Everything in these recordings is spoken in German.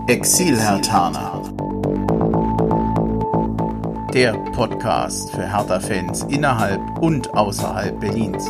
Exil-Herthaner. Der Podcast für Hertha-Fans innerhalb und außerhalb Berlins.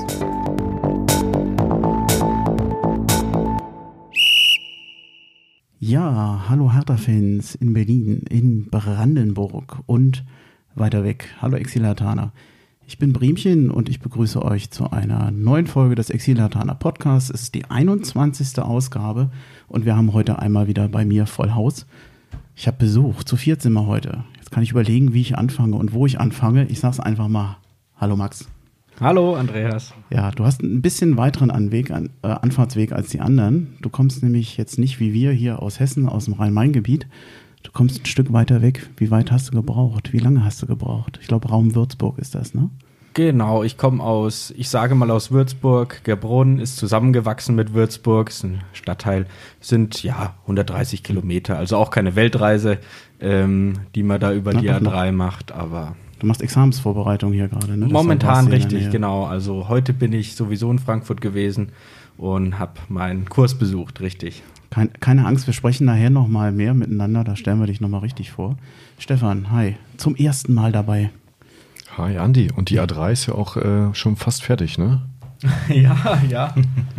Ja, hallo Hertha-Fans in Berlin, in Brandenburg und weiter weg. Hallo Exil-Herthaner. Ich bin Bremchen und ich begrüße euch zu einer neuen Folge des Exil-Herthaner Podcasts. Es ist die 21. Ausgabe und wir haben heute einmal wieder bei mir voll Haus. Ich habe Besuch, zu viert sind wir heute. Jetzt kann ich überlegen, wie ich anfange und wo ich anfange. Ich sag's einfach mal. Hallo Max. Hallo Andreas. Ja, du hast ein bisschen weiteren Anfahrtsweg als die anderen. Du kommst nämlich jetzt nicht wie wir hier aus Hessen, aus dem Rhein-Main-Gebiet. Du kommst ein Stück weiter weg. Wie weit hast du gebraucht? Wie lange hast du gebraucht? Ich glaube, Raum Würzburg ist das, ne? Genau, ich komme aus Würzburg. Gerbrunn ist zusammengewachsen mit Würzburg, ist ein Stadtteil, sind 130 Kilometer, also auch keine Weltreise, die man da über die A3 macht, aber... Du machst Examensvorbereitung hier gerade, ne? Momentan richtig, genau. Also heute bin ich sowieso in Frankfurt gewesen und habe meinen Kurs besucht, richtig. Keine Angst, wir sprechen nachher noch mal mehr miteinander, da stellen wir dich noch mal richtig vor. Stefan, hi, zum ersten Mal dabei. Hi Andi, und die A3 ist ja auch schon fast fertig, ne? Ja.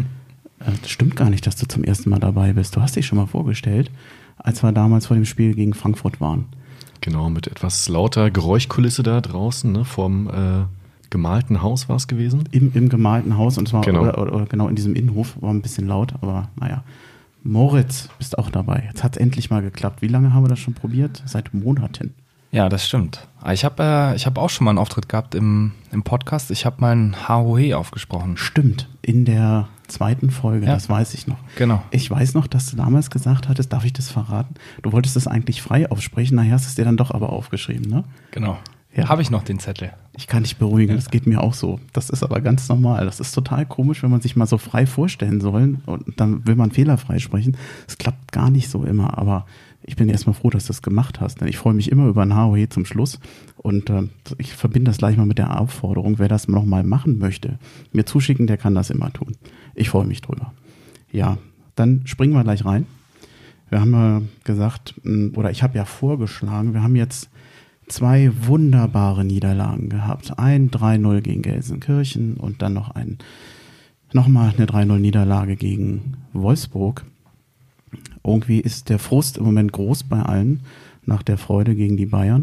Das stimmt gar nicht, dass du zum ersten Mal dabei bist. Du hast dich schon mal vorgestellt, als wir damals vor dem Spiel gegen Frankfurt waren. Genau, mit etwas lauter Geräuschkulisse da draußen, ne? Vorm gemalten Haus war es gewesen. Im gemalten Haus, und zwar genau. Oder genau in diesem Innenhof, war ein bisschen laut, aber naja. Moritz, bist auch dabei. Jetzt hat es endlich mal geklappt. Wie lange haben wir das schon probiert? Seit Monaten. Ja, das stimmt. Ich hab auch schon mal einen Auftritt gehabt im Podcast. Ich habe mal ein HOE aufgesprochen. Stimmt, in der zweiten Folge, ja. Das weiß ich noch. Genau. Ich weiß noch, dass du damals gesagt hattest, darf ich das verraten? Du wolltest es eigentlich frei aufsprechen, nachher hast du es dir dann doch aber aufgeschrieben, ne? Genau. Ja. Habe ich noch den Zettel. Ich kann dich beruhigen, das geht mir auch so. Das ist aber ganz normal. Das ist total komisch, wenn man sich mal so frei vorstellen soll und dann will man fehlerfrei sprechen. Es klappt gar nicht so immer, aber ich bin erstmal froh, dass du das gemacht hast, denn ich freue mich immer über ein HOE zum Schluss und ich verbinde das gleich mal mit der Aufforderung, wer das noch mal machen möchte, mir zuschicken, der kann das immer tun. Ich freue mich drüber. Ja, dann springen wir gleich rein. Wir haben ja gesagt, oder ich habe ja vorgeschlagen, wir haben jetzt 2 wunderbare Niederlagen gehabt. Ein 3-0 gegen Gelsenkirchen und dann noch mal eine 3-0-Niederlage gegen Wolfsburg. Irgendwie ist der Frust im Moment groß bei allen nach der Freude gegen die Bayern.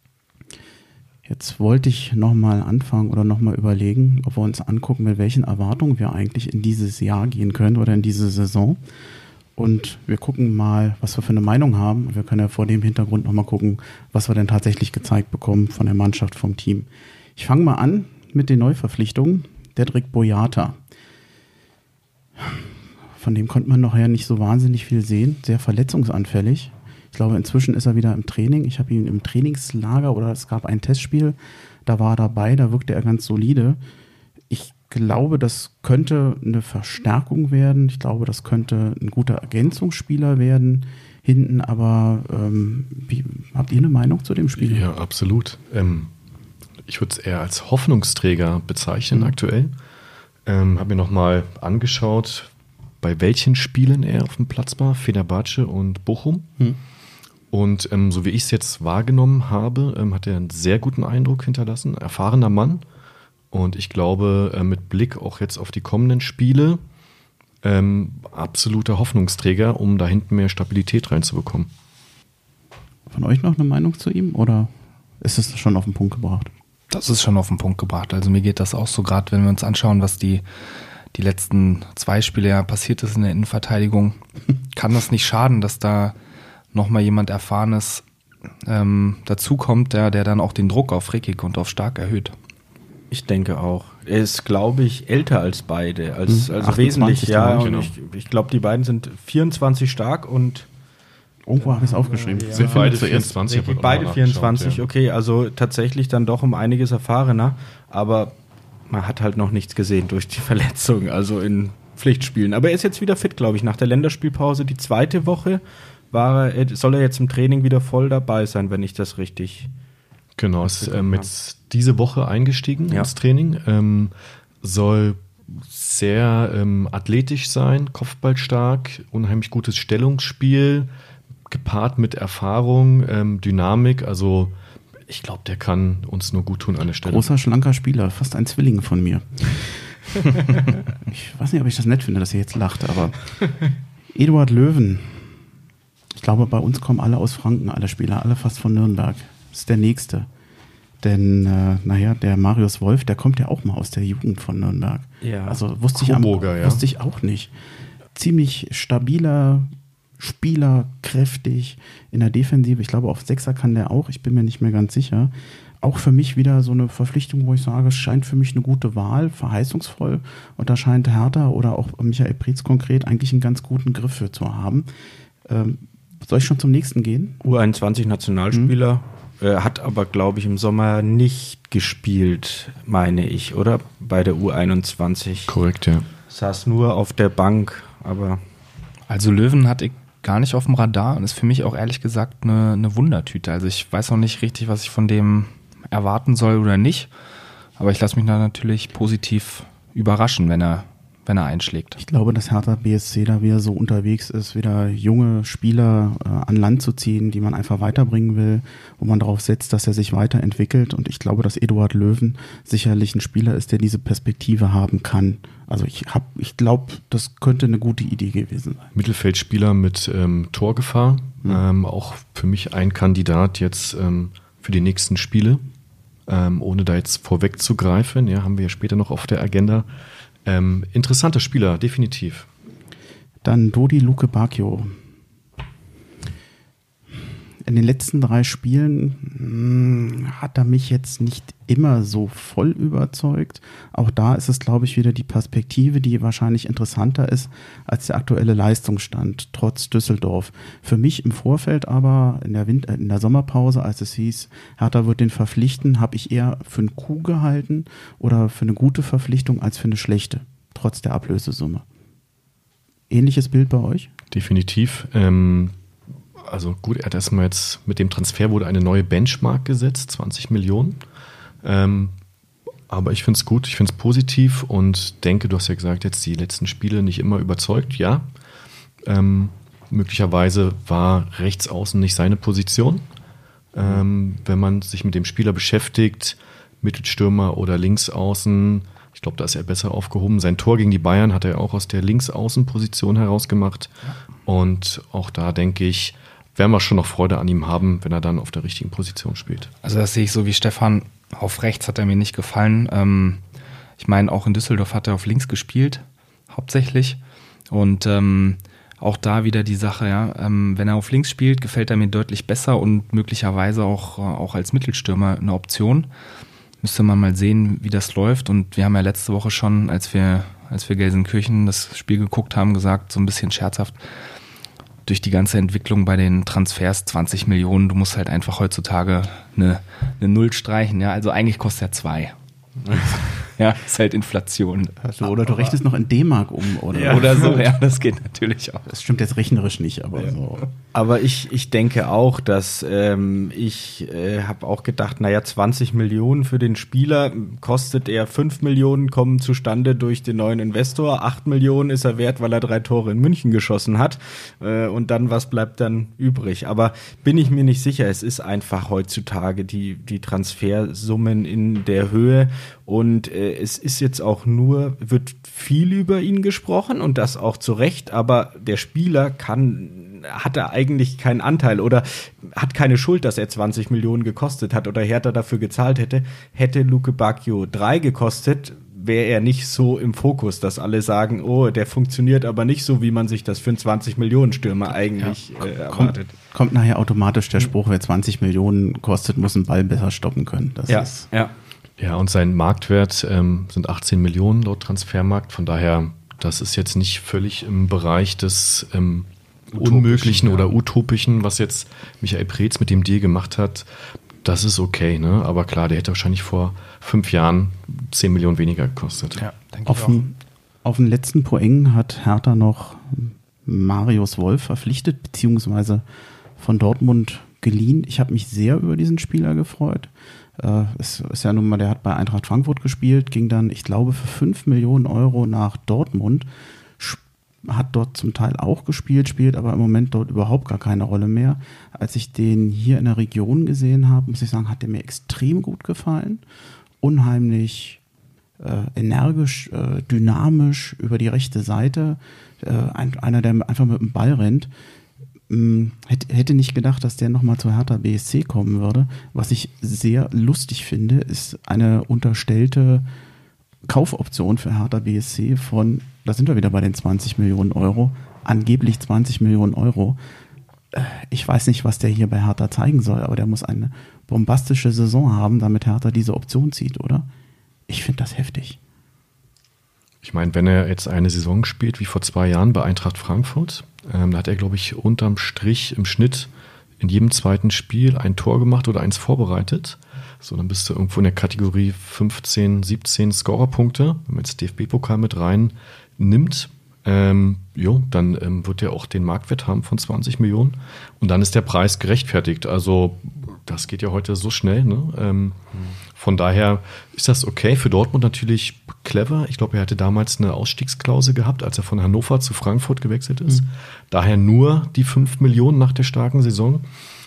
Jetzt wollte ich nochmal anfangen oder nochmal überlegen, ob wir uns angucken, mit welchen Erwartungen wir eigentlich in dieses Jahr gehen können oder in diese Saison. Und wir gucken mal, was wir für eine Meinung haben. Wir können ja vor dem Hintergrund nochmal gucken, was wir denn tatsächlich gezeigt bekommen von der Mannschaft, vom Team. Ich fange mal an mit den Neuverpflichtungen. Dedrick Boyata. Von dem konnte man nachher nicht so wahnsinnig viel sehen. Sehr verletzungsanfällig. Ich glaube, inzwischen ist er wieder im Training. Ich habe ihn im Trainingslager oder es gab ein Testspiel. Da war er dabei, da wirkte er ganz solide. Ich glaube, das könnte eine Verstärkung werden. Ich glaube, das könnte ein guter Ergänzungsspieler werden hinten. Aber habt ihr eine Meinung zu dem Spiel? Ja, absolut. Ich würde es eher als Hoffnungsträger bezeichnen aktuell. Habe mir nochmal angeschaut, bei welchen Spielen er auf dem Platz war, Fenerbahce und Bochum. Und so wie ich es jetzt wahrgenommen habe, hat er einen sehr guten Eindruck hinterlassen. Erfahrener Mann. Und ich glaube, mit Blick auch jetzt auf die kommenden Spiele, absoluter Hoffnungsträger, um da hinten mehr Stabilität reinzubekommen. Von euch noch eine Meinung zu ihm oder ist es schon auf den Punkt gebracht? Das ist schon auf den Punkt gebracht. Also mir geht das auch so, gerade wenn wir uns anschauen, was die letzten 2 Spiele ja passiert ist in der Innenverteidigung, kann das nicht schaden, dass da nochmal jemand Erfahrenes dazukommt, der dann auch den Druck auf Rekik und auf Stark erhöht. Ich denke auch. Er ist, glaube ich, älter als beide, also 28, wesentlich, ja. Und genau. ich glaube, die beiden sind 24 stark und Irgendwo habe ich es aufgeschrieben. Ja. Sind beide 24. beide 24, okay, also tatsächlich dann doch um einiges erfahrener, aber man hat halt noch nichts gesehen durch die Verletzung, also in Pflichtspielen. Aber er ist jetzt wieder fit, glaube ich, nach der Länderspielpause. Die 2. Woche soll er jetzt im Training wieder voll dabei sein, wenn ich das richtig... Genau, ist mit diese Woche eingestiegen ins Training. Soll sehr athletisch sein, kopfballstark, unheimlich gutes Stellungsspiel, gepaart mit Erfahrung, Dynamik, also ich glaube, der kann uns nur gut tun an der Stelle. Großer, schlanker Spieler, fast ein Zwilling von mir. Ich weiß nicht, ob ich das nett finde, dass ihr jetzt lacht, aber Eduard Löwen. Ich glaube, bei uns kommen alle aus Franken, alle Spieler, alle fast von Nürnberg. Das ist der Nächste. Denn, der Marius Wolf, der kommt ja auch mal aus der Jugend von Nürnberg. Ja. Also wusste ich auch nicht. Ziemlich stabiler Spieler, kräftig in der Defensive. Ich glaube, auf Sechser kann der auch. Ich bin mir nicht mehr ganz sicher. Auch für mich wieder so eine Verpflichtung, wo ich sage, es scheint für mich eine gute Wahl, verheißungsvoll. Und da scheint Hertha oder auch Michael Preetz konkret eigentlich einen ganz guten Griff für zu haben. Soll ich schon zum nächsten gehen? U21-Nationalspieler, hat aber, glaube ich, im Sommer nicht gespielt, meine ich, oder? Bei der U21. Korrekt, ja. Saß nur auf der Bank, aber... Also Löwen hatte ich gar nicht auf dem Radar und ist für mich auch ehrlich gesagt eine Wundertüte. Also ich weiß noch nicht richtig, was ich von dem erwarten soll oder nicht, aber ich lasse mich da natürlich positiv überraschen, wenn er einschlägt. Ich glaube, dass Hertha BSC da wieder so unterwegs ist, wieder junge Spieler an Land zu ziehen, die man einfach weiterbringen will, wo man darauf setzt, dass er sich weiterentwickelt. Und ich glaube, dass Eduard Löwen sicherlich ein Spieler ist, der diese Perspektive haben kann. Also ich glaube, das könnte eine gute Idee gewesen sein. Mittelfeldspieler mit Torgefahr, auch für mich ein Kandidat jetzt für die nächsten Spiele, ohne da jetzt vorwegzugreifen, ja, haben wir ja später noch auf der Agenda. Interessanter Spieler, definitiv. Dann Dodi Luke Bacchio. In den letzten 3 Spielen hat er mich jetzt nicht immer so voll überzeugt. Auch da ist es, glaube ich, wieder die Perspektive, die wahrscheinlich interessanter ist als der aktuelle Leistungsstand, trotz Düsseldorf. Für mich im Vorfeld aber, in der Sommerpause, als es hieß, Hertha wird den verpflichten, habe ich eher für einen Coup gehalten oder für eine gute Verpflichtung als für eine schlechte, trotz der Ablösesumme. Ähnliches Bild bei euch? Definitiv. Also gut, er hat erstmal jetzt mit dem Transfer wurde eine neue Benchmark gesetzt, 20 Millionen. Aber ich finde es gut, ich finde es positiv und denke, du hast ja gesagt, jetzt die letzten Spiele nicht immer überzeugt, ja. Möglicherweise war Rechtsaußen nicht seine Position. Wenn man sich mit dem Spieler beschäftigt, Mittelstürmer oder Linksaußen, ich glaube, da ist er besser aufgehoben. Sein Tor gegen die Bayern hat er auch aus der Linksaußenposition heraus gemacht. Und auch da denke ich, werden wir schon noch Freude an ihm haben, wenn er dann auf der richtigen Position spielt. Also das sehe ich so wie Stefan. Auf rechts hat er mir nicht gefallen. Ich meine, auch in Düsseldorf hat er auf links gespielt, hauptsächlich. Und auch da wieder die Sache, ja, wenn er auf links spielt, gefällt er mir deutlich besser und möglicherweise auch als Mittelstürmer eine Option. Müsste man mal sehen, wie das läuft. Und wir haben ja letzte Woche schon, als wir Gelsenkirchen das Spiel geguckt haben, gesagt, so ein bisschen scherzhaft, durch die ganze Entwicklung bei den Transfers 20 Millionen, du musst halt einfach heutzutage eine Null streichen. Ja, also eigentlich kostet er 2. Ja, ist halt Inflation. Also, oder du rechnest noch in D-Mark um. Oder, ja. Oder so, ja, das geht natürlich auch. Das stimmt jetzt rechnerisch nicht, aber so. Aber ich denke auch, dass ich habe auch gedacht, 20 Millionen für den Spieler kostet er 5 Millionen, kommen zustande durch den neuen Investor. 8 Millionen ist er wert, weil er 3 Tore in München geschossen hat. Und dann, was bleibt dann übrig? Aber bin ich mir nicht sicher. Es ist einfach heutzutage die Transfersummen in der Höhe. Und es ist jetzt auch wird viel über ihn gesprochen und das auch zu Recht, aber der Spieler hat er eigentlich keinen Anteil oder hat keine Schuld, dass er 20 Millionen gekostet hat oder Hertha dafür gezahlt hätte. Hätte Luke Bacchio 3 gekostet, wäre er nicht so im Fokus, dass alle sagen, oh, der funktioniert aber nicht so, wie man sich das für einen 20-Millionen-Stürmer eigentlich erwartet. Kommt nachher automatisch der Spruch, wer 20 Millionen kostet, muss einen Ball besser stoppen können. Ja, und sein Marktwert sind 18 Millionen laut Transfermarkt. Von daher, das ist jetzt nicht völlig im Bereich des Unmöglichen oder Utopischen, was jetzt Michael Preetz mit dem Deal gemacht hat. Das ist okay, ne? Aber klar, der hätte wahrscheinlich vor 5 Jahren 10 Millionen weniger gekostet. Ja, denke ich auch. Auf den letzten Poeng hat Hertha noch Marius Wolf verpflichtet, beziehungsweise von Dortmund geliehen. Ich habe mich sehr über diesen Spieler gefreut. Es ist ja nun mal, der hat bei Eintracht Frankfurt gespielt, ging dann, ich glaube, für 5 Millionen Euro nach Dortmund. hat dort zum Teil auch gespielt, spielt aber im Moment dort überhaupt gar keine Rolle mehr. Als ich den hier in der Region gesehen habe, muss ich sagen, hat der mir extrem gut gefallen. Unheimlich energisch, dynamisch über die rechte Seite. Einer, der einfach mit dem Ball rennt. Hätte nicht gedacht, dass der nochmal zur Hertha BSC kommen würde. Was ich sehr lustig finde, ist eine unterstellte Kaufoption für Hertha BSC von, da sind wir wieder bei den 20 Millionen Euro, angeblich 20 Millionen Euro. Ich weiß nicht, was der hier bei Hertha zeigen soll, aber der muss eine bombastische Saison haben, damit Hertha diese Option zieht, oder? Ich finde das heftig. Ich meine, wenn er jetzt eine Saison spielt, wie vor 2 Jahren bei Eintracht Frankfurt, da hat er, glaube ich, unterm Strich im Schnitt in jedem zweiten Spiel ein Tor gemacht oder eins vorbereitet. So, dann bist du irgendwo in der Kategorie 15, 17 Scorerpunkte. Wenn man jetzt DFB-Pokal mit rein nimmt, dann wird er auch den Marktwert haben von 20 Millionen. Und dann ist der Preis gerechtfertigt. Also das geht ja heute so schnell. Ne? Von daher ist das okay. Für Dortmund natürlich clever. Ich glaube, er hatte damals eine Ausstiegsklausel gehabt, als er von Hannover zu Frankfurt gewechselt ist. Daher nur die 5 Millionen nach der starken Saison.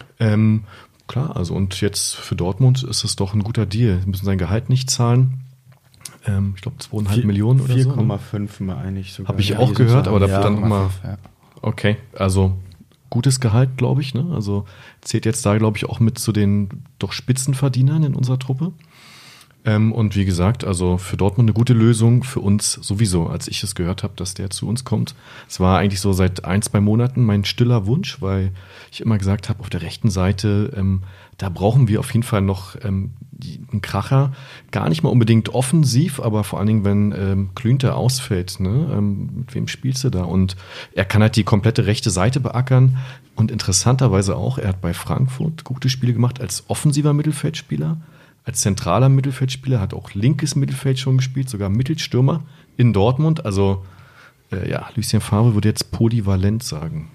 Klar, also und jetzt für Dortmund ist es doch ein guter Deal. Sie müssen sein Gehalt nicht zahlen. Ich glaube 2,5 Millionen oder so. 4,5 meine ich sogar. Habe ich auch gehört, aber dafür dann nochmal. Ja. Okay, also gutes Gehalt, glaube ich. Ne? Also zählt jetzt da, glaube ich, auch mit zu den doch Spitzenverdienern in unserer Truppe. Und wie gesagt, also für Dortmund eine gute Lösung, für uns sowieso, als ich es gehört habe, dass der zu uns kommt. Es war eigentlich so seit 1-2 Monaten mein stiller Wunsch, weil ich immer gesagt habe, auf der rechten Seite, da brauchen wir auf jeden Fall noch einen Kracher. Gar nicht mal unbedingt offensiv, aber vor allen Dingen, wenn Klünter ausfällt, ne? Mit wem spielst du da? Und er kann halt die komplette rechte Seite beackern. Und interessanterweise auch, er hat bei Frankfurt gute Spiele gemacht als offensiver Mittelfeldspieler. Als zentraler Mittelfeldspieler, hat auch linkes Mittelfeld schon gespielt, sogar Mittelstürmer in Dortmund. Also, Lucien Favre würde jetzt polyvalent sagen.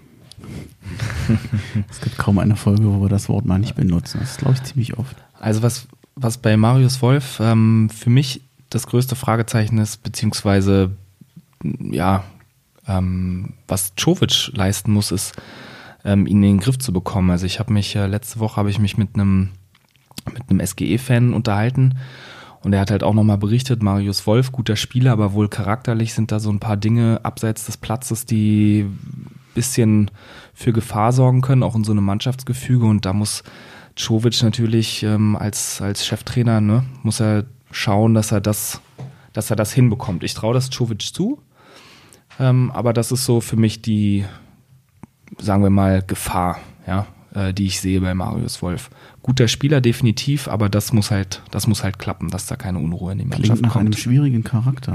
Es gibt kaum eine Folge, wo wir das Wort mal nicht benutzen. Das ist, glaube ich, ziemlich oft. Also was bei Marius Wolf für mich das größte Fragezeichen ist, beziehungsweise was Čović leisten muss, ist, ihn in den Griff zu bekommen. Also ich habe mich letzte Woche mit einem SGE-Fan unterhalten und er hat halt auch nochmal berichtet, Marius Wolf, guter Spieler, aber wohl charakterlich sind da so ein paar Dinge abseits des Platzes, die ein bisschen für Gefahr sorgen können, auch in so einem Mannschaftsgefüge, und da muss Čović natürlich als Cheftrainer, ne, muss er schauen, dass er das hinbekommt. Ich traue das Čović zu, aber das ist so für mich die, sagen wir mal, Gefahr, ja, die ich sehe bei Marius Wolf. Guter Spieler definitiv, aber das muss halt klappen, dass da keine Unruhe in die Mannschaft Klingt nach kommt. einem schwierigen Charakter.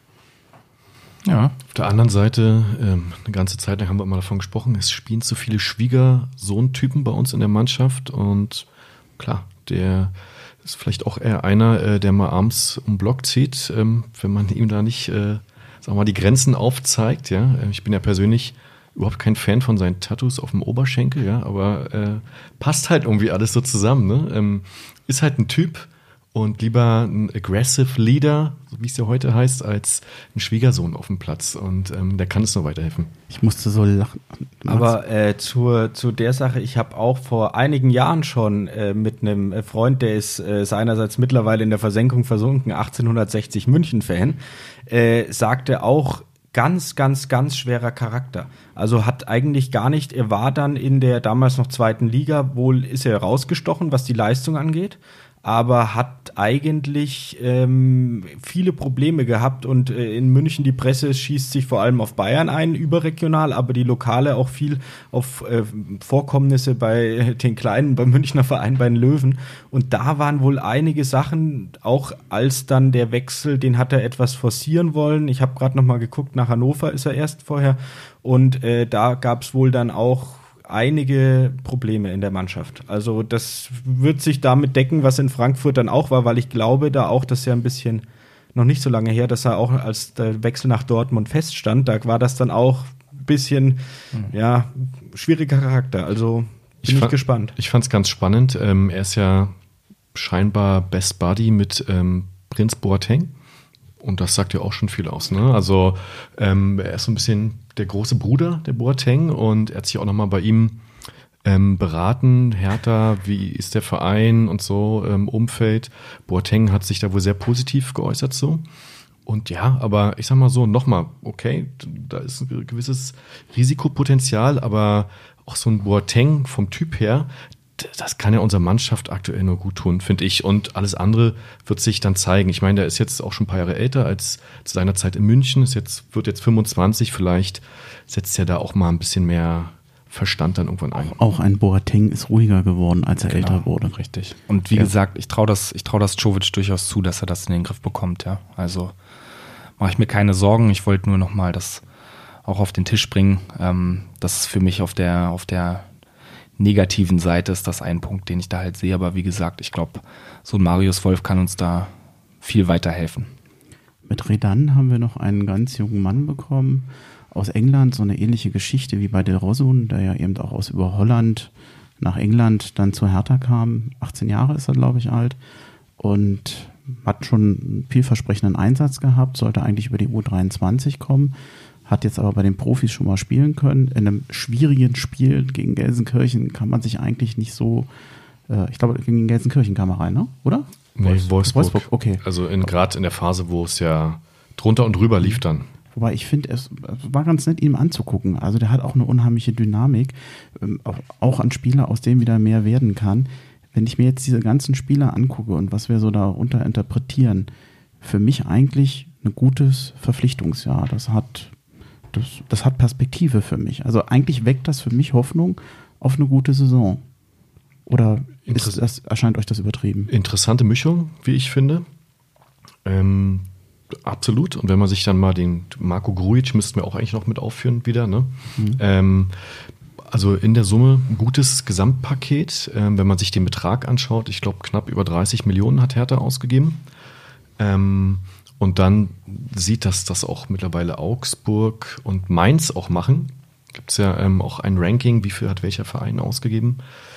Ja. Auf der anderen Seite, eine ganze Zeit lang haben wir immer davon gesprochen, es spielen zu viele Schwiegersohn-Typen bei uns in der Mannschaft, und klar, der ist vielleicht auch eher einer, der mal abends um den Block zieht, wenn man ihm da nicht, sagen wir mal, die Grenzen aufzeigt. Ja? Ich bin ja persönlich überhaupt kein Fan von seinen Tattoos auf dem Oberschenkel, ja, aber passt halt irgendwie alles so zusammen. Ne? Ist halt ein Typ und lieber ein aggressive Leader, so wie es ja heute heißt, als ein Schwiegersohn auf dem Platz, und der kann es nur weiterhelfen. Ich musste so lachen. Aber zu der Sache, ich habe auch vor einigen Jahren schon mit einem Freund, der ist seinerseits mittlerweile in der Versenkung versunken, 1860 München-Fan, sagte auch, ganz, ganz, ganz schwerer Charakter. Also hat eigentlich gar nicht, er war dann in der damals noch 2. Liga, wohl ist er rausgestochen, was die Leistung angeht, aber hat eigentlich viele Probleme gehabt, und in München die Presse schießt sich vor allem auf Bayern ein, überregional, aber die Lokale auch viel auf Vorkommnisse bei den Kleinen, beim Münchner Verein, bei den Löwen, und da waren wohl einige Sachen, auch als dann der Wechsel, den hat er etwas forcieren wollen. Ich habe gerade noch mal geguckt, nach Hannover ist er erst vorher, und da gab es wohl dann auch einige Probleme in der Mannschaft. Also das wird sich damit decken, was in Frankfurt dann auch war, weil ich glaube da auch, das ist ja ein bisschen noch nicht so lange her, dass er auch, als der Wechsel nach Dortmund feststand, da war das dann auch ein bisschen, schwieriger Charakter. Also bin ich gespannt. Ich fand es ganz spannend. Er ist ja scheinbar Best Buddy mit Prince Boateng. Und das sagt ja auch schon viel aus. Ne? Also er ist so ein bisschen der große Bruder der Boateng und er hat sich auch nochmal bei ihm beraten. Hertha, wie ist der Verein und so, Umfeld. Boateng hat sich da wohl sehr positiv geäußert so. Und ja, aber ich sag mal so, nochmal, okay, da ist ein gewisses Risikopotenzial, aber auch so ein Boateng vom Typ her, das kann ja unserer Mannschaft aktuell nur gut tun, finde ich. Und alles andere wird sich dann zeigen. Ich meine, der ist jetzt auch schon ein paar Jahre älter als zu seiner Zeit in München. Wird jetzt 25, vielleicht setzt er da auch mal ein bisschen mehr Verstand dann irgendwann ein. Auch ein Boateng ist ruhiger geworden, als er älter wurde. Richtig. Und wie gesagt, ich trau das Jovic durchaus zu, dass er das in den Griff bekommt. Ja. Also mache ich mir keine Sorgen. Ich wollte nur nochmal das auch auf den Tisch bringen. Das ist für mich auf der negativen Seite ist das ein Punkt, den ich da halt sehe. Aber wie gesagt, ich glaube, so ein Marius Wolf kann uns da viel weiterhelfen. Mit Redan haben wir noch einen ganz jungen Mann bekommen aus England, so eine ähnliche Geschichte wie bei Del Rosun, der ja eben auch über Holland nach England dann zu Hertha kam. 18 Jahre ist er, glaube ich, alt und hat schon einen vielversprechenden Einsatz gehabt, sollte eigentlich über die U23 kommen, hat jetzt aber bei den Profis schon mal spielen können. In einem schwierigen Spiel gegen Gelsenkirchen kann man sich eigentlich nicht so, ich glaube, gegen Gelsenkirchen kam er rein, ne? Oder? Nee, Wolfsburg. Okay. Also gerade in der Phase, wo es ja drunter und drüber lief dann. Wobei ich finde, es war ganz nett, ihm anzugucken. Also der hat auch eine unheimliche Dynamik, auch an Spieler, aus dem wieder mehr werden kann. Wenn ich mir jetzt diese ganzen Spieler angucke und was wir so darunter interpretieren, für mich eigentlich ein gutes Verpflichtungsjahr. Das hat Perspektive für mich. Also eigentlich weckt das für mich Hoffnung auf eine gute Saison. Oder erscheint euch das übertrieben? Interessante Mischung, wie ich finde. Absolut. Und wenn man sich dann mal den Marco Grujic müssten wir auch eigentlich noch mit aufführen wieder, ne? Also in der Summe ein gutes Gesamtpaket. Wenn man sich den Betrag anschaut, ich glaube knapp über 30 Millionen hat Hertha ausgegeben. Und dann sieht das auch mittlerweile Augsburg und Mainz auch machen. Gibt es ja auch ein Ranking, wie viel hat welcher Verein ausgegeben.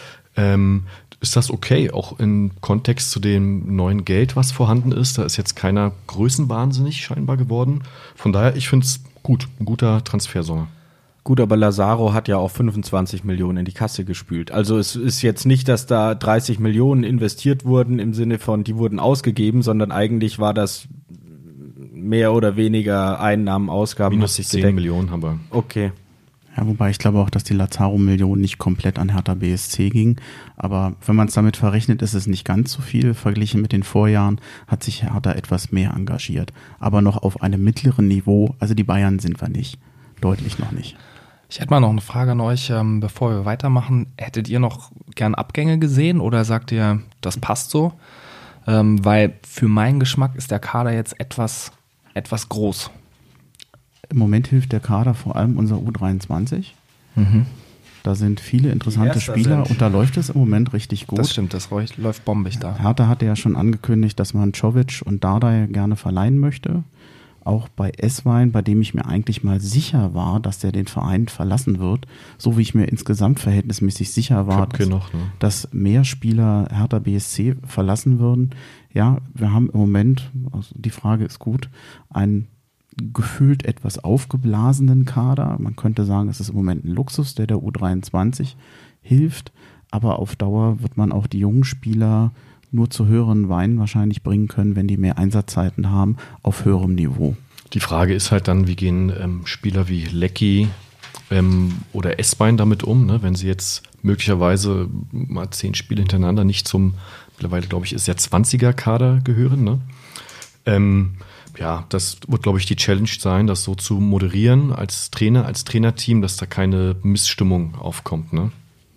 Ist das okay, auch im Kontext zu dem neuen Geld, was vorhanden ist? Da ist jetzt keiner größenwahnsinnig scheinbar geworden. Von daher, ich finde es gut, ein guter Transfersommer. Gut, aber Lazaro hat ja auch 25 Millionen in die Kasse gespült. Also es ist jetzt nicht, dass da 30 Millionen investiert wurden im Sinne von, die wurden ausgegeben, sondern eigentlich war das mehr oder weniger Einnahmen, Ausgaben. Minus 10 Millionen haben wir. Okay. Ja, wobei ich glaube auch, dass die Lazaro-Million nicht komplett an Hertha BSC ging. Aber wenn man es damit verrechnet, ist es nicht ganz so viel. Verglichen mit den Vorjahren hat sich Hertha etwas mehr engagiert. Aber noch auf einem mittleren Niveau. Also die Bayern sind wir nicht. Deutlich noch nicht. Ich hätte mal noch eine Frage an euch, bevor wir weitermachen. Hättet ihr noch gern Abgänge gesehen oder sagt ihr, das passt so? Weil für meinen Geschmack ist der Kader jetzt etwas groß. Im Moment hilft der Kader vor allem unser U23. Da sind viele interessante Spieler und da läuft es im Moment richtig gut. Das stimmt, das läuft bombig da. Hertha hatte ja schon angekündigt, dass man Jovic und Dardai gerne verleihen möchte. Auch bei Esswein, bei dem ich mir eigentlich mal sicher war, dass der den Verein verlassen wird, so wie ich mir insgesamt verhältnismäßig sicher war, dass mehr Spieler Hertha BSC verlassen würden. Ja, wir haben im Moment, also die Frage ist gut, einen gefühlt etwas aufgeblasenen Kader. Man könnte sagen, es ist im Moment ein Luxus, der U23 hilft, aber auf Dauer wird man auch die jungen Spieler nur zu höheren Weinen wahrscheinlich bringen können, wenn die mehr Einsatzzeiten haben, auf höherem Niveau. Die Frage ist halt dann, wie gehen Spieler wie Lecky oder Esswein damit um, ne? Wenn sie jetzt möglicherweise mal 10 Spiele hintereinander nicht zum, mittlerweile glaube ich, ist der 20er-Kader gehören, ne? Ja, das wird, glaube ich, die Challenge sein, das so zu moderieren als Trainer, als Trainerteam, dass da keine Missstimmung aufkommt, ne?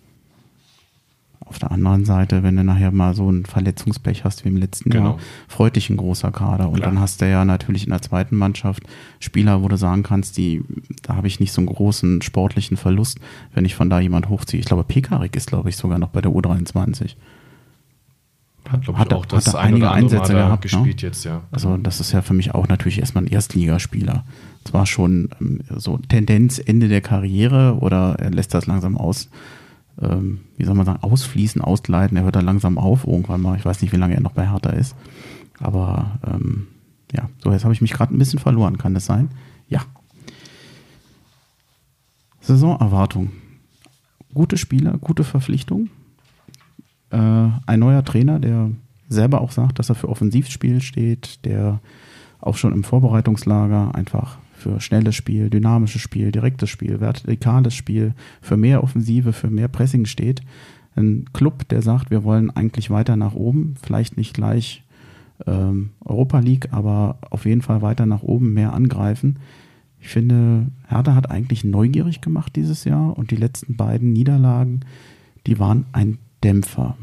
Auf der anderen Seite, wenn du nachher mal so ein Verletzungspech hast wie im letzten Jahr, freut dich ein großer Kader. Und dann hast du ja natürlich in der zweiten Mannschaft Spieler, wo du sagen kannst, da habe ich nicht so einen großen sportlichen Verlust, wenn ich von da jemand hochziehe. Ich glaube, Pekarik ist, glaube ich, sogar noch bei der U23. Hat auch das einige Einsätze gehabt, gespielt, ne? Jetzt, ja. Also das ist ja für mich auch natürlich erstmal ein Erstligaspieler. Zwar schon so Tendenz Ende der Karriere oder er lässt das langsam wie soll man sagen, ausfließen, ausgleiten. Er hört da langsam auf irgendwann mal. Ich weiß nicht, wie lange er noch bei Hertha ist. Aber ja, so jetzt habe ich mich gerade ein bisschen verloren. Kann das sein? Ja. Saisonerwartung. Gute Spieler, gute Verpflichtung. Ein neuer Trainer, der selber auch sagt, dass er für Offensivspiel steht, der auch schon im Vorbereitungslager einfach für schnelles Spiel, dynamisches Spiel, direktes Spiel, vertikales Spiel, für mehr Offensive, für mehr Pressing steht. Ein Club, der sagt, wir wollen eigentlich weiter nach oben, vielleicht nicht gleich Europa League, aber auf jeden Fall weiter nach oben, mehr angreifen. Ich finde, Hertha hat eigentlich neugierig gemacht dieses Jahr und die letzten beiden Niederlagen, die waren ein Dämpfer.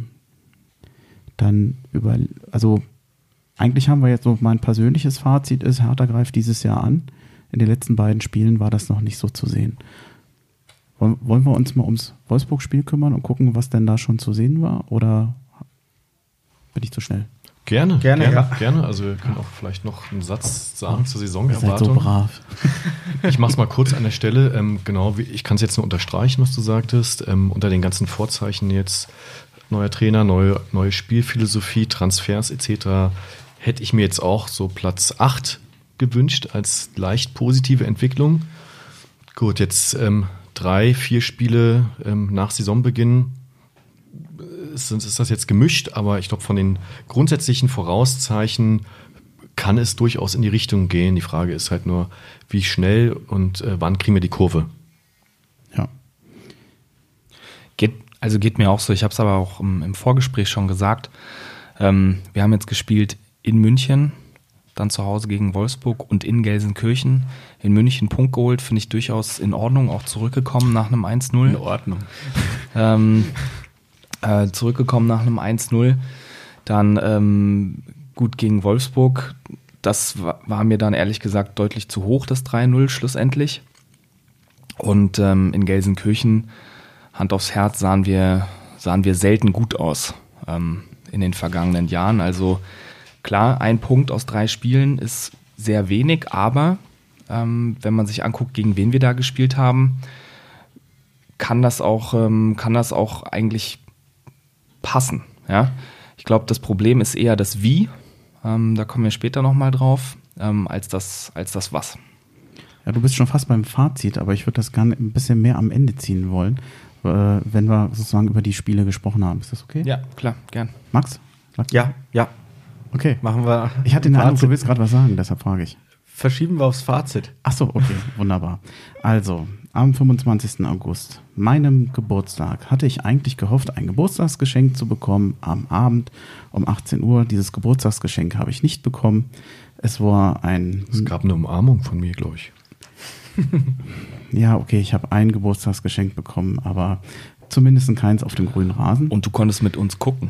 Eigentlich haben wir jetzt so, mein persönliches Fazit ist, Hertha greift dieses Jahr an. In den letzten beiden Spielen war das noch nicht so zu sehen. Wollen wir uns mal ums Wolfsburg-Spiel kümmern und gucken, was denn da schon zu sehen war? Oder bin ich zu schnell? Gerne. Also wir können auch vielleicht noch einen Satz sagen zur Saisonerwartung. Ihr seid so brav. Ich mache es mal kurz an der Stelle. Genau, ich kann es jetzt nur unterstreichen, was du sagtest. Unter den ganzen Vorzeichen jetzt neuer Trainer, neue Spielphilosophie, Transfers etc. hätte ich mir jetzt auch so Platz 8 gewünscht als leicht positive Entwicklung. Gut, jetzt 3-4 Spiele nach Saisonbeginn ist das jetzt gemischt, aber ich glaube, von den grundsätzlichen Vorauszeichen kann es durchaus in die Richtung gehen. Die Frage ist halt nur, wie schnell und wann kriegen wir die Kurve? Ja. Geht mir auch so. Ich habe es aber auch im Vorgespräch schon gesagt. Wir haben jetzt gespielt in München, dann zu Hause gegen Wolfsburg und in Gelsenkirchen. In München Punkt geholt, finde ich durchaus in Ordnung, auch zurückgekommen nach einem 1-0. In Ordnung. Zurückgekommen nach einem 1-0. Dann gut gegen Wolfsburg. Das war mir dann ehrlich gesagt deutlich zu hoch, das 3-0 schlussendlich. Und in Gelsenkirchen, Hand aufs Herz, sahen wir selten gut aus in den vergangenen Jahren. Also klar, 1 Punkt aus 3 Spielen ist sehr wenig, aber wenn man sich anguckt, gegen wen wir da gespielt haben, kann das auch eigentlich passen. Ja? Ich glaube, das Problem ist eher das Wie, da kommen wir später nochmal drauf, als das Was. Ja, du bist schon fast beim Fazit, aber ich würde das gerne ein bisschen mehr am Ende ziehen wollen, wenn wir sozusagen über die Spiele gesprochen haben. Ist das okay? Ja, klar, gern. Max? Ja. Okay. Machen wir. Ich hatte den Eindruck, du willst gerade was sagen, deshalb frage ich. Verschieben wir aufs Fazit. Ach so, okay, wunderbar. Also, am 25. August, meinem Geburtstag, hatte ich eigentlich gehofft, ein Geburtstagsgeschenk zu bekommen am Abend um 18 Uhr. Dieses Geburtstagsgeschenk habe ich nicht bekommen. Es gab eine Umarmung von mir, glaube ich. Ja, okay, ich habe ein Geburtstagsgeschenk bekommen, aber zumindest keins auf dem grünen Rasen. Und du konntest mit uns gucken.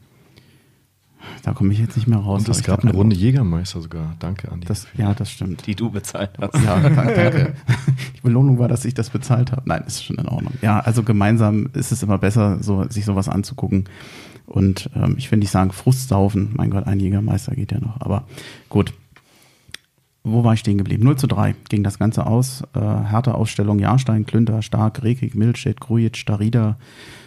Da komme ich jetzt nicht mehr raus. Und es gab eine Runde Jägermeister sogar. Danke, Andi. Das stimmt. Die du bezahlt hast. Ja, danke. Die Belohnung war, dass ich das bezahlt habe. Nein, ist schon in Ordnung. Ja, also gemeinsam ist es immer besser, sich sowas anzugucken. Und ich will nicht sagen Frustsaufen. Mein Gott, ein Jägermeister geht ja noch. Aber gut. Wo war ich stehen geblieben? 0:3 ging das Ganze aus. Hertha-Aufstellung: Jahrstein, Klünter, Stark, Rekik, Milstedt, Grujic, Darida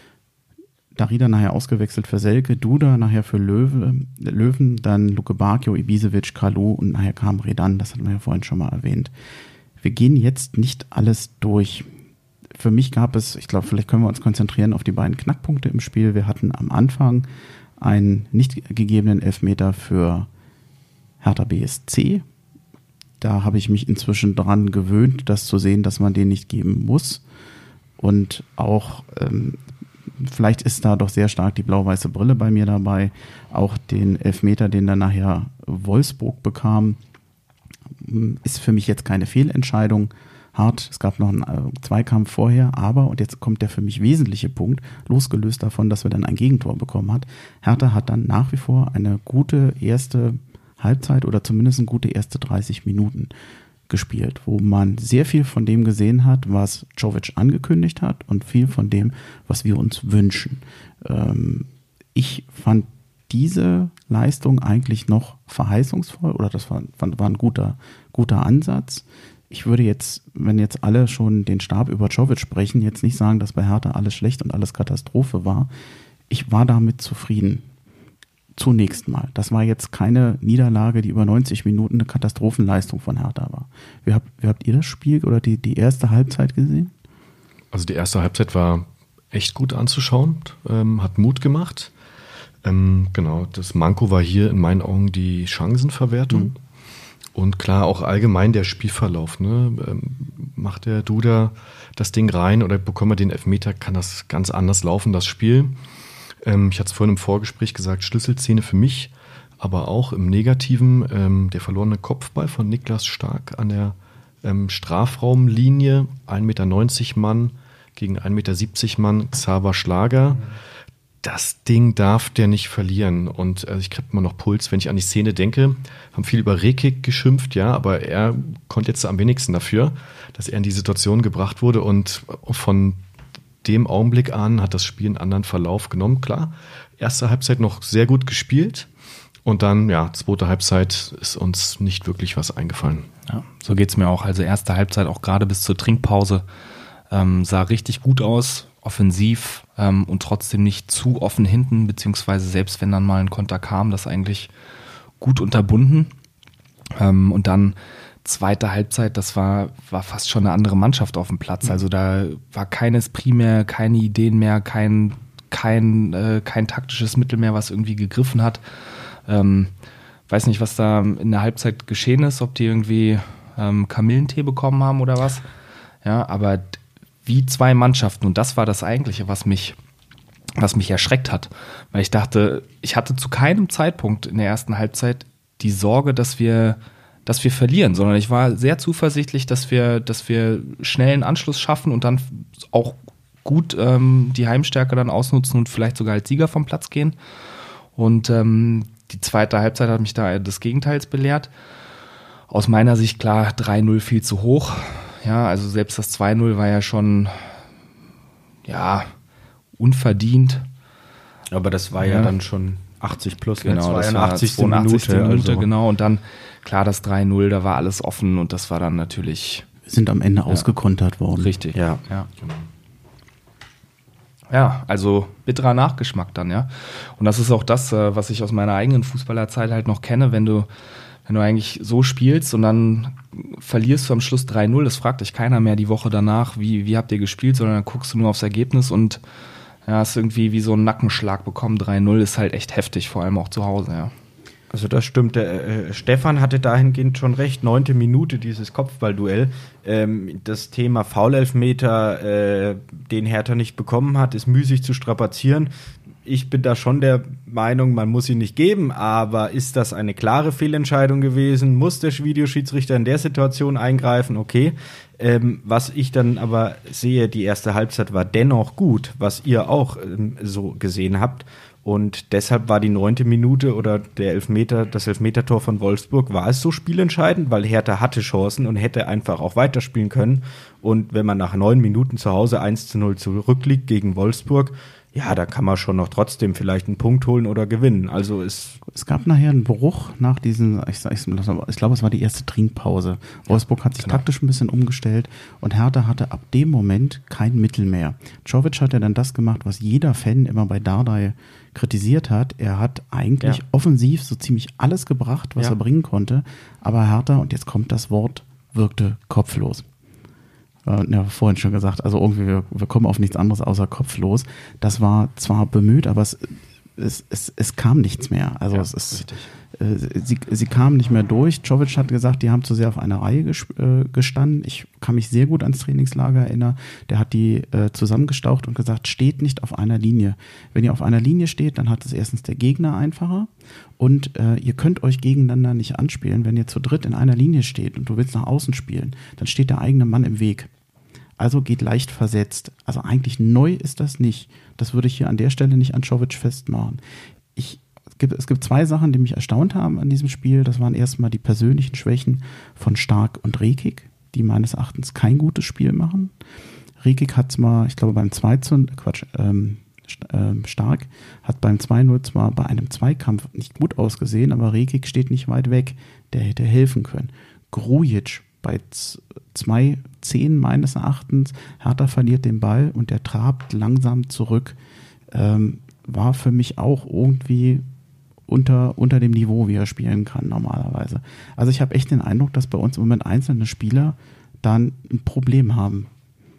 nachher ausgewechselt für Selke, Duda nachher für Löwen, dann Luke Bacchio, Ibisevic, Kalou und nachher kam Redan, das hatten wir ja vorhin schon mal erwähnt. Wir gehen jetzt nicht alles durch. Für mich gab es, ich glaube, vielleicht können wir uns konzentrieren auf die beiden Knackpunkte im Spiel. Wir hatten am Anfang einen nicht gegebenen Elfmeter für Hertha BSC. Da habe ich mich inzwischen dran gewöhnt, das zu sehen, dass man den nicht geben muss. Und auch vielleicht ist da doch sehr stark die blau-weiße Brille bei mir dabei. Auch den Elfmeter, den dann nachher Wolfsburg bekam, ist für mich jetzt keine Fehlentscheidung. Hart, es gab noch einen Zweikampf vorher, aber, und jetzt kommt der für mich wesentliche Punkt, losgelöst davon, dass wir dann ein Gegentor bekommen hat. Hertha hat dann nach wie vor eine gute erste Halbzeit oder zumindest eine gute erste 30 Minuten gespielt, wo man sehr viel von dem gesehen hat, was Jovic angekündigt hat und viel von dem, was wir uns wünschen. Ich fand diese Leistung eigentlich noch verheißungsvoll oder das war ein guter Ansatz. Ich würde jetzt, wenn jetzt alle schon den Stab über Jovic sprechen, jetzt nicht sagen, dass bei Hertha alles schlecht und alles Katastrophe war. Ich war damit zufrieden. Zunächst mal. Das war jetzt keine Niederlage, die über 90 Minuten eine Katastrophenleistung von Hertha war. Wie habt ihr das Spiel oder die erste Halbzeit gesehen? Also die erste Halbzeit war echt gut anzuschauen, hat Mut gemacht. Genau, das Manko war hier in meinen Augen die Chancenverwertung. Und klar, auch allgemein der Spielverlauf. Ne? Macht der Duda das Ding rein oder bekommt er den Elfmeter, kann das ganz anders laufen, das Spiel. Ich hatte es vorhin im Vorgespräch gesagt, Schlüsselszene für mich, aber auch im Negativen, der verlorene Kopfball von Niklas Stark an der Strafraumlinie, 1,90 Meter Mann gegen 1,70 Meter Mann, Xaver Schlager. Das Ding darf der nicht verlieren. Und ich kriege immer noch Puls, wenn ich an die Szene denke. Haben viel über Rekik geschimpft, ja, aber er konnte jetzt am wenigsten dafür, dass er in die Situation gebracht wurde. Und von dem Augenblick an hat das Spiel einen anderen Verlauf genommen. Klar, erste Halbzeit noch sehr gut gespielt. Und dann, ja, zweite Halbzeit ist uns nicht wirklich was eingefallen. Ja, so geht's mir auch. Also erste Halbzeit auch gerade bis zur Trinkpause sah richtig gut aus. Offensiv und trotzdem nicht zu offen hinten, beziehungsweise selbst wenn dann mal ein Konter kam, das eigentlich gut unterbunden. Und dann zweite Halbzeit, das war fast schon eine andere Mannschaft auf dem Platz. Also da war kein Esprit mehr, keine Ideen mehr, kein taktisches Mittel mehr, was irgendwie gegriffen hat. Weiß nicht, was da in der Halbzeit geschehen ist, ob die irgendwie Kamillentee bekommen haben oder was. Ja, aber wie zwei Mannschaften, und das war das Eigentliche, was mich erschreckt hat, weil ich dachte, ich hatte zu keinem Zeitpunkt in der ersten Halbzeit die Sorge, dass wir verlieren, sondern ich war sehr zuversichtlich, dass wir schnell einen Anschluss schaffen und dann auch gut die Heimstärke dann ausnutzen und vielleicht sogar als Sieger vom Platz gehen. Und die zweite Halbzeit hat mich da des Gegenteils belehrt. Aus meiner Sicht klar 3-0 viel zu hoch. Ja, also selbst das 2-0 war ja schon, ja, unverdient. Aber das war ja dann schon 80 plus, genau, ne? Das war 82. Minute, also. Genau. Und dann, klar, das 3-0, da war alles offen und das war dann natürlich... Wir sind am Ende ausgekontert worden. Richtig, ja. Ja, also bitterer Nachgeschmack dann, ja. Und das ist auch das, was ich aus meiner eigenen Fußballerzeit halt noch kenne, wenn du eigentlich so spielst und dann verlierst du am Schluss 3-0, das fragt dich keiner mehr die Woche danach, wie habt ihr gespielt, sondern dann guckst du nur aufs Ergebnis und ja, hast irgendwie wie so einen Nackenschlag bekommen. 3-0 ist halt echt heftig, vor allem auch zu Hause, ja. Also das stimmt, der Stefan hatte dahingehend schon recht, 9. Minute dieses Kopfballduell. Das Thema Foulelfmeter, den Hertha nicht bekommen hat, ist müßig zu strapazieren. Ich bin da schon der Meinung, man muss ihn nicht geben, aber ist das eine klare Fehlentscheidung gewesen? Muss der Videoschiedsrichter in der Situation eingreifen? Okay. Was ich dann aber sehe, die erste Halbzeit war dennoch gut, was ihr auch so gesehen habt. Und deshalb war die 9. Minute oder das Elfmetertor von Wolfsburg, war es so spielentscheidend, weil Hertha hatte Chancen und hätte einfach auch weiterspielen können. Und wenn man nach 9 Minuten zu Hause 1-0 zurückliegt gegen Wolfsburg, ja, da kann man schon noch trotzdem vielleicht einen Punkt holen oder gewinnen. Also es gab nachher einen Bruch nach diesen, ich glaube, es war die erste Trinkpause. Wolfsburg hat sich taktisch ein bisschen umgestellt und Hertha hatte ab dem Moment kein Mittel mehr. Czovic hat ja dann das gemacht, was jeder Fan immer bei Dardai kritisiert hat. Er hat eigentlich offensiv so ziemlich alles gebracht, was er bringen konnte, aber Hertha, und jetzt kommt das Wort, wirkte kopflos. Ja, vorhin schon gesagt, also irgendwie, wir kommen auf nichts anderes außer kopflos. Das war zwar bemüht, aber es kam nichts mehr. Also sie kamen nicht mehr durch. Czovic hat gesagt, die haben zu sehr auf einer Reihe gestanden. Ich kann mich sehr gut ans Trainingslager erinnern. Der hat die zusammengestaucht und gesagt, steht nicht auf einer Linie. Wenn ihr auf einer Linie steht, dann hat es erstens der Gegner einfacher und ihr könnt euch gegeneinander nicht anspielen. Wenn ihr zu dritt in einer Linie steht und du willst nach außen spielen, dann steht der eigene Mann im Weg. Also geht leicht versetzt. Also eigentlich neu ist das nicht. Das würde ich hier an der Stelle nicht an Czovic festmachen. Es gibt zwei Sachen, die mich erstaunt haben an diesem Spiel. Das waren erstmal die persönlichen Schwächen von Stark und Rekik, die meines Erachtens kein gutes Spiel machen. Rekik hat zwar, ich glaube Stark hat beim 2-0 zwar bei einem Zweikampf nicht gut ausgesehen, aber Rekik steht nicht weit weg. Der hätte helfen können. Grujic bei 2-10 meines Erachtens, Hertha verliert den Ball und der trabt langsam zurück, war für mich auch irgendwie unter dem Niveau, wie er spielen kann normalerweise. Also ich habe echt den Eindruck, dass bei uns im Moment einzelne Spieler dann ein Problem haben.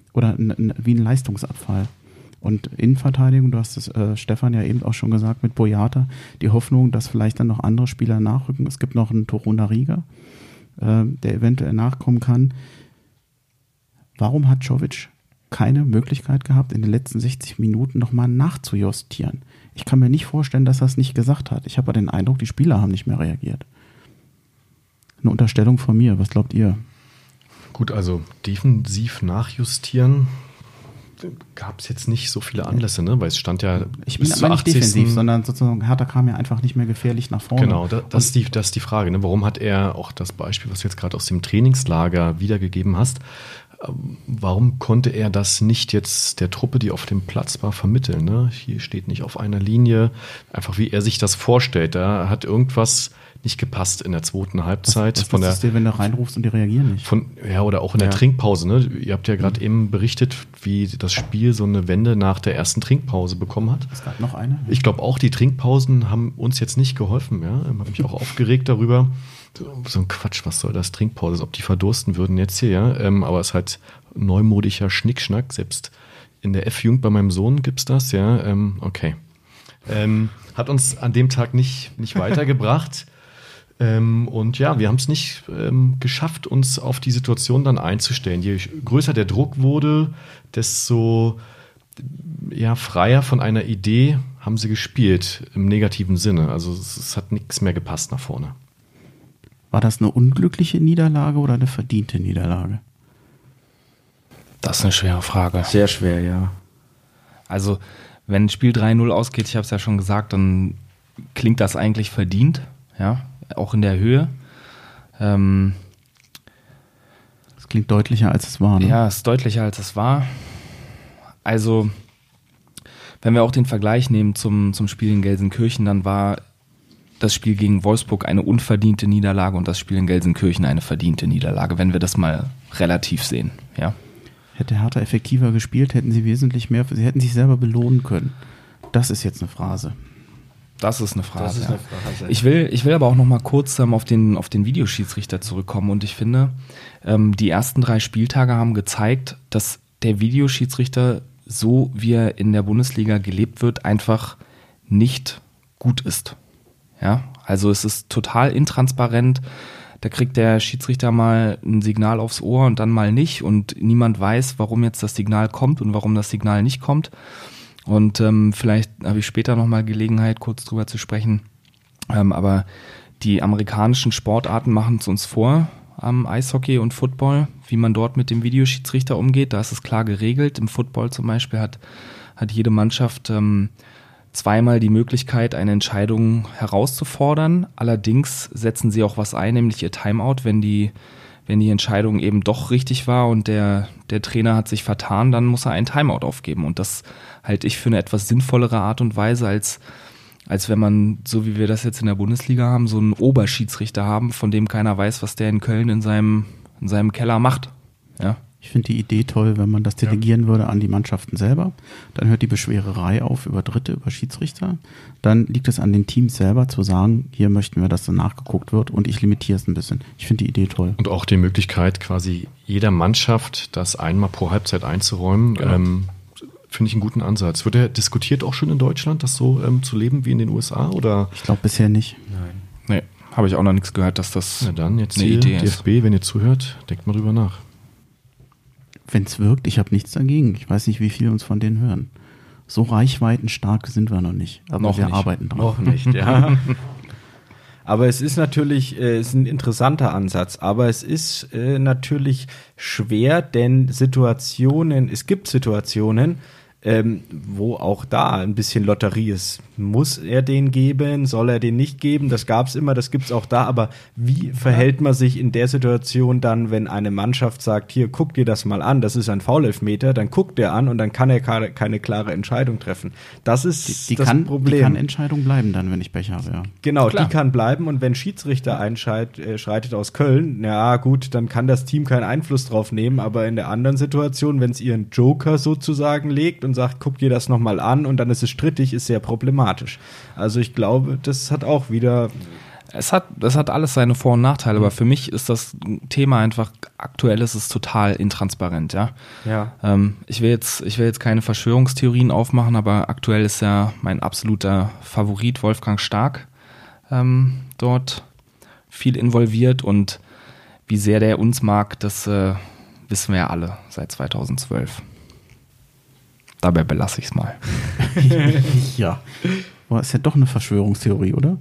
oder wie ein Leistungsabfall. Und Innenverteidigung, du hast es Stefan ja eben auch schon gesagt, mit Boyata, die Hoffnung, dass vielleicht dann noch andere Spieler nachrücken. Es gibt noch einen Torunariga, der eventuell nachkommen kann. Warum hat Jovic keine Möglichkeit gehabt, in den letzten 60 Minuten nochmal nachzujustieren? Ich kann mir nicht vorstellen, dass er es nicht gesagt hat. Ich habe den Eindruck, die Spieler haben nicht mehr reagiert. Eine Unterstellung von mir, was glaubt ihr? Gut, also defensiv nachjustieren gab es jetzt nicht so viele Anlässe, ne? Weil es stand ja ich bin aber nicht defensiv, sondern sozusagen Hertha kam ja einfach nicht mehr gefährlich nach vorne. Genau, das ist die Frage. Ne? Warum hat er auch das Beispiel, was du jetzt gerade aus dem Trainingslager wiedergegeben hast, warum konnte er das nicht jetzt der Truppe, die auf dem Platz war, vermitteln? Ne? Hier steht nicht auf einer Linie, einfach wie er sich das vorstellt. Da hat irgendwas nicht gepasst in der zweiten Halbzeit. Was ist dir, wenn du reinrufst und die reagieren nicht? Oder auch in der Trinkpause. Ne? Ihr habt ja gerade eben berichtet, wie das Spiel so eine Wende nach der ersten Trinkpause bekommen hat. Es gab noch eine. Ich glaube auch, die Trinkpausen haben uns jetzt nicht geholfen. Ja? Ich habe mich auch aufgeregt darüber. So ein Quatsch, was soll das, Trinkpause? Ob die verdursten würden jetzt hier, ja. Aber es ist halt neumodischer Schnickschnack. Selbst in der F-Jugend bei meinem Sohn gibt es das, ja. Okay. Hat uns an dem Tag nicht weitergebracht. Und ja, wir haben es nicht geschafft, uns auf die Situation dann einzustellen. Je größer der Druck wurde, desto freier von einer Idee haben sie gespielt, im negativen Sinne. Also es hat nichts mehr gepasst nach vorne. War das eine unglückliche Niederlage oder eine verdiente Niederlage? Das ist eine schwere Frage. Sehr schwer, ja. Also, wenn ein Spiel 3-0 ausgeht, ich habe es ja schon gesagt, dann klingt das eigentlich verdient, ja, auch in der Höhe. Es klingt deutlicher, als es war, ne? Ja, es ist deutlicher, als es war. Also, wenn wir auch den Vergleich nehmen zum Spiel in Gelsenkirchen, dann war das Spiel gegen Wolfsburg eine unverdiente Niederlage und das Spiel in Gelsenkirchen eine verdiente Niederlage, wenn wir das mal relativ sehen, ja. Hätte Hertha effektiver gespielt, hätten sie wesentlich mehr, sie hätten sich selber belohnen können. Das ist jetzt eine Phrase. Das ist eine Phrase. Ich will aber auch noch mal kurz auf den Videoschiedsrichter zurückkommen und ich finde, die ersten 3 Spieltage haben gezeigt, dass der Videoschiedsrichter, so wie er in der Bundesliga gelebt wird, einfach nicht gut ist. Ja, also es ist total intransparent. Da kriegt der Schiedsrichter mal ein Signal aufs Ohr und dann mal nicht und niemand weiß, warum jetzt das Signal kommt und warum das Signal nicht kommt. Und vielleicht habe ich später nochmal Gelegenheit, kurz drüber zu sprechen. Aber die amerikanischen Sportarten machen es uns vor, Eishockey und Football, wie man dort mit dem Videoschiedsrichter umgeht. Da ist es klar geregelt. Im Football zum Beispiel hat jede Mannschaft zweimal die Möglichkeit, eine Entscheidung herauszufordern. Allerdings setzen sie auch was ein, nämlich ihr Timeout, wenn die Entscheidung eben doch richtig war und der Trainer hat sich vertan, dann muss er einen Timeout aufgeben. Und das halte ich für eine etwas sinnvollere Art und Weise, als wenn man, so wie wir das jetzt in der Bundesliga haben, so einen Oberschiedsrichter haben, von dem keiner weiß, was der in Köln in seinem Keller macht. Ja. Ich finde die Idee toll, wenn man das delegieren würde an die Mannschaften selber. Dann hört die Beschwererei auf über Dritte, über Schiedsrichter. Dann liegt es an den Teams selber zu sagen, hier möchten wir, dass so nachgeguckt wird und ich limitiere es ein bisschen. Ich finde die Idee toll. Und auch die Möglichkeit, quasi jeder Mannschaft das einmal pro Halbzeit einzuräumen, finde ich einen guten Ansatz. Wird der diskutiert auch schon in Deutschland, das so zu leben wie in den USA? Oder? Ich glaube bisher nicht. Nein. Nee, habe ich auch noch nichts gehört, dass das Na dann, jetzt eine hier, Idee DFB, ist. wenn ihr zuhört, denkt mal drüber nach. Wenn es wirkt, ich habe nichts dagegen. Ich weiß nicht, wie viele uns von denen hören. So reichweitenstark sind wir noch nicht. Aber Noch wir nicht. arbeiten dran. Noch nicht, ja. Aber es ist natürlich ist ein interessanter Ansatz. Aber es ist natürlich schwer, denn es gibt Situationen, wo auch da ein bisschen Lotterie ist. Muss er den geben? Soll er den nicht geben? Das gab es immer, das gibt es auch da. Aber wie verhält man sich in der Situation dann, wenn eine Mannschaft sagt, hier, guck dir das mal an, das ist ein Foul-Elfmeter, dann guckt er an und dann kann er keine klare Entscheidung treffen. Das ist das Problem. Die kann Entscheidung bleiben dann, wenn ich Pech habe, ja. Genau, Klar. die kann bleiben und wenn Schiedsrichter schreitet aus Köln, ja gut, dann kann das Team keinen Einfluss drauf nehmen, aber in der anderen Situation, wenn es ihren Joker sozusagen legt und sagt, guck dir das nochmal an und dann ist es strittig, ist sehr problematisch. Also ich glaube, das hat auch wieder Es hat alles seine Vor- und Nachteile, aber für mich ist das Thema einfach, aktuell ist es total intransparent, ja. Ja. Ich will jetzt keine Verschwörungstheorien aufmachen, aber aktuell ist ja mein absoluter Favorit Wolfgang Stark dort viel involviert, und wie sehr der uns mag, das wissen wir ja alle seit 2012. Dabei belasse ich es mal. Ja. Boah, ist ja doch eine Verschwörungstheorie, oder?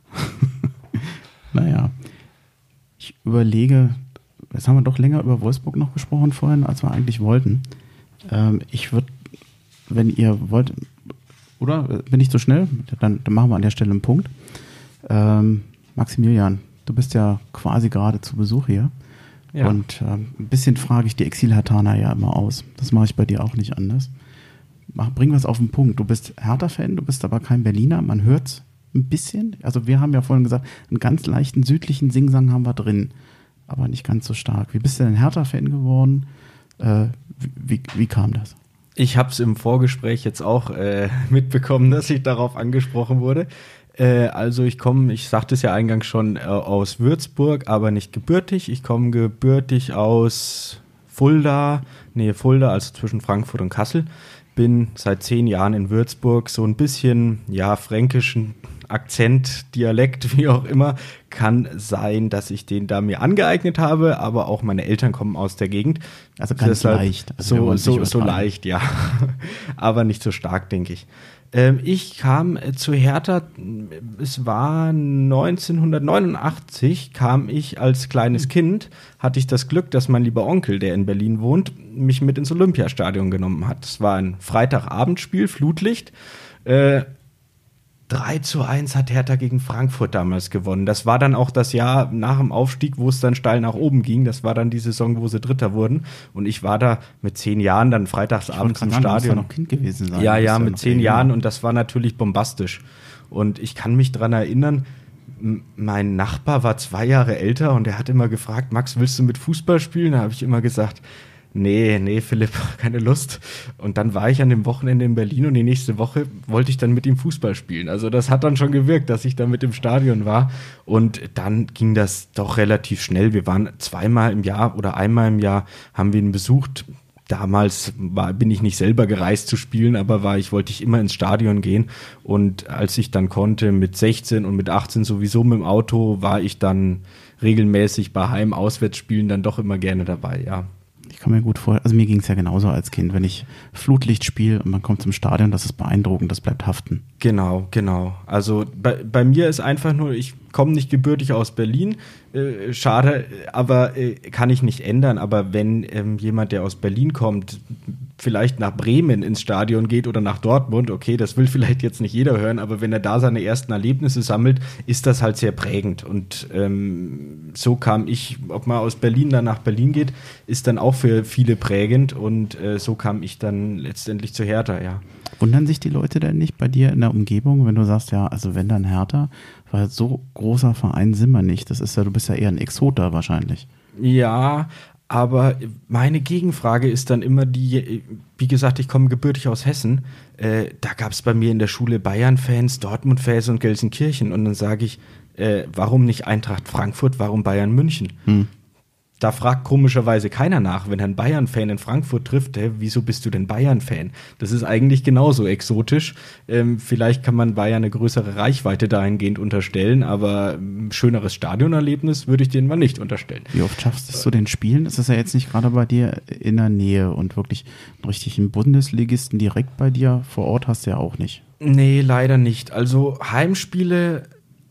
Naja. Ich überlege, jetzt haben wir doch länger über Wolfsburg noch gesprochen vorhin, als wir eigentlich wollten. Ich würde, wenn ihr wollt, oder bin ich zu schnell? Dann machen wir an der Stelle einen Punkt. Maximilian, du bist ja quasi gerade zu Besuch hier. Ja. Und ein bisschen frage ich die Exil-Herthaner ja immer aus. Das mache ich bei dir auch nicht anders. Bring was auf den Punkt. Du bist Hertha-Fan, du bist aber kein Berliner. Man hört's ein bisschen. Also wir haben ja vorhin gesagt, einen ganz leichten südlichen Singsang haben wir drin, aber nicht ganz so stark. Wie bist du denn Hertha-Fan geworden? Wie kam das? Ich habe es im Vorgespräch jetzt auch mitbekommen, dass ich darauf angesprochen wurde. Also ich sagte es ja eingangs schon, aus Würzburg, aber nicht gebürtig. Ich komme gebürtig aus Fulda, also zwischen Frankfurt und Kassel. Bin seit 10 Jahren in Würzburg, so ein bisschen, ja, fränkischen Akzent, Dialekt, wie auch immer. Kann sein, dass ich den da mir angeeignet habe, aber auch meine Eltern kommen aus der Gegend. Also ganz deshalb leicht. Also so leicht, ja. Aber nicht so stark, denke ich. Ich kam zu Hertha, es war 1989, kam ich als kleines Kind, hatte ich das Glück, dass mein lieber Onkel, der in Berlin wohnt, mich mit ins Olympiastadion genommen hat. Es war ein Freitagabendspiel, Flutlicht. 3:1 hat Hertha gegen Frankfurt damals gewonnen. Das war dann auch das Jahr nach dem Aufstieg, wo es dann steil nach oben ging. Das war dann die Saison, wo sie Dritter wurden. Und ich war da mit 10 Jahren dann freitagsabends im Stadion. Noch Kind gewesen sein. Ja, mit 10 Jahren. Und das war natürlich bombastisch. Und ich kann mich dran erinnern, mein Nachbar war 2 Jahre älter und er hat immer gefragt, Max, willst du mit Fußball spielen? Da habe ich immer gesagt, nee, Philipp, keine Lust. Und dann war ich an dem Wochenende in Berlin und die nächste Woche wollte ich dann mit ihm Fußball spielen. Also das hat dann schon gewirkt, dass ich da mit im Stadion war. Und dann ging das doch relativ schnell. Wir waren 2-mal im Jahr oder einmal im Jahr, haben wir ihn besucht. Damals bin ich nicht selber gereist zu spielen, aber wollte ich immer ins Stadion gehen. Und als ich dann konnte, mit 16 und mit 18 sowieso mit dem Auto, war ich dann regelmäßig bei Heim-Auswärtsspielen dann doch immer gerne dabei, ja. Ich kann mir gut vorstellen, also mir ging es ja genauso als Kind, wenn ich Flutlicht spiele und man kommt zum Stadion, das ist beeindruckend, das bleibt haften. Genau. Also bei mir ist einfach nur, ich komme nicht gebürtig aus Berlin, schade, aber kann ich nicht ändern. Aber wenn jemand, der aus Berlin kommt, vielleicht nach Bremen ins Stadion geht oder nach Dortmund, okay, das will vielleicht jetzt nicht jeder hören, aber wenn er da seine ersten Erlebnisse sammelt, ist das halt sehr prägend. Und so kam ich, ob man aus Berlin dann nach Berlin geht, ist dann auch für viele prägend. Und so kam ich dann letztendlich zu Hertha, ja. Wundern sich die Leute denn nicht bei dir in der Umgebung, wenn du sagst, ja, also wenn dann Hertha, weil so großer Verein sind wir nicht. Das ist ja, du bist ja eher ein Exot da wahrscheinlich. Ja, aber meine Gegenfrage ist dann immer die, wie gesagt, ich komme gebürtig aus Hessen. Da gab es bei mir in der Schule Bayern-Fans, Dortmund-Fans und Gelsenkirchen. Und dann sage ich, warum nicht Eintracht Frankfurt, warum Bayern München? Da fragt komischerweise keiner nach, wenn ein Bayern-Fan in Frankfurt trifft, wieso bist du denn Bayern-Fan? Das ist eigentlich genauso exotisch. Vielleicht kann man Bayern eine größere Reichweite dahingehend unterstellen, aber ein schöneres Stadionerlebnis würde ich denen mal nicht unterstellen. Wie oft schaffst du es zu den Spielen? Das ist ja jetzt nicht gerade bei dir in der Nähe und wirklich einen richtigen Bundesligisten direkt bei dir vor Ort hast du ja auch nicht. Nee, leider nicht. Also Heimspiele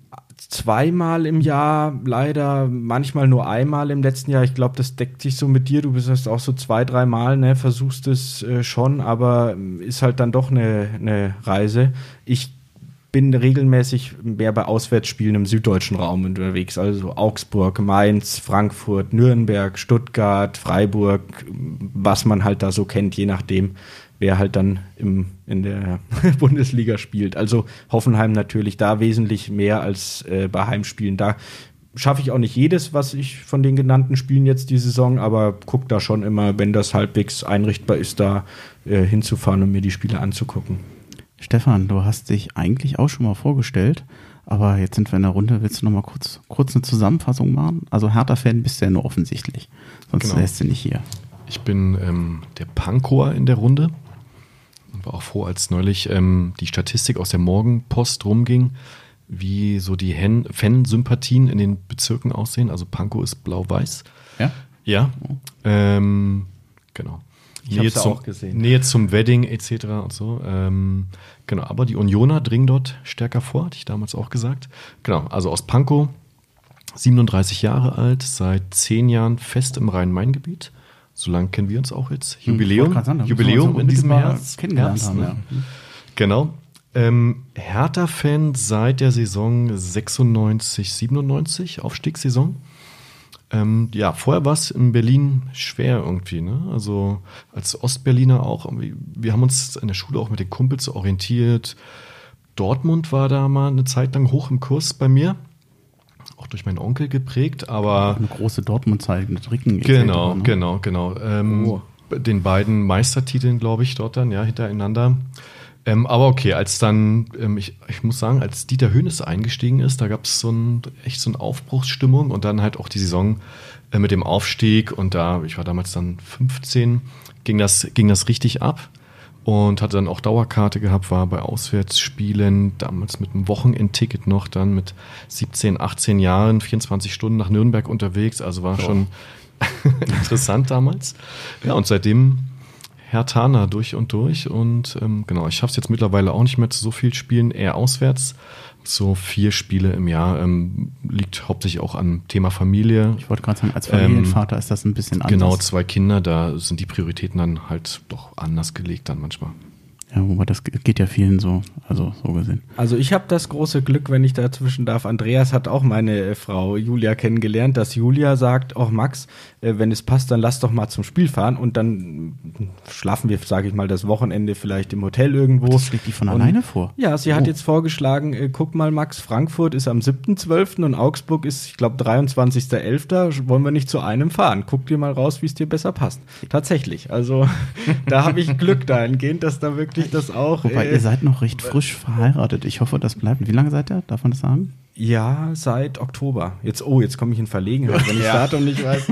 2-mal im Jahr, leider manchmal nur einmal im letzten Jahr. Ich glaube, das deckt sich so mit dir. Du bist das auch so 2-3 Mal, ne? Versuchst es schon, aber ist halt dann doch eine Reise. Ich bin regelmäßig mehr bei Auswärtsspielen im süddeutschen Raum unterwegs, also Augsburg, Mainz, Frankfurt, Nürnberg, Stuttgart, Freiburg, was man halt da so kennt, je nachdem, wer halt dann in der Bundesliga spielt. Also Hoffenheim natürlich da wesentlich mehr als bei Heimspielen. Da schaffe ich auch nicht jedes, was ich von den genannten Spielen jetzt die Saison, aber gucke da schon immer, wenn das halbwegs einrichtbar ist, da hinzufahren und mir die Spiele anzugucken. Stefan, du hast dich eigentlich auch schon mal vorgestellt, Aber jetzt sind wir in der Runde. Willst du noch mal kurz eine Zusammenfassung machen? Also Hertha-Fan bist du ja nur offensichtlich. Sonst wärst du nicht hier. Ich bin der Pankower in der Runde. Und war auch froh, als neulich die Statistik aus der Morgenpost rumging, wie so die Fansympathien in den Bezirken aussehen. Also Pankow ist blau-weiß. Ja? Ja. Genau. Ich habe es auch gesehen. Nähe zum Wedding etc. und so. Genau, aber die Unioner dringen dort stärker vor, hatte ich damals auch gesagt. Genau, also aus Pankow, 37 Jahre alt, seit 10 Jahren fest im Rhein-Main-Gebiet. So lange kennen wir uns auch jetzt. Jubiläum in diesem Herbst. Kennengelernt haben, ja. Genau. Hertha-Fan seit der Saison 96, 97, Aufstiegssaison. Vorher war es in Berlin schwer irgendwie, ne? Also als Ostberliner auch. Wir haben uns in der Schule auch mit den Kumpels orientiert. Dortmund war da mal eine Zeit lang hoch im Kurs bei mir. Auch durch meinen Onkel geprägt, aber... Eine große Dortmund-Zeit mit Ricken. Genau. Ne? Den beiden Meistertiteln, glaube ich, dort dann, ja, hintereinander. Aber okay, als dann, ich muss sagen, als Dieter Hoeneß eingestiegen ist, da gab es echt so eine Aufbruchsstimmung und dann halt auch die Saison mit dem Aufstieg und ich war damals dann 15, ging das richtig ab und hatte dann auch Dauerkarte gehabt, war bei Auswärtsspielen, damals mit einem Wochenendticket noch, dann mit 17, 18 Jahren, 24 Stunden nach Nürnberg unterwegs, also war schon interessant damals. Ja, und seitdem Herthaner durch und durch und genau, ich habe es jetzt mittlerweile auch nicht mehr zu so viel Spielen, eher auswärts, so 4 Spiele im Jahr, liegt hauptsächlich auch am Thema Familie. Ich wollte gerade sagen, als Familienvater ist das ein bisschen anders. Genau, 2 Kinder, da sind die Prioritäten dann halt doch anders gelegt dann manchmal. Ja, wobei das geht ja vielen so, also so gesehen. Also ich habe das große Glück, wenn ich dazwischen darf. Andreas hat auch meine Frau Julia kennengelernt, dass Julia sagt, oh Max, wenn es passt, dann lass doch mal zum Spiel fahren und dann schlafen wir, sage ich mal, das Wochenende vielleicht im Hotel irgendwo. Das schlägt die von alleine vor? Ja, sie hat jetzt vorgeschlagen, guck mal Max, Frankfurt ist am 7.12. und Augsburg ist, ich glaube, 23.11. Wollen wir nicht zu einem fahren? Guck dir mal raus, wie es dir besser passt. Tatsächlich, also da habe ich Glück dahingehend, dass da wirklich das auch... Wobei, ihr seid noch recht frisch verheiratet. Ich hoffe, das bleibt. Wie lange seid ihr? Darf man das sagen? Ja, seit Oktober. Jetzt komme ich in Verlegenheit, wenn ich das Datum nicht weiß.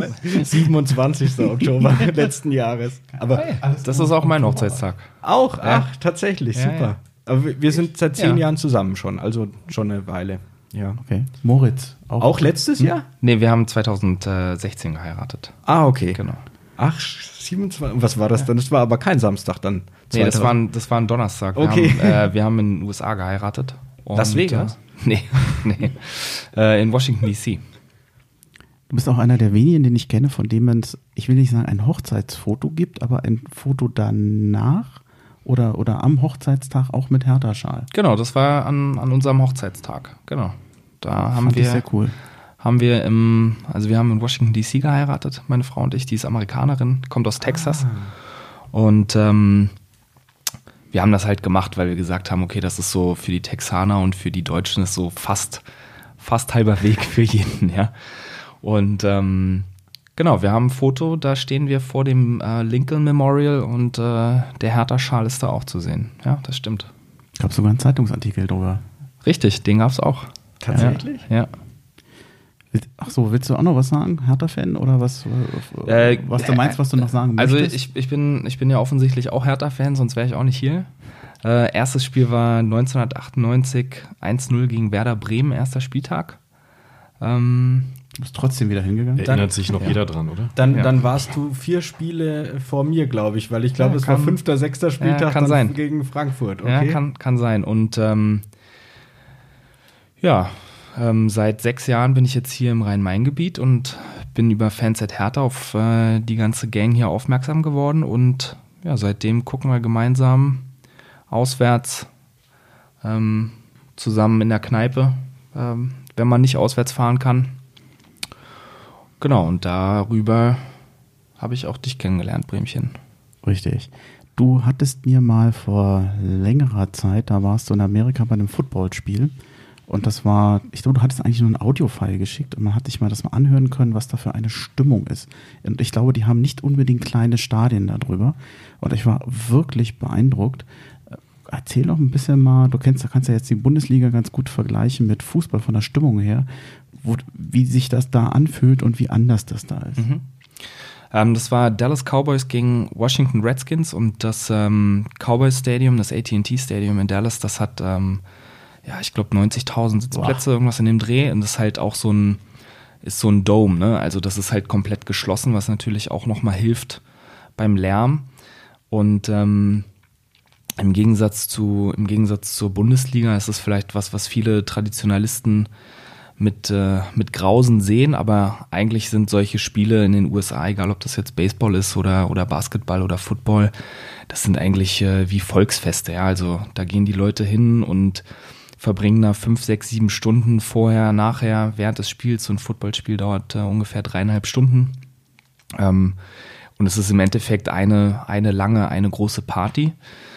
27. Oktober letzten Jahres. Aber das ist auch mein Hochzeitstag. Auch? Ach, tatsächlich, Ja, super. ja. Aber wir sind seit 10 Ja. Jahren zusammen schon, also schon eine Weile. Ja. Okay. Moritz. Auch letztes Jahr? Nee, wir haben 2016 geheiratet. Ah, okay. Genau. Ach, 27. Was war das dann? Das war aber kein Samstag dann. Nee, das war ein Donnerstag. Okay. Wir haben in den USA geheiratet. Und, Las Vegas? Nee. In Washington, D.C. Du bist auch einer der wenigen, den ich kenne, von dem man, ich will nicht sagen, ein Hochzeitsfoto gibt, aber ein Foto danach oder am Hochzeitstag auch mit Hertha-Schal. Genau, das war an unserem Hochzeitstag. Genau. Da haben Fand ich wir sehr cool. wir haben in Washington D.C. geheiratet, meine Frau und ich, die ist Amerikanerin, kommt aus Texas. Und wir haben das halt gemacht, weil wir gesagt haben, okay, das ist so für die Texaner und für die Deutschen ist so fast halber Weg für jeden, ja. Und genau, wir haben ein Foto, da stehen wir vor dem Lincoln Memorial und der Hertha-Schal ist da auch zu sehen. Ja, das stimmt. Gab sogar einen Zeitungsartikel drüber. Richtig, den gab's auch. Tatsächlich? Ja. Ach so, willst du auch noch was sagen? Hertha-Fan oder was du meinst, was du noch sagen also möchtest? ich bin ja offensichtlich auch Hertha-Fan, sonst wäre ich auch nicht hier. Erstes Spiel war 1998, 1-0 gegen Werder Bremen, erster Spieltag. Du bist trotzdem wieder hingegangen? Erinnert sich noch jeder dran, oder? Dann warst du 4 Spiele vor mir, glaube ich, weil ich glaube, es war 5., 6. Spieltag kann dann sein. gegen Frankfurt. Okay. Ja, kann sein. Und seit 6 Jahren bin ich jetzt hier im Rhein-Main-Gebiet und bin über Fans at Hertha auf die ganze Gang hier aufmerksam geworden. Und ja, seitdem gucken wir gemeinsam auswärts zusammen in der Kneipe, wenn man nicht auswärts fahren kann. Genau, und darüber habe ich auch dich kennengelernt, Bremchen. Richtig. Du hattest mir mal vor längerer Zeit, da warst du in Amerika bei einem Footballspiel und das war, ich glaube, du hattest eigentlich nur ein Audio-File geschickt und man hat sich mal das mal anhören können, was da für eine Stimmung ist. Und ich glaube, die haben nicht unbedingt kleine Stadien darüber und ich war wirklich beeindruckt. erzähl doch ein bisschen mal, kannst ja jetzt die Bundesliga ganz gut vergleichen mit Fußball von der Stimmung her, wie sich das da anfühlt und wie anders das da ist. Das war Dallas Cowboys gegen Washington Redskins und das Cowboys Stadium, das AT&T Stadium in Dallas, das hat, ich glaube 90.000 Sitzplätze, irgendwas in dem Dreh, und das ist halt auch so ein Dome, ne? Also das ist halt komplett geschlossen, was natürlich auch nochmal hilft beim Lärm. Und im Gegensatz zur Bundesliga ist es vielleicht was viele Traditionalisten mit Grausen sehen, aber eigentlich sind solche Spiele in den USA, egal ob das jetzt Baseball ist oder Basketball oder Football, das sind eigentlich wie Volksfeste, ja, also da gehen die Leute hin und verbringen da 5, 6, 7 Stunden vorher, nachher, während des Spiels. So ein Footballspiel dauert ungefähr 3,5 Stunden. Und es ist im Endeffekt eine große Party.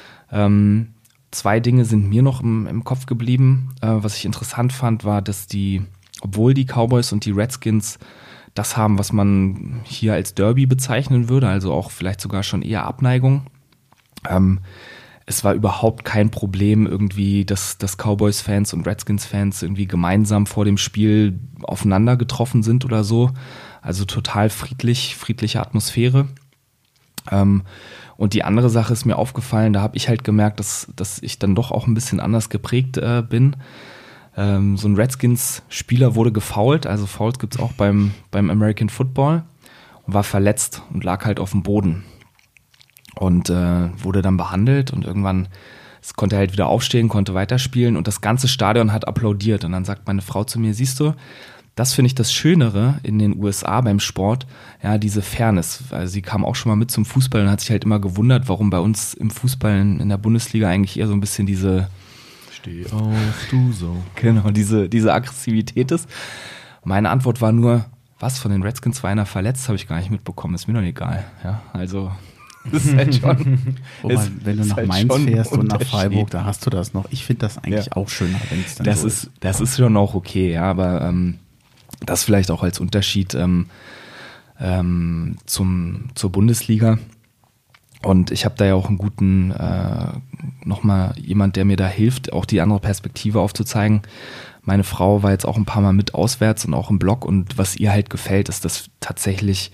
2 Dinge sind mir noch im Kopf geblieben. Was ich interessant fand, war, dass obwohl die Cowboys und die Redskins das haben, was man hier als Derby bezeichnen würde, also auch vielleicht sogar schon eher Abneigung, es war überhaupt kein Problem irgendwie, dass Cowboys-Fans und Redskins-Fans irgendwie gemeinsam vor dem Spiel aufeinander getroffen sind oder so. Also total friedliche Atmosphäre. Und die andere Sache ist mir aufgefallen, da habe ich halt gemerkt, dass ich dann doch auch ein bisschen anders geprägt bin. So ein Redskins-Spieler wurde gefoult, also Fouls gibt's auch beim American Football, und war verletzt und lag halt auf dem Boden. Und wurde dann behandelt und irgendwann konnte er halt wieder aufstehen, konnte weiterspielen und das ganze Stadion hat applaudiert. Und dann sagt meine Frau zu mir, siehst du, das finde ich das Schönere in den USA beim Sport, ja, diese Fairness. Also sie kam auch schon mal mit zum Fußball und hat sich halt immer gewundert, warum bei uns im Fußball in der Bundesliga eigentlich eher so ein bisschen diese Steh auf, du so. Genau, diese Aggressivität ist. Meine Antwort war nur, was, von den Redskins war einer verletzt, habe ich gar nicht mitbekommen, ist mir doch egal. Ja, also das ist halt schon. Wobei, wenn du nach halt Mainz fährst und nach Freiburg, da hast du das noch. Ich finde das eigentlich auch schöner, wenn es dann so ist. Das ist schon auch okay, ja, aber das vielleicht auch als Unterschied zur Bundesliga. Und ich habe da ja auch einen guten, nochmal jemand, der mir da hilft, auch die andere Perspektive aufzuzeigen. Meine Frau war jetzt auch ein paar Mal mit auswärts und auch im Blog, und was ihr halt gefällt, ist, dass tatsächlich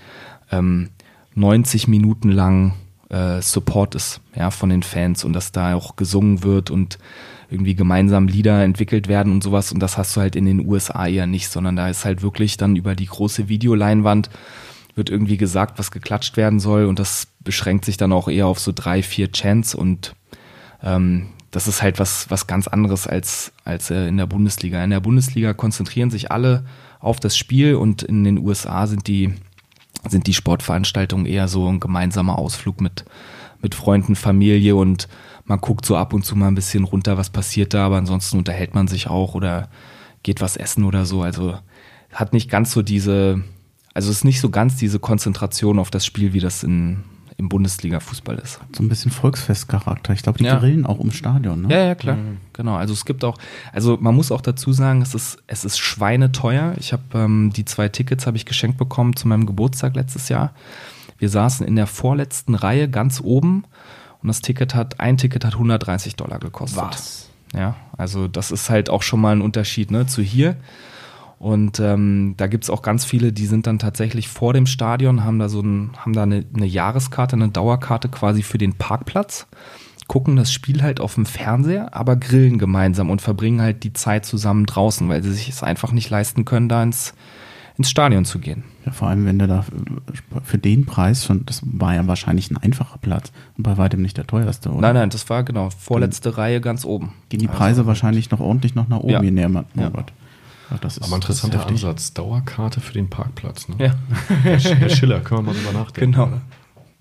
90 Minuten lang Support ist, ja, von den Fans, und dass da auch gesungen wird und irgendwie gemeinsam Lieder entwickelt werden und sowas, und das hast du halt in den USA eher nicht, sondern da ist halt wirklich dann über die große Videoleinwand wird irgendwie gesagt, was geklatscht werden soll, und das beschränkt sich dann auch eher auf so 3, 4 Chants, und das ist halt was ganz anderes als in der Bundesliga. In der Bundesliga konzentrieren sich alle auf das Spiel, und in den USA sind die Sportveranstaltungen eher so ein gemeinsamer Ausflug mit Freunden, Familie, und man guckt so ab und zu mal ein bisschen runter, was passiert da, aber ansonsten unterhält man sich auch oder geht was essen oder so. Also hat nicht ganz so es ist nicht so ganz diese Konzentration auf das Spiel, wie das im Bundesliga-Fußball ist. So ein bisschen Volksfestcharakter. Ich glaube, die grillen auch ums Stadion, ne? Ja, klar. Genau. Also es gibt auch, man muss auch dazu sagen, es ist schweineteuer. Ich habe die 2 Tickets habe ich geschenkt bekommen zu meinem Geburtstag letztes Jahr. Wir saßen in der vorletzten Reihe ganz oben, und ein Ticket hat $130 gekostet. Was? Ja, also das ist halt auch schon mal ein Unterschied, ne, zu hier. Und da gibt's auch ganz viele, die sind dann tatsächlich vor dem Stadion, haben da eine Jahreskarte, eine Dauerkarte quasi für den Parkplatz, gucken das Spiel halt auf dem Fernseher, aber grillen gemeinsam und verbringen halt die Zeit zusammen draußen, weil sie sich es einfach nicht leisten können, da ins Stadion zu gehen. Ja, vor allem, wenn du da für den Preis schon, das war ja wahrscheinlich ein einfacher Platz und bei weitem nicht der teuerste, oder? Nein, das war genau vorletzte Reihe ganz oben. Gehen die Preise wahrscheinlich noch ordentlich nach oben, je näher man wird. Ja, das ist aber ein interessanter Ansatz. Dauerkarte für den Parkplatz. Ne? Ja. Herr Schiller, können wir mal drüber nachdenken. Genau. Oder?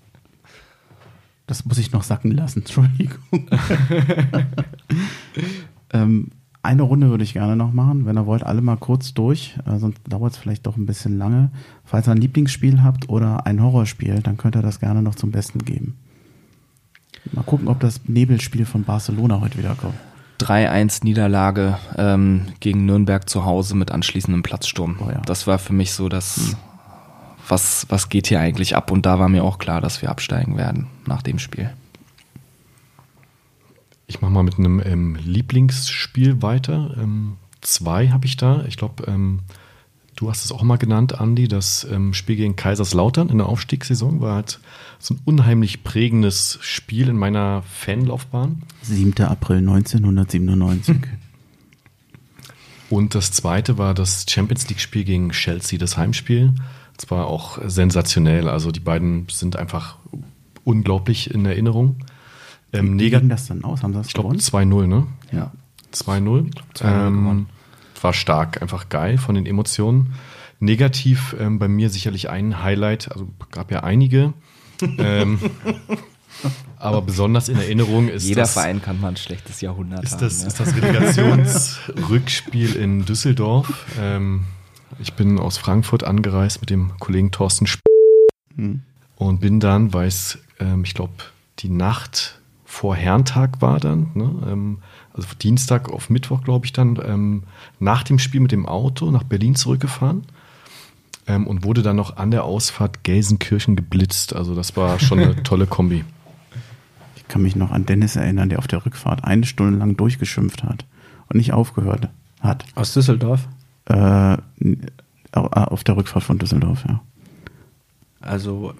Das muss ich noch sacken lassen, Entschuldigung. Eine Runde würde ich gerne noch machen, wenn ihr wollt, alle mal kurz durch, sonst dauert es vielleicht doch ein bisschen lange. Falls ihr ein Lieblingsspiel habt oder ein Horrorspiel, dann könnt ihr das gerne noch zum Besten geben. Mal gucken, ob das Nebelspiel von Barcelona heute wieder kommt. 3-1 Niederlage gegen Nürnberg zu Hause mit anschließendem Platzsturm. Oh ja. Das war für mich so das, was geht hier eigentlich ab? Und da war mir auch klar, dass wir absteigen werden nach dem Spiel. Ich mache mal mit einem Lieblingsspiel weiter. 2 habe ich da. Ich glaube, du hast es auch mal genannt, Andi. Das Spiel gegen Kaiserslautern in der Aufstiegssaison war halt so ein unheimlich prägendes Spiel in meiner Fanlaufbahn. 7. April 1997. Und das zweite war das Champions-League-Spiel gegen Chelsea, das Heimspiel. Das war auch sensationell. Also die beiden sind einfach unglaublich in Erinnerung. Wie ging das dann aus? Haben sie das gewonnen? Ich glaube 2-0, ne? Ja. 2-0. War stark, einfach geil von den Emotionen. Negativ bei mir sicherlich ein Highlight, also gab ja einige. Aber besonders in Erinnerung ist jeder Verein kann mal ein schlechtes Jahrhundert haben. Ist das Relegationsrückspiel in Düsseldorf. Ich bin aus Frankfurt angereist mit dem Kollegen Thorsten und bin dann, weil es, ich glaube, die Nacht vor Herrentag war dann, ne? Also Dienstag auf Mittwoch, glaube ich dann, nach dem Spiel mit dem Auto nach Berlin zurückgefahren und wurde dann noch an der Ausfahrt Gelsenkirchen geblitzt. Also das war schon eine tolle Kombi. Ich kann mich noch an Dennis erinnern, der auf der Rückfahrt 1 Stunde lang durchgeschimpft hat und nicht aufgehört hat. Aus Düsseldorf? Auf der Rückfahrt von Düsseldorf, ja. Also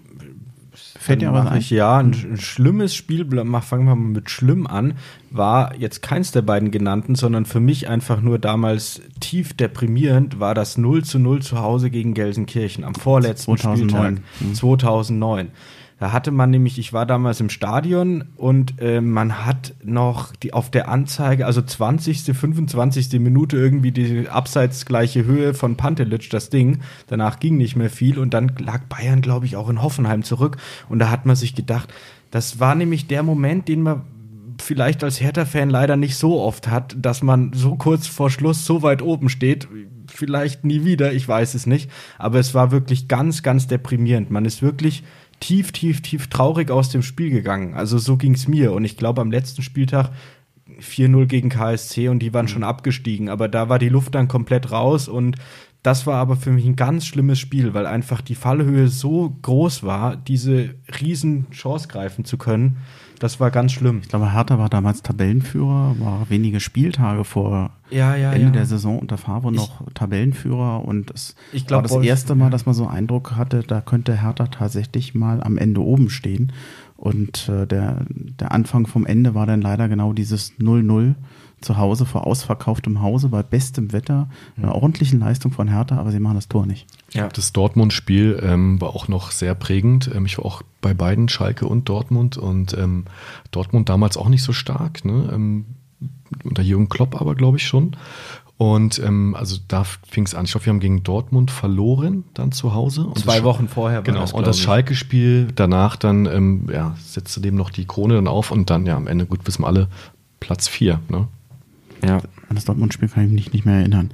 fällt dir was ein? Ja, ein schlimmes Spiel, fangen wir mal mit schlimm an, war jetzt keins der beiden genannten, sondern für mich einfach nur damals tief deprimierend, war das 0:0 zu Hause gegen Gelsenkirchen am vorletzten 2009. Spieltag 2009. Da hatte man nämlich, ich war damals im Stadion und man hat noch auf der Anzeige, also 20., 25. Minute irgendwie die abseits gleiche Höhe von Pantelic, das Ding. Danach ging nicht mehr viel und dann lag Bayern, glaube ich, auch in Hoffenheim zurück. Und da hat man sich gedacht, das war nämlich der Moment, den man vielleicht als Hertha-Fan leider nicht so oft hat, dass man so kurz vor Schluss so weit oben steht. Vielleicht nie wieder, ich weiß es nicht. Aber es war wirklich ganz, ganz deprimierend. Man ist wirklich tief traurig aus dem Spiel gegangen. Also so ging es mir. Und ich glaube, am letzten Spieltag 4-0 gegen KSC und die waren schon abgestiegen. Aber da war die Luft dann komplett raus und das war aber für mich ein ganz schlimmes Spiel, weil einfach die Fallhöhe so groß war, diese riesen Chance greifen zu können. Das war ganz schlimm. Ich glaube, Hertha war damals Tabellenführer, war wenige Spieltage vor Ende der Saison unter Favre noch Tabellenführer und es war das erste Mal, dass man so Eindruck hatte, da könnte Hertha tatsächlich mal am Ende oben stehen und der Anfang vom Ende war dann leider genau dieses 0-0 zu Hause vor ausverkauftem Hause bei bestem Wetter, einer ordentlichen Leistung von Hertha, aber sie machen das Tor nicht. Ja. Das Dortmund-Spiel war auch noch sehr prägend. Ich war auch bei beiden, Schalke und Dortmund und Dortmund damals auch nicht so stark, ne? Unter Jürgen Klopp aber, glaube ich, schon. Und also da fing es an. Ich glaube, wir haben gegen Dortmund verloren dann zu Hause. Und 2 Wochen vorher war das, und das Schalke-Spiel danach dann setzte dem noch die Krone dann auf und dann am Ende, gut, wissen wir alle, Platz 4, ne? Ja. An das Dortmund-Spiel kann ich mich nicht mehr erinnern.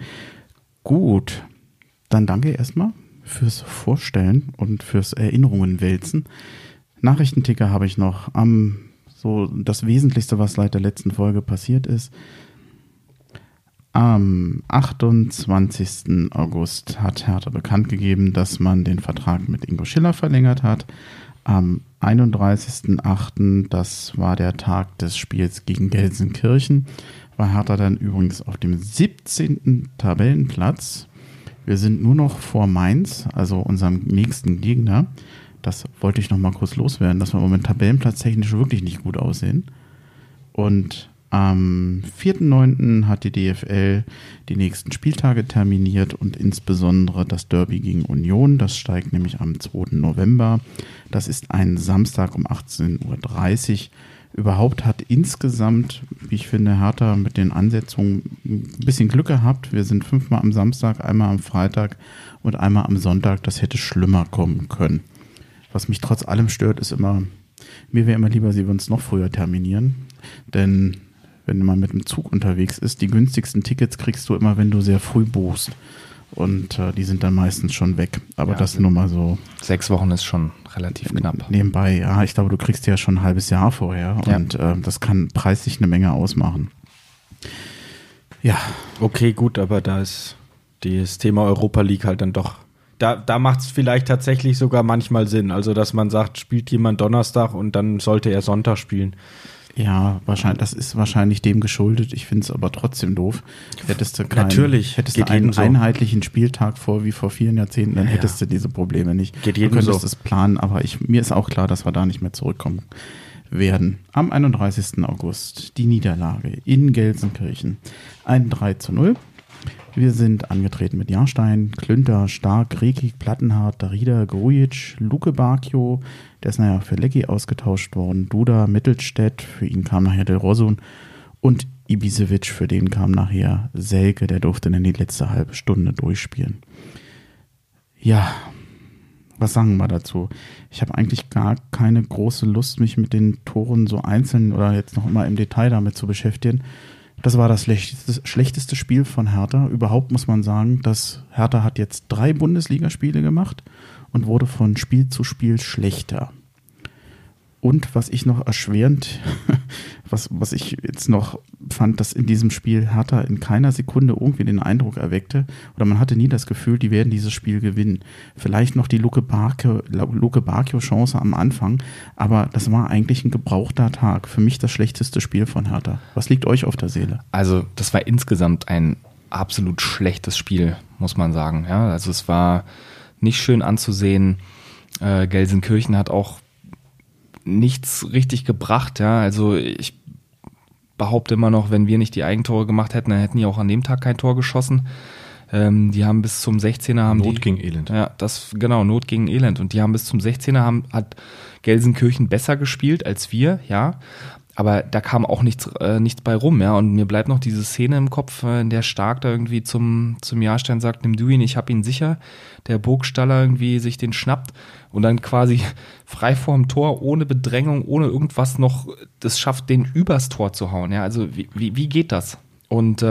Gut, dann danke erstmal fürs Vorstellen und fürs Erinnerungen-Wälzen. Nachrichtenticker habe ich noch. So das Wesentlichste, was seit der letzten Folge passiert ist. Am 28. August hat Hertha bekannt gegeben, dass man den Vertrag mit Ingo Schiller verlängert hat. Am 31.08., das war der Tag des Spiels gegen Gelsenkirchen, war Hertha dann übrigens auf dem 17. Tabellenplatz. Wir sind nur noch vor Mainz, also unserem nächsten Gegner. Das wollte ich noch mal kurz loswerden, dass wir im Moment tabellenplatztechnisch wirklich nicht gut aussehen. Und am 4.9. hat die DFL die nächsten Spieltage terminiert und insbesondere das Derby gegen Union. Das steigt nämlich am 2. November. Das ist ein Samstag um 18.30 Uhr. Überhaupt hat insgesamt, wie ich finde, Hertha mit den Ansetzungen ein bisschen Glück gehabt. Wir sind 5-mal am Samstag, einmal am Freitag und einmal am Sonntag. Das hätte schlimmer kommen können. Was mich trotz allem stört, ist immer, mir wäre immer lieber, sie würden es noch früher terminieren. Denn wenn man mit dem Zug unterwegs ist, die günstigsten Tickets kriegst du immer, wenn du sehr früh buchst. Und die sind dann meistens schon weg. Aber ja, das nur mal so. 6 Wochen ist schon relativ knapp. Nebenbei, ja, ich glaube, du kriegst ja schon ein halbes Jahr vorher. Ja. Und das kann preislich eine Menge ausmachen. Ja. Okay, gut, aber da ist das Thema Europa League halt dann doch. Da macht es vielleicht tatsächlich sogar manchmal Sinn. Also, dass man sagt, spielt jemand Donnerstag und dann sollte er Sonntag spielen. Ja, wahrscheinlich, das ist wahrscheinlich dem geschuldet. Ich finde es aber trotzdem doof. Hättest du einen einheitlichen Spieltag wie vor vielen Jahrzehnten, dann hättest du diese Probleme nicht. Geht jedem du könntest es planen, aber mir ist auch klar, dass wir da nicht mehr zurückkommen werden. Am 31. August die Niederlage in Gelsenkirchen. Ein 3:0. Wir sind angetreten mit Jahrstein, Klünter, Stark, Rekik, Plattenhardt, Darida, Grujic, Luke Bacchio, der ist für Lecky ausgetauscht worden, Duda, Mittelstädt, für ihn kam nachher Del Rosun und Ibisevic, für den kam nachher Selke, der durfte dann die letzte halbe Stunde durchspielen. Ja, was sagen wir dazu? Ich habe eigentlich gar keine große Lust, mich mit den Toren so einzeln oder jetzt noch immer im Detail damit zu beschäftigen. Das war das schlechteste Spiel von Hertha. Überhaupt muss man sagen, dass Hertha hat jetzt 3 Bundesligaspiele gemacht und wurde von Spiel zu Spiel schlechter. Und was ich noch erschwerend, was ich jetzt noch fand, dass in diesem Spiel Hertha in keiner Sekunde irgendwie den Eindruck erweckte, oder man hatte nie das Gefühl, die werden dieses Spiel gewinnen. Vielleicht noch die Luke Bacchio-Chance am Anfang, aber das war eigentlich ein gebrauchter Tag. Für mich das schlechteste Spiel von Hertha. Was liegt euch auf der Seele? Also das war insgesamt ein absolut schlechtes Spiel, muss man sagen. Ja, also es war nicht schön anzusehen. Gelsenkirchen hat auch nichts richtig gebracht, ja, also ich behaupte immer noch, wenn wir nicht die Eigentore gemacht hätten, dann hätten die auch an dem Tag kein Tor geschossen. Die haben bis zum 16er Not gegen Elend. Ja, Not gegen Elend. Und die haben bis zum 16er hat Gelsenkirchen besser gespielt als wir, ja. Aber da kam auch nichts bei rum, ja. Und mir bleibt noch diese Szene im Kopf, in der Stark da irgendwie zum Jahrstein sagt, nimm du ihn, ich hab ihn sicher. Der Burgstaller irgendwie sich den schnappt und dann quasi frei vorm Tor, ohne Bedrängung, ohne irgendwas noch, das schafft, den übers Tor zu hauen, ja. Also wie geht das? Und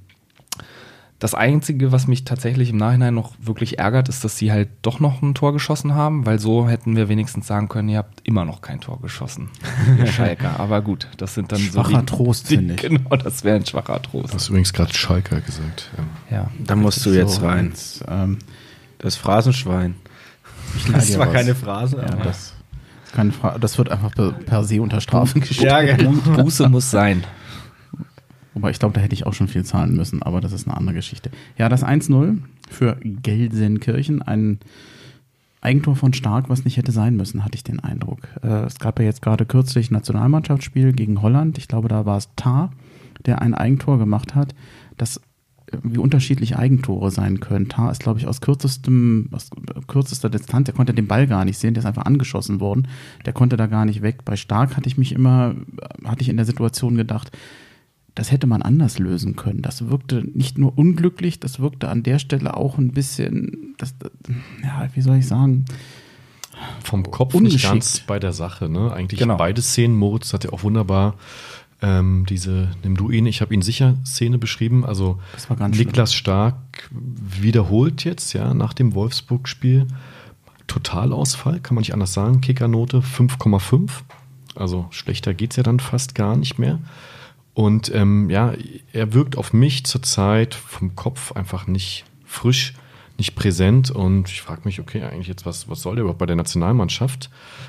das Einzige, was mich tatsächlich im Nachhinein noch wirklich ärgert, ist, dass sie halt doch noch ein Tor geschossen haben, weil so hätten wir wenigstens sagen können, ihr habt immer noch kein Tor geschossen, ihr Schalker. Aber gut, das sind dann schwacher Trost, finde ich. Genau, das wäre ein schwacher Trost. Du hast übrigens gerade Schalker gesagt. Ja. Da musst du jetzt rein. Das Phrasenschwein. Das ist zwar keine Phrase, aber das wird einfach per se unter Strafen gestellt. Ja, genau. Buße muss sein. Wobei, ich glaube, da hätte ich auch schon viel zahlen müssen, aber das ist eine andere Geschichte. Ja, das 1:0 für Gelsenkirchen, ein Eigentor von Stark, was nicht hätte sein müssen, hatte ich den Eindruck. Es gab ja jetzt gerade kürzlich ein Nationalmannschaftsspiel gegen Holland. Ich glaube, da war es Tah, der ein Eigentor gemacht hat, das wie unterschiedlich Eigentore sein können. Tah ist, glaube ich, aus kürzester Distanz, der konnte den Ball gar nicht sehen, der ist einfach angeschossen worden, der konnte da gar nicht weg. Bei Stark hatte ich in der Situation gedacht, das hätte man anders lösen können. Das wirkte nicht nur unglücklich, das wirkte an der Stelle auch ein bisschen, wie soll ich sagen, vom Kopf nicht ganz bei der Sache, ne? Eigentlich genau. Beide Szenen, Moritz hat ja auch wunderbar diese Nimm du ihn, ich habe ihn sicher Szene beschrieben. Also Niklas Stark wiederholt jetzt, ja, nach dem Wolfsburg-Spiel Totalausfall, kann man nicht anders sagen. Kickernote 5,5. Also schlechter geht's ja dann fast gar nicht mehr. Und er wirkt auf mich zurzeit vom Kopf einfach nicht frisch, nicht präsent. Und ich frage mich, okay, eigentlich jetzt, was soll der überhaupt bei der Nationalmannschaft?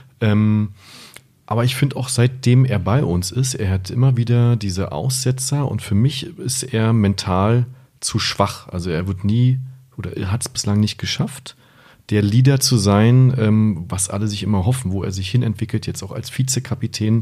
Aber ich finde auch, seitdem er bei uns ist, er hat immer wieder diese Aussetzer. Und für mich ist er mental zu schwach. Also er wird nie, oder er hat es bislang nicht geschafft, der Leader zu sein, was alle sich immer hoffen, wo er sich hinentwickelt, jetzt auch als Vizekapitän.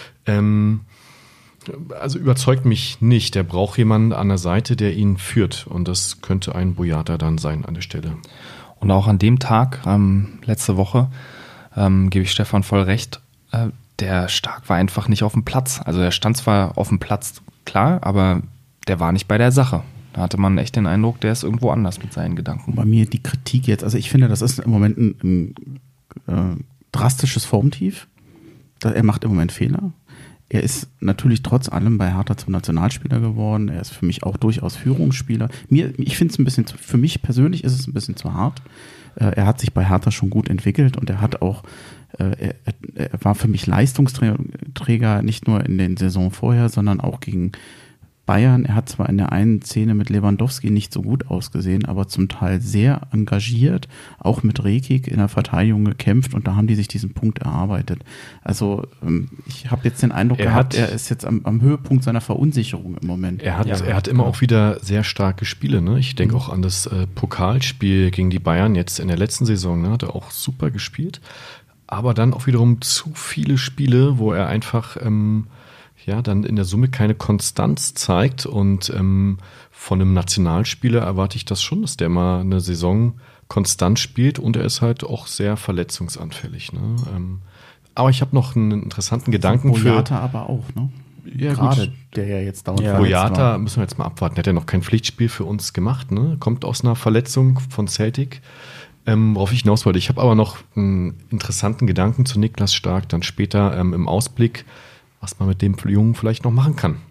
Also überzeugt mich nicht. Der braucht jemanden an der Seite, der ihn führt. Und das könnte ein Boyata dann sein an der Stelle. Und auch an dem Tag, letzte Woche, gebe ich Stefan voll recht, der Stark war einfach nicht auf dem Platz. Also er stand zwar auf dem Platz, klar, aber der war nicht bei der Sache. Da hatte man echt den Eindruck, der ist irgendwo anders mit seinen Gedanken. Bei mir die Kritik jetzt, also ich finde, das ist im Moment ein drastisches Formtief. Er macht im Moment Fehler. Er ist natürlich trotz allem bei Hertha zum Nationalspieler geworden. Er ist für mich auch durchaus Führungsspieler. Ich finde es ein bisschen, für mich persönlich ist es ein bisschen zu hart. Er hat sich bei Hertha schon gut entwickelt und er hat auch, er war für mich Leistungsträger, nicht nur in den Saison vorher, sondern auch Bayern, er hat zwar in der einen Szene mit Lewandowski nicht so gut ausgesehen, aber zum Teil sehr engagiert, auch mit Rekik in der Verteidigung gekämpft und da haben die sich diesen Punkt erarbeitet. Also ich habe jetzt den Eindruck gehabt, er ist jetzt am Höhepunkt seiner Verunsicherung im Moment. Er hat immer auch wieder sehr starke Spiele. Ne? Ich denke auch an das Pokalspiel gegen die Bayern jetzt in der letzten Saison. Ne? Hat er auch super gespielt, aber dann auch wiederum zu viele Spiele, wo er einfach dann in der Summe keine Konstanz zeigt und von einem Nationalspieler erwarte ich das schon, dass der mal eine Saison konstant spielt und er ist halt auch sehr verletzungsanfällig. Ne? Aber ich habe noch einen interessanten Gedanken für Boyata aber auch, ne? Ja, gerade gut. der ja jetzt dauernd Boyata müssen wir jetzt mal abwarten. Der hat ja noch kein Pflichtspiel für uns gemacht, ne? Kommt aus einer Verletzung von Celtic. Worauf ich hinaus wollte. Ich habe aber noch einen interessanten Gedanken zu Niklas Stark, dann später im Ausblick, was man mit dem Jungen vielleicht noch machen kann.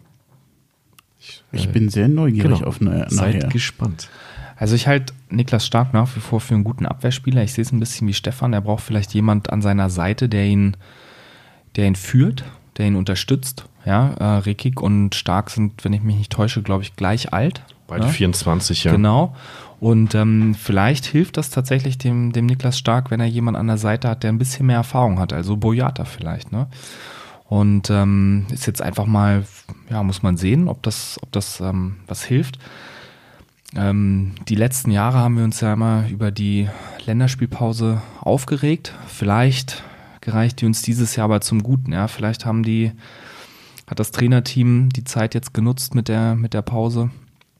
Ich bin sehr neugierig auf nachher. Seid gespannt. Also ich halte Niklas Stark nach wie vor für einen guten Abwehrspieler. Ich sehe es ein bisschen wie Stefan. Er braucht vielleicht jemand an seiner Seite, der ihn führt, der ihn unterstützt. Ja, Rekik und Stark sind, wenn ich mich nicht täusche, glaube ich, gleich alt. Beide 24, ja. Genau. Und vielleicht hilft das tatsächlich dem Niklas Stark, wenn er jemand an der Seite hat, der ein bisschen mehr Erfahrung hat. Also Boyata vielleicht, ne? Und ist jetzt einfach mal, muss man sehen, ob das was hilft. Die letzten Jahre haben wir uns ja immer über die Länderspielpause aufgeregt. Vielleicht gereicht die uns dieses Jahr aber zum Guten. Ja, vielleicht hat das Trainerteam die Zeit jetzt genutzt mit der Pause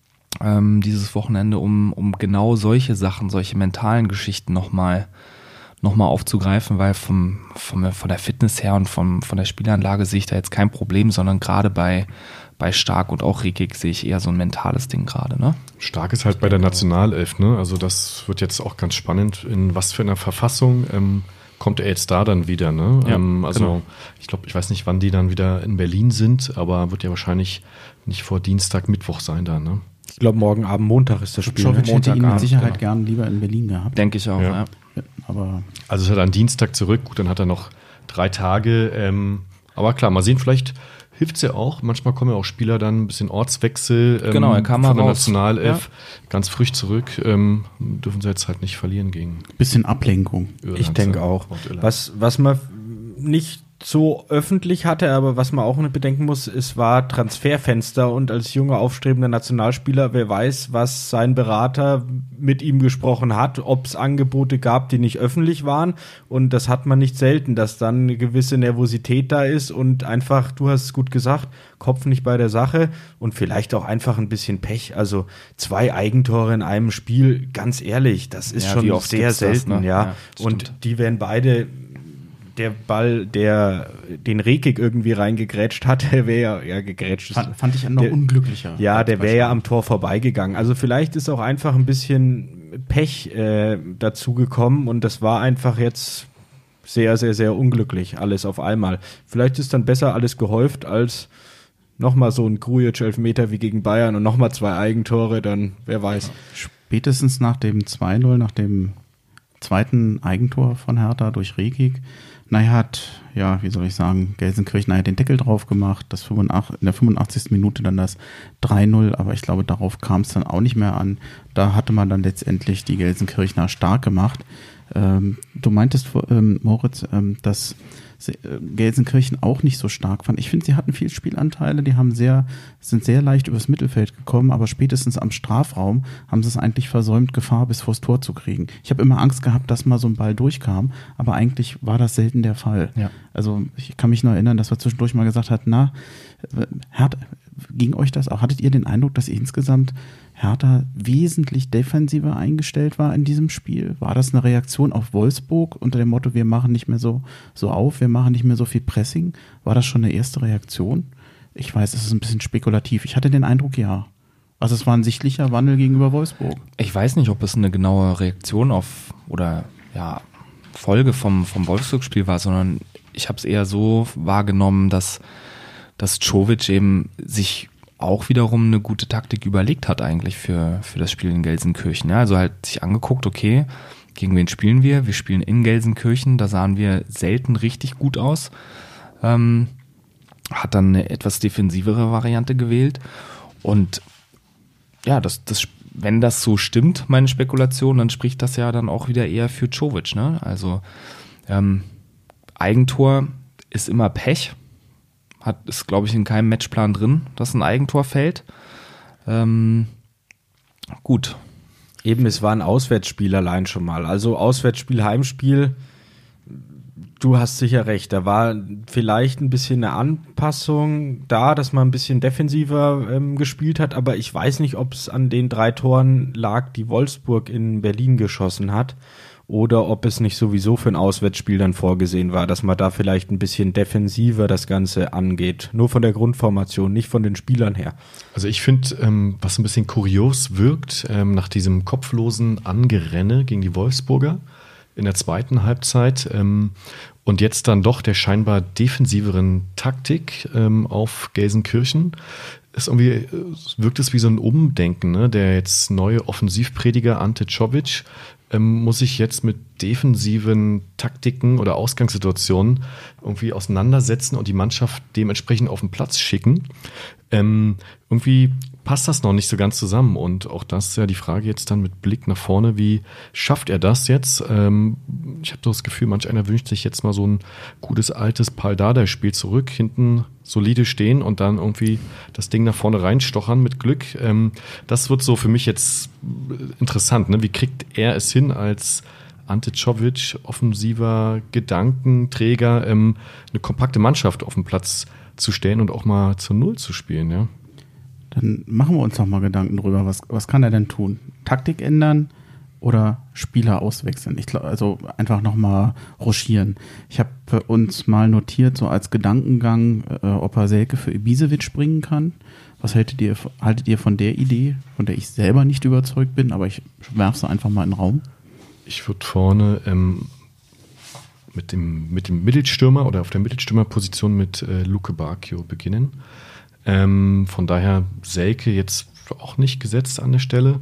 dieses Wochenende, um genau solche Sachen, solche mentalen Geschichten nochmal aufzugreifen, weil von der Fitness her und von der Spielanlage sehe ich da jetzt kein Problem, sondern gerade bei Stark und auch Rekik sehe ich eher so ein mentales Ding gerade. Ne? Stark ist halt bei der Nationalelf, ne? Also das wird jetzt auch ganz spannend, in was für einer Verfassung kommt er jetzt da dann wieder, ne? Ja, genau. Ich weiß nicht, wann die dann wieder in Berlin sind, aber wird ja wahrscheinlich nicht vor Dienstag, Mittwoch sein da, ne? Ich glaube, morgen Abend, Montag ist das Spiel. Ich hätte ihn mit Sicherheit genau. gern lieber in Berlin gehabt. Denke ich auch, ja. Aber also ist er dann Dienstag zurück, gut, dann hat er noch 3 Tage. Aber klar, mal sehen, vielleicht hilft es ja auch. Manchmal kommen ja auch Spieler dann ein bisschen Ortswechsel genau, er kam von mal der raus. Nationalelf ganz frisch zurück. Dürfen sie jetzt halt nicht verlieren gegen bisschen Ablenkung. Irland. Ich denke auch. Was man nicht so öffentlich hatte, aber was man auch nicht bedenken muss, es war Transferfenster und als junger aufstrebender Nationalspieler, wer weiß, was sein Berater mit ihm gesprochen hat, ob es Angebote gab, die nicht öffentlich waren, und das hat man nicht selten, dass dann eine gewisse Nervosität da ist und einfach, du hast es gut gesagt, Kopf nicht bei der Sache und vielleicht auch einfach ein bisschen Pech. Also 2 Eigentore in einem Spiel, ganz ehrlich, das ist schon sehr selten, das, ne? ja. Und die werden beide, der Ball, den Rekik irgendwie reingegrätscht hat, der wäre ja gegrätscht. Fand ich noch unglücklicher. Ja, der wäre ja am Tor vorbeigegangen. Also vielleicht ist auch einfach ein bisschen Pech dazu gekommen und das war einfach jetzt sehr, sehr, sehr unglücklich, alles auf einmal. Vielleicht ist dann besser alles gehäuft als nochmal so ein Grujic-Elfmeter wie gegen Bayern und nochmal 2 Eigentore, dann wer weiß. Spätestens nach dem 2-0, nach dem zweiten Eigentor von Hertha durch Rekik, hat, wie soll ich sagen, Gelsenkirchen den Deckel drauf gemacht, in der 85. Minute dann das 3-0, aber ich glaube, darauf kam es dann auch nicht mehr an. Da hatte man dann letztendlich die Gelsenkirchener stark gemacht. Du meintest, Moritz, dass Gelsenkirchen auch nicht so stark fand. Ich finde, sie hatten viel Spielanteile, sind sehr leicht übers Mittelfeld gekommen, aber spätestens am Strafraum haben sie es eigentlich versäumt, Gefahr bis vors Tor zu kriegen. Ich habe immer Angst gehabt, dass mal so ein Ball durchkam, aber eigentlich war das selten der Fall. Ja. Also ich kann mich nur erinnern, dass wir zwischendurch mal gesagt hatten, ging euch das auch? Hattet ihr den Eindruck, dass insgesamt Hertha wesentlich defensiver eingestellt war in diesem Spiel? War das eine Reaktion auf Wolfsburg unter dem Motto, wir machen nicht mehr so auf, wir machen nicht mehr so viel Pressing? War das schon eine erste Reaktion? Ich weiß, es ist ein bisschen spekulativ. Ich hatte den Eindruck, ja. Also es war ein sichtlicher Wandel gegenüber Wolfsburg. Ich weiß nicht, ob es eine genaue Reaktion auf Folge vom Wolfsburg-Spiel war, sondern ich habe es eher so wahrgenommen, dass Čović eben sich auch wiederum eine gute Taktik überlegt hat eigentlich für das Spiel in Gelsenkirchen. Ja, also halt sich angeguckt, okay, gegen wen spielen wir? Wir spielen in Gelsenkirchen, da sahen wir selten richtig gut aus. Hat dann eine etwas defensivere Variante gewählt Und ja, wenn das so stimmt, meine Spekulation, dann spricht das ja dann auch wieder eher für Čović, ne? Also Eigentor ist immer Pech. Ist, glaube ich, in keinem Matchplan drin, dass ein Eigentor fällt. Gut. Eben, es war ein Auswärtsspiel allein schon mal. Also Auswärtsspiel, Heimspiel, du hast sicher recht. Da war vielleicht ein bisschen eine Anpassung da, dass man ein bisschen defensiver gespielt hat, aber ich weiß nicht, ob es an den 3 Toren lag, die Wolfsburg in Berlin geschossen hat, oder ob es nicht sowieso für ein Auswärtsspiel dann vorgesehen war, dass man da vielleicht ein bisschen defensiver das Ganze angeht. Nur von der Grundformation, nicht von den Spielern her. Also ich finde, was ein bisschen kurios wirkt, nach diesem kopflosen Angerenne gegen die Wolfsburger in der zweiten Halbzeit und jetzt dann doch der scheinbar defensiveren Taktik auf Gelsenkirchen, wirkt es wie so ein Umdenken, ne? Der jetzt neue Offensivprediger Ante Čović muss sich jetzt mit defensiven Taktiken oder Ausgangssituationen irgendwie auseinandersetzen und die Mannschaft dementsprechend auf den Platz schicken. Irgendwie passt das noch nicht so ganz zusammen und auch das ist ja die Frage jetzt dann mit Blick nach vorne, wie schafft er das jetzt? Ich habe so das Gefühl, manch einer wünscht sich jetzt mal so ein gutes altes Pal-Dardai-Spiel zurück, hinten solide stehen und dann irgendwie das Ding nach vorne reinstochern mit Glück. Das wird so für mich jetzt interessant, ne? Wie kriegt er es hin als Ante Čović, offensiver Gedankenträger, eine kompakte Mannschaft auf den Platz zu stellen und auch mal zur Null zu spielen, ja? Dann machen wir uns doch mal Gedanken drüber. Was kann er denn tun? Taktik ändern oder Spieler auswechseln? Ich glaube, also einfach nochmal ruschieren. Ich habe uns mal notiert, so als Gedankengang, ob er Selke für Ibišević bringen kann. Was haltet ihr von der Idee, von der ich selber nicht überzeugt bin, aber ich werfe sie einfach mal in den Raum? Ich würde vorne mit dem Mittelstürmer oder auf der Mittelstürmerposition mit Luke Bacchio beginnen. Von daher Selke jetzt auch nicht gesetzt an der Stelle.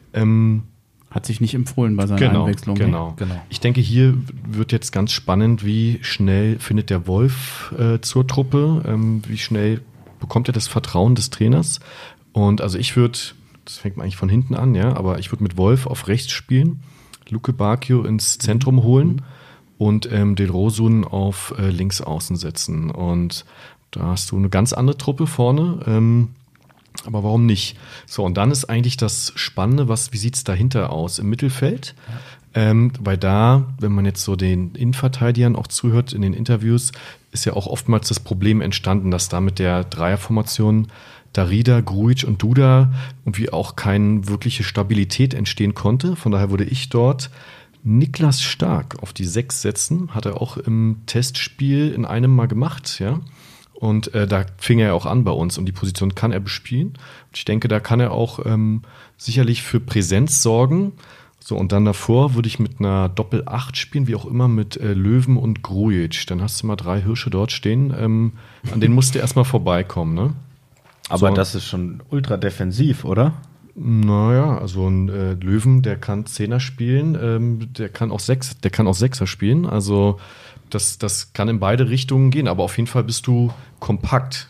Hat sich nicht empfohlen bei seiner Einwechslung. Genau. Ich denke, hier wird jetzt ganz spannend, wie schnell findet der Wolf zur Truppe, wie schnell bekommt er das Vertrauen des Trainers. Und also das fängt man eigentlich von hinten an, ja, aber ich würde mit Wolf auf rechts spielen, Luke Bacchio ins Zentrum holen und Del Rosun auf links außen setzen. Und da hast du eine ganz andere Truppe vorne, aber warum nicht? So, und dann ist eigentlich das Spannende, wie sieht es dahinter aus im Mittelfeld? Weil da, wenn man jetzt so den Innenverteidigern auch zuhört in den Interviews, ist ja auch oftmals das Problem entstanden, dass da mit der Dreierformation Darida, Grujić und Duda irgendwie auch keine wirkliche Stabilität entstehen konnte. Von daher würde ich dort Niklas Stark auf die 6 setzen. Hat er auch im Testspiel in einem Mal gemacht, ja. Und da fing er ja auch an bei uns und die Position kann er bespielen. Und ich denke, da kann er auch sicherlich für Präsenz sorgen. So, und dann davor würde ich mit einer Doppel-8 spielen, wie auch immer, mit Löwen und Grujić. Dann hast du mal 3 Hirsche dort stehen. An denen musst du erstmal vorbeikommen, ne? Aber so, das ist schon ultra defensiv, oder? Naja, also ein Löwen, der kann 10er spielen, der kann auch 6er spielen. Also das kann in beide Richtungen gehen, aber auf jeden Fall bist du kompakt.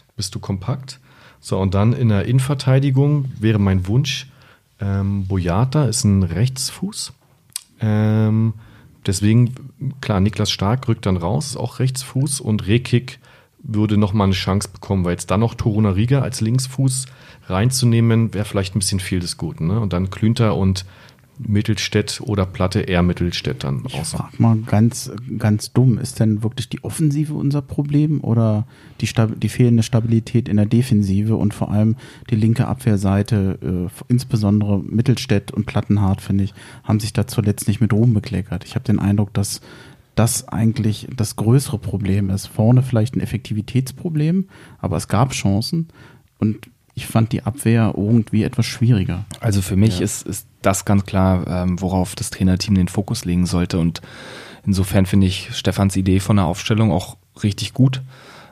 So, und dann in der Innenverteidigung wäre mein Wunsch, Boyata ist ein Rechtsfuß. Deswegen, klar, Niklas Stark rückt dann raus, ist auch Rechtsfuß und Rekik würde nochmal eine Chance bekommen, weil jetzt dann noch Torunariga als Linksfuß reinzunehmen, wäre vielleicht ein bisschen viel des Guten, ne? Und dann Klünter und Mittelstädt oder Platte eher Mittelstädt dann. Ich frag mal ganz dumm, ist denn wirklich die Offensive unser Problem oder die fehlende Stabilität in der Defensive und vor allem die linke Abwehrseite, insbesondere Mittelstädt und Plattenhardt, finde ich, haben sich da zuletzt nicht mit Ruhm bekleckert. Ich habe den Eindruck, dass das eigentlich das größere Problem ist. Vorne vielleicht ein Effektivitätsproblem, aber es gab Chancen und ich fand die Abwehr irgendwie etwas schwieriger. Also für mich ist das ganz klar, worauf das Trainerteam den Fokus legen sollte. Und insofern finde ich Stefans Idee von der Aufstellung auch richtig gut.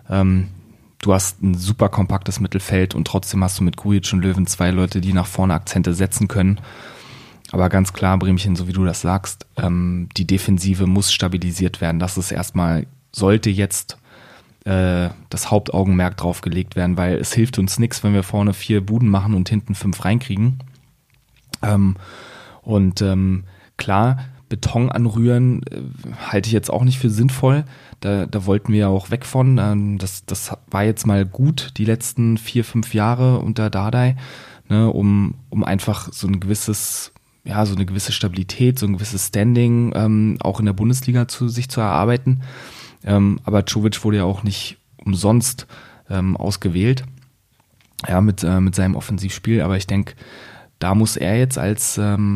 Du hast ein super kompaktes Mittelfeld und trotzdem hast du mit Grujić und Löwen 2 Leute, die nach vorne Akzente setzen können. Aber ganz klar, Bremchen, so wie du das sagst, die Defensive muss stabilisiert werden. Das ist erstmal, sollte jetzt das Hauptaugenmerk drauf gelegt werden, weil es hilft uns nichts, wenn wir vorne 4 Buden machen und hinten 5 reinkriegen. Klar, Beton anrühren halte ich jetzt auch nicht für sinnvoll. Da wollten wir ja auch weg von. Das war jetzt mal gut, die letzten 4-5 Jahre unter Dardai, ne, um einfach so eine gewisse Stabilität, so ein gewisses Standing auch in der Bundesliga sich zu erarbeiten. Aber Čović wurde ja auch nicht umsonst ausgewählt, ja, mit seinem Offensivspiel. Aber ich denke, da muss er jetzt als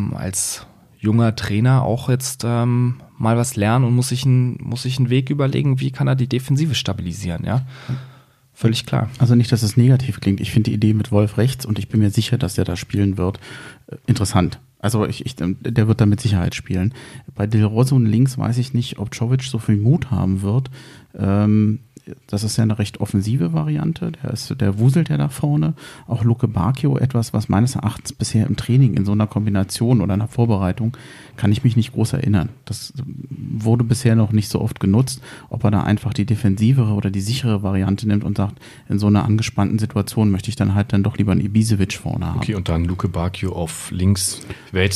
junger Trainer auch jetzt mal was lernen und muss sich einen Weg überlegen, wie kann er die Defensive stabilisieren, ja. Völlig klar. Also nicht, dass es negativ klingt. Ich finde die Idee mit Wolf rechts und ich bin mir sicher, dass der da spielen wird, interessant. Also der wird da mit Sicherheit spielen. Bei Del Rosso links weiß ich nicht, ob Čović so viel Mut haben wird. Das ist ja eine recht offensive Variante. Der wuselt ja da vorne. Auch Luke Bacchio, etwas, was meines Erachtens bisher im Training in so einer Kombination oder einer Vorbereitung, kann ich mich nicht groß erinnern. Das wurde bisher noch nicht so oft genutzt. Ob er da einfach die defensivere oder die sichere Variante nimmt und sagt, in so einer angespannten Situation möchte ich dann doch lieber einen Ibisevic vorne haben. Okay, und dann Luke Bacchio auf links wäre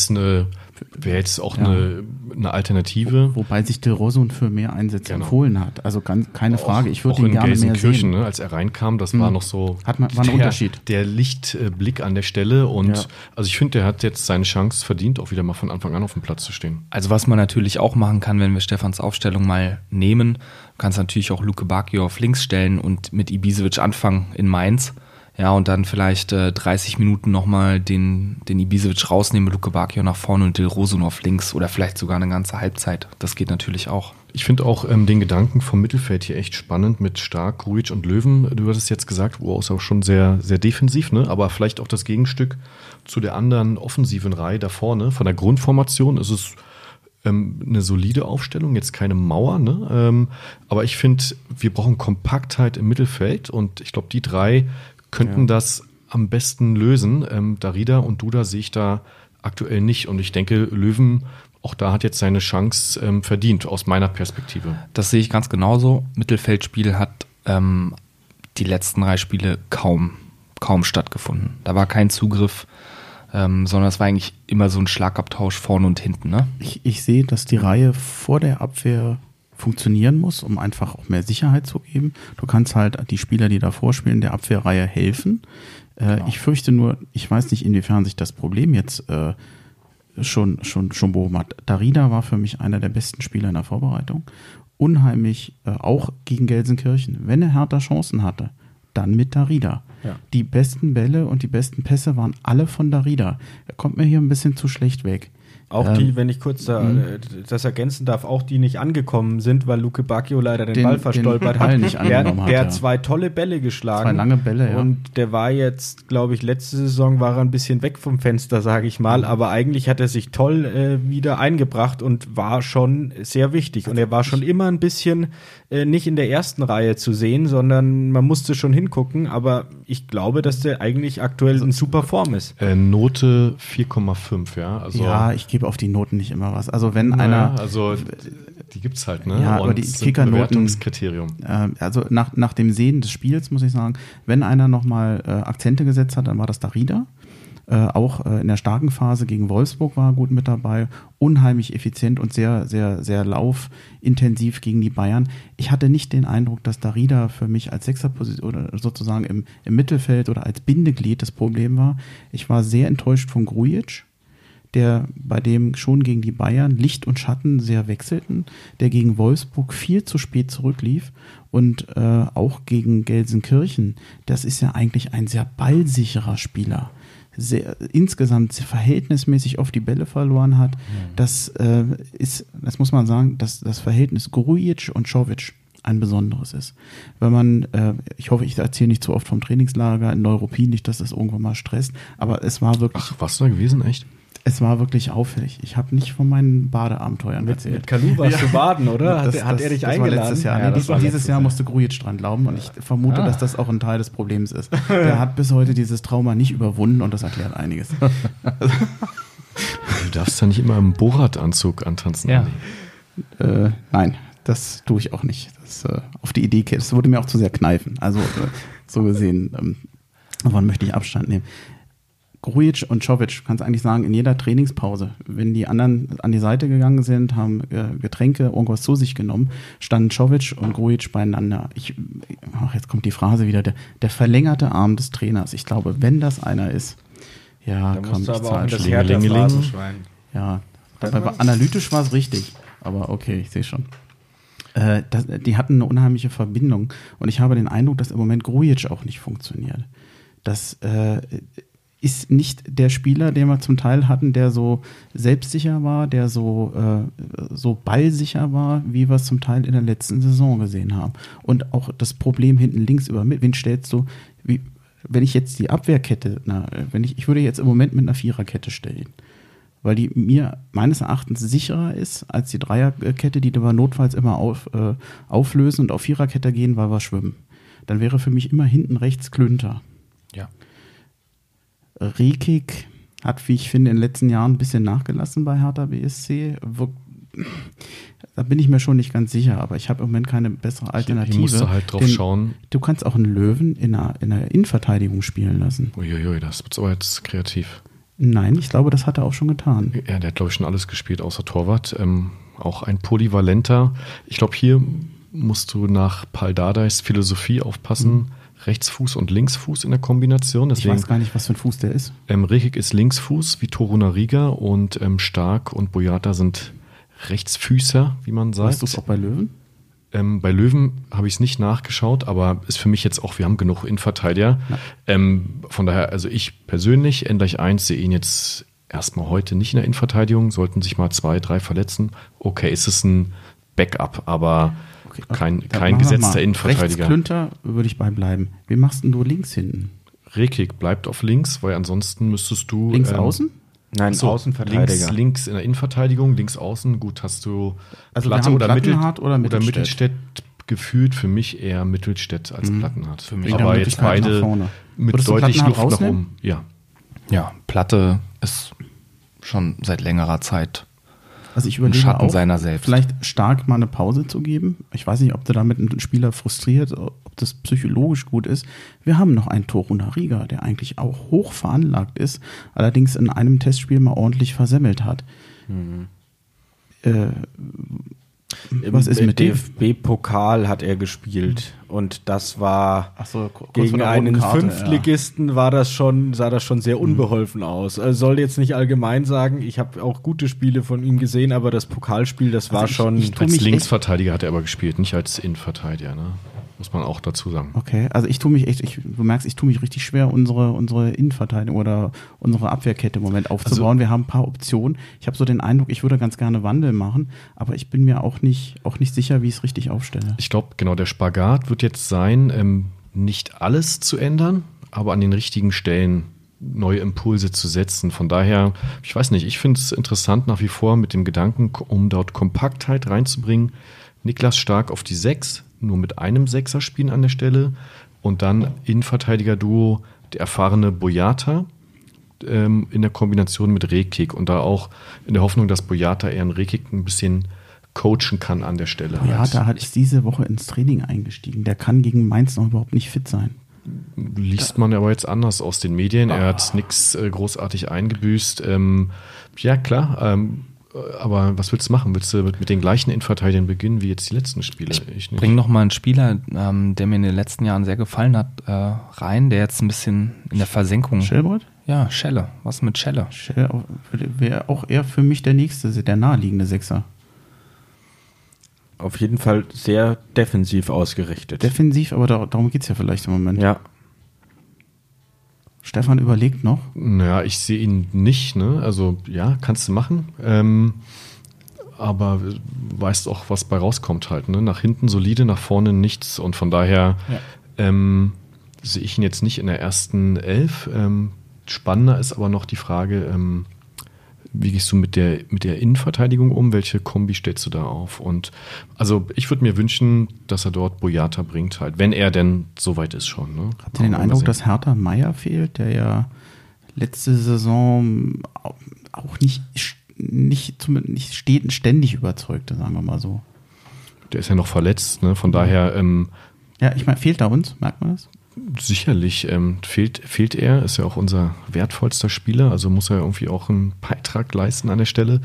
jetzt auch eine Alternative. Wobei sich Del Rosso für mehr Einsätze empfohlen hat. Also keine Frage. Ich würde ihn gerne mehr sehen. Ne, als er reinkam, das war noch so war ein Unterschied. Der Lichtblick an der Stelle. Und also ich finde, der hat jetzt seine Chance verdient, auch wieder mal von Anfang an auf dem Platz zu stehen. Also was man natürlich auch machen kann, wenn wir Stefans Aufstellung mal nehmen, kannst natürlich auch Luke Bacchio auf links stellen und mit Ibisevic anfangen in Mainz. Ja, und dann vielleicht 30 Minuten nochmal den Ibisevic rausnehmen, Luke Bacchio nach vorne und Del Rosso auf links oder vielleicht sogar eine ganze Halbzeit. Das geht natürlich auch. Ich finde auch den Gedanken vom Mittelfeld hier echt spannend mit Stark, Grujic und Löwen. Du hattest jetzt gesagt, ist auch schon sehr, sehr defensiv, ne? Aber vielleicht auch das Gegenstück zu der anderen offensiven Reihe da vorne. Von der Grundformation ist es eine solide Aufstellung, jetzt keine Mauer, ne? Aber ich finde, wir brauchen Kompaktheit im Mittelfeld und ich glaube, die 3 könnten das am besten lösen. Darida und Duda sehe ich da aktuell nicht. Und ich denke, Löwen, auch da hat jetzt seine Chance verdient, aus meiner Perspektive. Das sehe ich ganz genauso. Mittelfeldspiel hat die letzten 3 Spiele kaum stattgefunden. Da war kein Zugriff, sondern es war eigentlich immer so ein Schlagabtausch vorne und hinten. Ne? Ich sehe, dass die Reihe vor der Abwehr funktionieren muss, um einfach auch mehr Sicherheit zu geben. Du kannst halt die Spieler, die davor spielen, der Abwehrreihe helfen. Ich fürchte nur, ich weiß nicht, inwiefern sich das Problem jetzt schon behoben hat. Darida war für mich einer der besten Spieler in der Vorbereitung. Unheimlich, auch gegen Gelsenkirchen. Wenn er Hertha Chancen hatte, dann mit Darida. Ja. Die besten Bälle und die besten Pässe waren alle von Darida. Er kommt mir hier ein bisschen zu schlecht weg. Auch die, wenn ich kurz das ergänzen darf, auch die nicht angekommen sind, weil Luke Bacchio leider den Ball verstolpert hat. Der hat 2 tolle Bälle geschlagen. 2 lange Bälle, ja. Und der war jetzt, glaube ich, letzte Saison war er ein bisschen weg vom Fenster, sage ich mal. Aber eigentlich hat er sich toll wieder eingebracht und war schon sehr wichtig. Und er war schon immer ein bisschen nicht in der ersten Reihe zu sehen, sondern man musste schon hingucken. Aber ich glaube, dass der eigentlich aktuell in super Form ist. Note 4,5, ja. Also ja, ich gebe auf die Noten nicht immer was. Also wenn einer... Also die gibt's halt, ne? Ja, aber die Kickernoten... Bewertungskriterium. Also nach dem Sehen des Spiels muss ich sagen, wenn einer nochmal Akzente gesetzt hat, dann war das Darida. Auch in der starken Phase gegen Wolfsburg war er gut mit dabei. Unheimlich effizient und sehr, sehr, sehr laufintensiv gegen die Bayern. Ich hatte nicht den Eindruck, dass Darida für mich als Sechserposition oder sozusagen im Mittelfeld oder als Bindeglied das Problem war. Ich war sehr enttäuscht von Grujic, bei dem schon gegen die Bayern Licht und Schatten sehr wechselten, der gegen Wolfsburg viel zu spät zurücklief und auch gegen Gelsenkirchen. Das ist ja eigentlich ein sehr ballsicherer Spieler. Insgesamt verhältnismäßig oft die Bälle verloren hat. Das muss man sagen, dass das Verhältnis Grujic und Čović ein besonderes ist. Wenn man, ich hoffe, ich erzähle nicht zu oft vom Trainingslager in Neuruppin, nicht, dass das irgendwann mal stresst, aber es war wirklich... Ach, warst du da gewesen, echt? Es war wirklich auffällig. Ich habe nicht von meinen Badeabenteuern erzählt. Mit Kalu warst du baden, oder? Hat er dich eingeladen? War letztes Jahr. Ja, dieses Jahr musste Grujic dran glauben und ich vermute, dass das auch ein Teil des Problems ist. Der hat bis heute dieses Trauma nicht überwunden und das erklärt einiges. Du darfst ja nicht immer im Borat-Anzug antanzen. Ja. Nein. das tue ich auch nicht. Auf die Idee, das würde mir auch zu sehr kneifen. Also so gesehen, davon möchte ich Abstand nehmen. Grujic und Čović, kannst eigentlich sagen, in jeder Trainingspause, wenn die anderen an die Seite gegangen sind, haben Getränke, irgendwas zu sich genommen, standen Čović und Grujic beieinander. Jetzt kommt die Phrase wieder, der verlängerte Arm des Trainers. Ich glaube, wenn das einer ist, ja, da komm, musst du ich aber auch in das Schlingelingeling. Ja, analytisch war es richtig, aber okay, ich sehe schon. Die hatten eine unheimliche Verbindung und ich habe den Eindruck, dass im Moment Grujic auch nicht funktioniert. Das ist nicht der Spieler, den wir zum Teil hatten, der so selbstsicher war, der so ballsicher war, wie wir es zum Teil in der letzten Saison gesehen haben. Und auch das Problem hinten links über mit, wen stellst du, wenn ich jetzt die Abwehrkette, ich würde jetzt im Moment mit einer Viererkette stellen, weil die mir meines Erachtens sicherer ist als die Dreierkette, die wir notfalls immer auflösen und auf Viererkette gehen, weil wir schwimmen. Dann wäre für mich immer hinten rechts Klünter. Ja. Rekik hat, wie ich finde, in den letzten Jahren ein bisschen nachgelassen bei Hertha BSC. Da bin ich mir schon nicht ganz sicher, aber ich habe im Moment keine bessere Alternative. Ich musste halt drauf schauen. Du kannst auch einen Löwen in einer Innenverteidigung spielen lassen. Uiuiui, das wird aber jetzt kreativ. Nein, ich glaube, das hat er auch schon getan. Ja, der hat, glaube ich, schon alles gespielt, außer Torwart. Auch ein Polyvalenter. Ich glaube, hier musst du nach Pal Dardais Philosophie aufpassen. Rechtsfuß und Linksfuß in der Kombination. Deswegen, ich weiß gar nicht, was für ein Fuß der ist. Rekik ist Linksfuß wie Torunariga und Stark und Boyata sind Rechtsfüßer, wie man sagt. Weißt du es auch bei Löwen? Bei Löwen habe ich es nicht nachgeschaut, aber ist für mich jetzt auch, wir haben genug Innenverteidiger. Von daher, also ich persönlich, N=1, sehe ihn jetzt erstmal heute nicht in der Innenverteidigung, sollten sich mal 2, 3 verletzen. Okay, ist es ein Backup, aber kein gesetzter Innenverteidiger. Rechts Klünter würde ich beibleiben. Wie machst denn du links hinten? Rekik bleibt auf links, weil ansonsten müsstest du... Links außen? Nein, Außenverteidiger. Links in der Innenverteidigung, links außen. Gut, hast du also Platte oder Mittelstädt gefühlt für mich eher Mittelstädt als Plattenhardt. Für mich aber jetzt beide mit deutlich Luft nach oben. Ja, Platte ist schon seit längerer Zeit also ich überlege Schatten auch, seiner selbst. Vielleicht Stark mal eine Pause zu geben. Ich weiß nicht, ob du damit einen Spieler frustriert, ob das psychologisch gut ist. Wir haben noch einen Torunariga, der eigentlich auch hoch veranlagt ist, allerdings in einem Testspiel mal ordentlich versemmelt hat. Was ist mit dem? DFB-Pokal hat er gespielt und das war gegen einen Fünftligisten sah das schon sehr unbeholfen aus. Also soll jetzt nicht allgemein sagen, ich habe auch gute Spiele von ihm gesehen, aber das Pokalspiel, das war schon... Als Linksverteidiger hat er aber gespielt, nicht als Innenverteidiger, ne? Muss man auch dazu sagen. Okay, also ich tue mich du merkst, ich tue mich richtig schwer, unsere Innenverteidigung oder unsere Abwehrkette im Moment aufzubauen. Also, wir haben ein paar Optionen. Ich habe so den Eindruck, ich würde ganz gerne Wandel machen, aber ich bin mir auch nicht sicher, wie ich es richtig aufstelle. Ich glaube, genau, der Spagat wird jetzt sein, nicht alles zu ändern, aber an den richtigen Stellen neue Impulse zu setzen. Von daher, ich weiß nicht, ich finde es interessant nach wie vor mit dem Gedanken, um dort Kompaktheit reinzubringen, Niklas Stark auf die 6, nur mit einem Sechser spielen an der Stelle und dann Innenverteidiger-Duo der erfahrene Boyata in der Kombination mit Rekik und da auch in der Hoffnung, dass Boyata eher einen Rekik ein bisschen coachen kann an der Stelle. Boyata ist diese Woche ins Training eingestiegen. Der kann gegen Mainz noch überhaupt nicht fit sein. Liest man aber jetzt anders aus den Medien. Er hat nichts großartig eingebüßt. Ja, klar. Aber was willst du machen? Willst du mit den gleichen Innenverteidigern beginnen wie jetzt die letzten Spiele? Ich bring noch mal einen Spieler, der mir in den letzten Jahren sehr gefallen hat, rein, der jetzt ein bisschen in der Versenkung... Schellbrett? Ja, Schelle. Was mit Schelle? Schelle wäre auch eher für mich der naheliegende Sechser. Auf jeden Fall sehr defensiv ausgerichtet. Defensiv, aber darum geht es ja vielleicht im Moment. Ja. Stefan überlegt noch. Naja, ich sehe ihn nicht, ne? Also ja, kannst du machen. Aber weißt auch, was bei rauskommt halt, ne? Nach hinten solide, nach vorne nichts. Und von daher sehe ich ihn jetzt nicht in der ersten 11. Spannender ist aber noch die Frage, wie gehst du mit der Innenverteidigung um? Welche Kombi stellst du da auf? Und also ich würde mir wünschen, dass er dort Boyata bringt halt, wenn er denn soweit ist schon. Ne? Habt ihr den Eindruck, dass Hertha Meier fehlt, der ja letzte Saison auch nicht ständig überzeugte, sagen wir mal so? der ist ja noch verletzt, ne? Von daher Ja, ich meine, fehlt da uns, merkt man das? sicherlich fehlt er, ist ja auch unser wertvollster Spieler, also muss er irgendwie auch einen Beitrag leisten an der Stelle.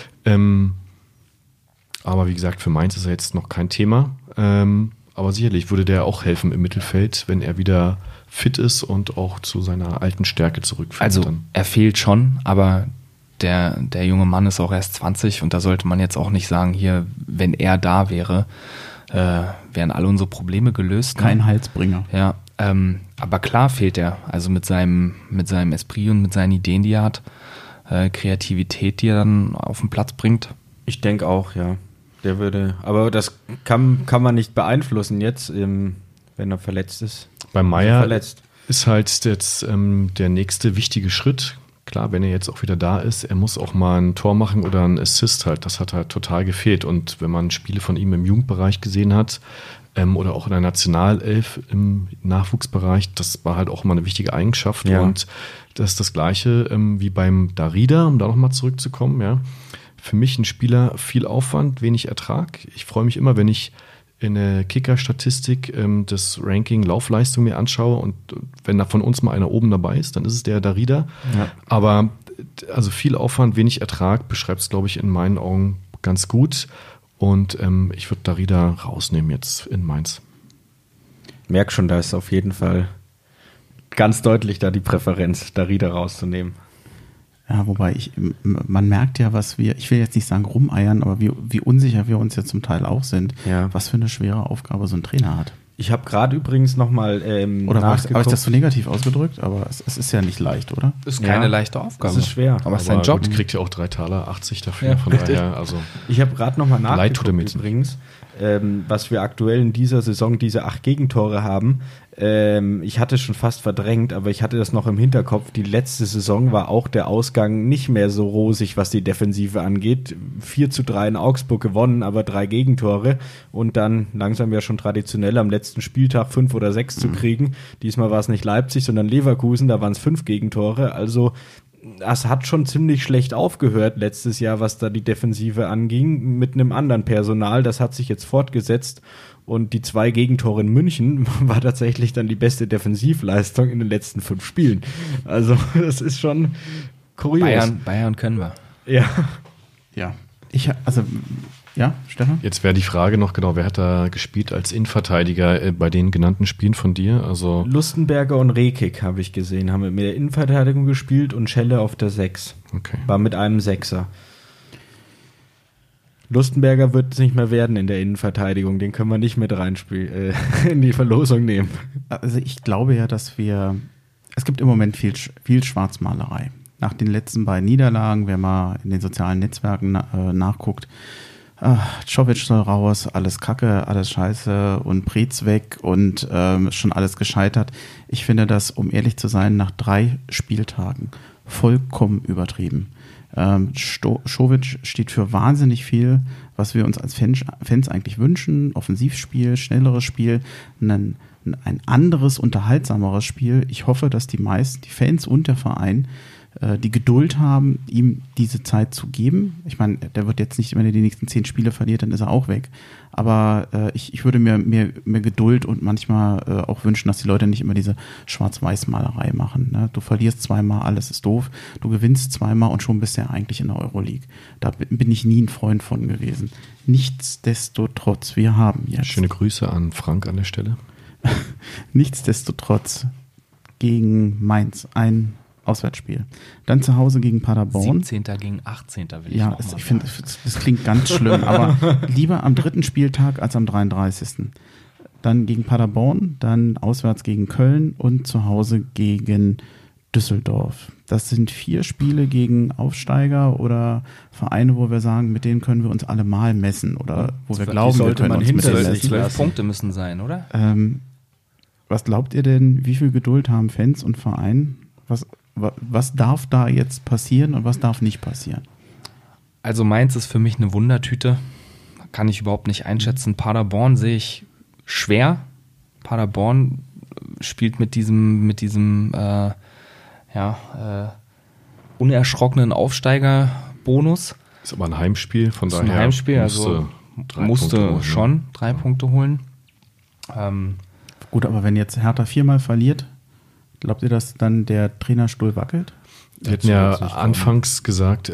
Aber wie gesagt, für Mainz ist er jetzt noch kein Thema. Aber sicherlich würde der auch helfen im Mittelfeld, wenn er wieder fit ist und auch zu seiner alten Stärke zurückfindet. Also er fehlt schon, aber der junge Mann ist auch erst 20 und da sollte man jetzt auch nicht sagen, hier, wenn er da wäre, wären alle unsere Probleme gelöst. Kein Halsbringer. Ja, aber klar fehlt er. Also mit seinem Esprit und mit seinen Ideen, die er hat, Kreativität, die er dann auf den Platz bringt. Ich denke auch, ja. Der würde, aber das kann man nicht beeinflussen jetzt, wenn er verletzt ist. Bei Meier ist halt jetzt der nächste wichtige Schritt. Klar, wenn er jetzt auch wieder da ist, er muss auch mal ein Tor machen oder einen Assist halt. Das hat halt total gefehlt. Und wenn man Spiele von ihm im Jugendbereich gesehen hat oder auch in der Nationalelf im Nachwuchsbereich, das war halt auch immer eine wichtige Eigenschaft. Ja. Und das ist das Gleiche wie beim Darida, um da nochmal zurückzukommen. Ja. Für mich ein Spieler, viel Aufwand, wenig Ertrag. Ich freue mich immer, wenn ich in der Kicker-Statistik das Ranking Laufleistung mir anschaue und wenn da von uns mal einer oben dabei ist, dann ist es der Darida. Ja. Aber also viel Aufwand, wenig Ertrag beschreibt es, glaube ich, in meinen Augen ganz gut. Und ich würde Darida rausnehmen jetzt in Mainz. Merk schon, da ist auf jeden Fall ganz deutlich da die Präferenz, Darida rauszunehmen. Ja, wobei man merkt ja, ich will jetzt nicht sagen rumeiern, aber wie unsicher wir uns ja zum Teil auch sind, was für eine schwere Aufgabe so ein Trainer hat. Ich habe gerade übrigens nochmal oder habe ich das so negativ ausgedrückt? Aber es ist ja nicht leicht, oder? Ist keine leichte Aufgabe. Es ist schwer. Aber es ist sein Job. Gut, kriegt ja auch 3,80 Taler dafür. Ja, von daher, also ich habe gerade nochmal nachgeguckt übrigens, was wir aktuell in dieser Saison, diese 8 Gegentore haben. Ich hatte schon fast verdrängt, aber ich hatte das noch im Hinterkopf. Die letzte Saison war auch der Ausgang nicht mehr so rosig, was die Defensive angeht. 4:3 in Augsburg gewonnen, aber 3 Gegentore und dann langsam ja schon traditionell am letzten Spieltag 5 oder 6 zu kriegen. Diesmal war es nicht Leipzig, sondern Leverkusen, da waren es 5 Gegentore. Also das hat schon ziemlich schlecht aufgehört letztes Jahr, was da die Defensive anging, mit einem anderen Personal. Das hat sich jetzt fortgesetzt. Und die 2 Gegentore in München war tatsächlich dann die beste Defensivleistung in den letzten 5 Spielen. Also das ist schon kurios. Bayern können wir. Ja. Ja. Ja, Stefan? Jetzt wäre die Frage noch genau, wer hat da gespielt als Innenverteidiger bei den genannten Spielen von dir? Also Lustenberger und Rekik habe ich gesehen, haben mit der Innenverteidigung gespielt und Schelle auf der 6. Okay. War mit einem 6er. Lustenberger wird es nicht mehr werden in der Innenverteidigung, den können wir nicht mit reinspielen, in die Verlosung nehmen. Also ich glaube ja, es gibt im Moment viel Schwarzmalerei. Nach den letzten 2 Niederlagen, wenn man in den sozialen Netzwerken nachguckt, Czovic soll raus, alles Kacke, alles Scheiße und Preetz weg und schon alles gescheitert. Ich finde das, um ehrlich zu sein, nach 3 Spieltagen vollkommen übertrieben. Czovic steht für wahnsinnig viel, was wir uns als Fans eigentlich wünschen. Offensivspiel, schnelleres Spiel, ein anderes, unterhaltsameres Spiel. Ich hoffe, dass die meisten, die Fans und der Verein, die Geduld haben, ihm diese Zeit zu geben. Ich meine, der wird jetzt nicht, wenn er die nächsten 10 Spiele verliert, dann ist er auch weg. Aber ich würde mir mehr Geduld und manchmal auch wünschen, dass die Leute nicht immer diese Schwarz-Weiß-Malerei machen. Ne? Du verlierst 2-mal, alles ist doof. Du gewinnst 2-mal und schon bist du ja eigentlich in der Euroleague. Da bin ich nie ein Freund von gewesen. Nichtsdestotrotz, wir haben jetzt... Schöne Grüße an Frank an der Stelle. Nichtsdestotrotz gegen Mainz ein Auswärtsspiel. Dann zu Hause gegen Paderborn. 17. gegen 18. will ja, ich finde, das klingt ganz schlimm, aber lieber am 3. Spieltag als am 33. Dann gegen Paderborn, dann auswärts gegen Köln und zu Hause gegen Düsseldorf. Das sind 4 Spiele gegen Aufsteiger oder Vereine, wo wir sagen, mit denen können wir uns alle mal messen oder wo wir glauben, wir können uns mit denen messen. 12 Punkte müssen sein, oder? Was glaubt ihr denn, wie viel Geduld haben Fans und Verein? Was darf da jetzt passieren und was darf nicht passieren? Also Mainz ist für mich eine Wundertüte. Kann ich überhaupt nicht einschätzen. Paderborn sehe ich schwer. Paderborn spielt mit diesem unerschrockenen Aufsteigerbonus. Ist aber ein Heimspiel, von daher ein Heimspiel, also musste schon 3 Punkte holen. Gut, aber wenn jetzt Hertha 4-mal verliert, glaubt ihr, dass dann der Trainerstuhl wackelt? Wir hatten ja anfangs gesagt,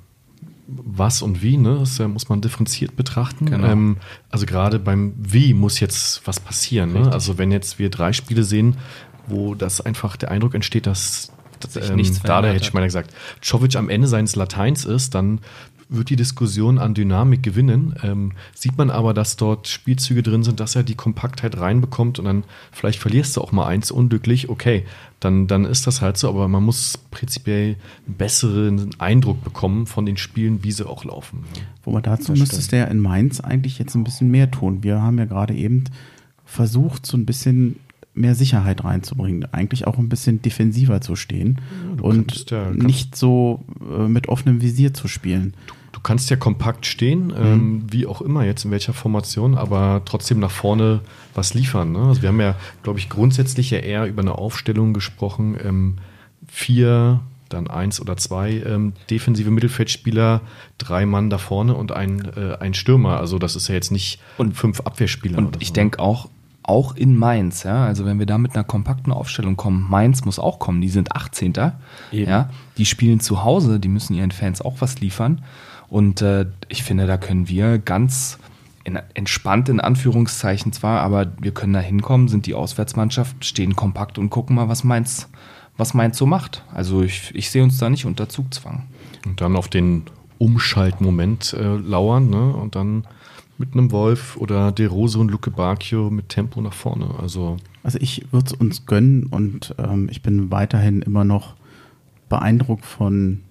was und wie, ne? Das muss man differenziert betrachten. Genau. Also gerade beim Wie muss jetzt was passieren. Ne? Also wenn jetzt wir 3 Spiele sehen, wo das einfach der Eindruck entsteht, dass da hätte ich mal gesagt, Čović am Ende seines Lateins ist, dann wird die Diskussion an Dynamik gewinnen. Sieht man aber, dass dort Spielzüge drin sind, dass er die Kompaktheit reinbekommt und dann vielleicht verlierst du auch mal eins unglücklich, okay, dann ist das halt so, aber man muss prinzipiell einen besseren Eindruck bekommen von den Spielen, wie sie auch laufen. Wobei dazu müsstest du ja in Mainz eigentlich jetzt ein bisschen mehr tun. Wir haben ja gerade eben versucht, so ein bisschen mehr Sicherheit reinzubringen, eigentlich auch ein bisschen defensiver zu stehen und nicht so mit offenem Visier zu spielen. Du kannst ja kompakt stehen, wie auch immer jetzt, in welcher Formation, aber trotzdem nach vorne was liefern. Ne? Also wir haben ja, glaube ich, grundsätzlich ja eher über eine Aufstellung gesprochen, 4, dann 1 oder 2 defensive Mittelfeldspieler, 3 Mann da vorne und ein Stürmer. Also das ist ja jetzt nicht 5 Abwehrspieler. Und ich denke auch in Mainz, ja, also wenn wir da mit einer kompakten Aufstellung kommen, Mainz muss auch kommen, die sind 18. Ja, die spielen zu Hause, die müssen ihren Fans auch was liefern und ich finde, da können wir ganz entspannt in Anführungszeichen zwar, aber wir können da hinkommen, sind die Auswärtsmannschaft, stehen kompakt und gucken mal, was Mainz so macht. Also ich sehe uns da nicht unter Zugzwang. Und dann auf den Umschaltmoment lauern, ne, und dann mit einem Wolf oder De Rose und Luke Bacchio mit Tempo nach vorne. Also ich würde es uns gönnen und ich bin weiterhin immer noch beeindruckt von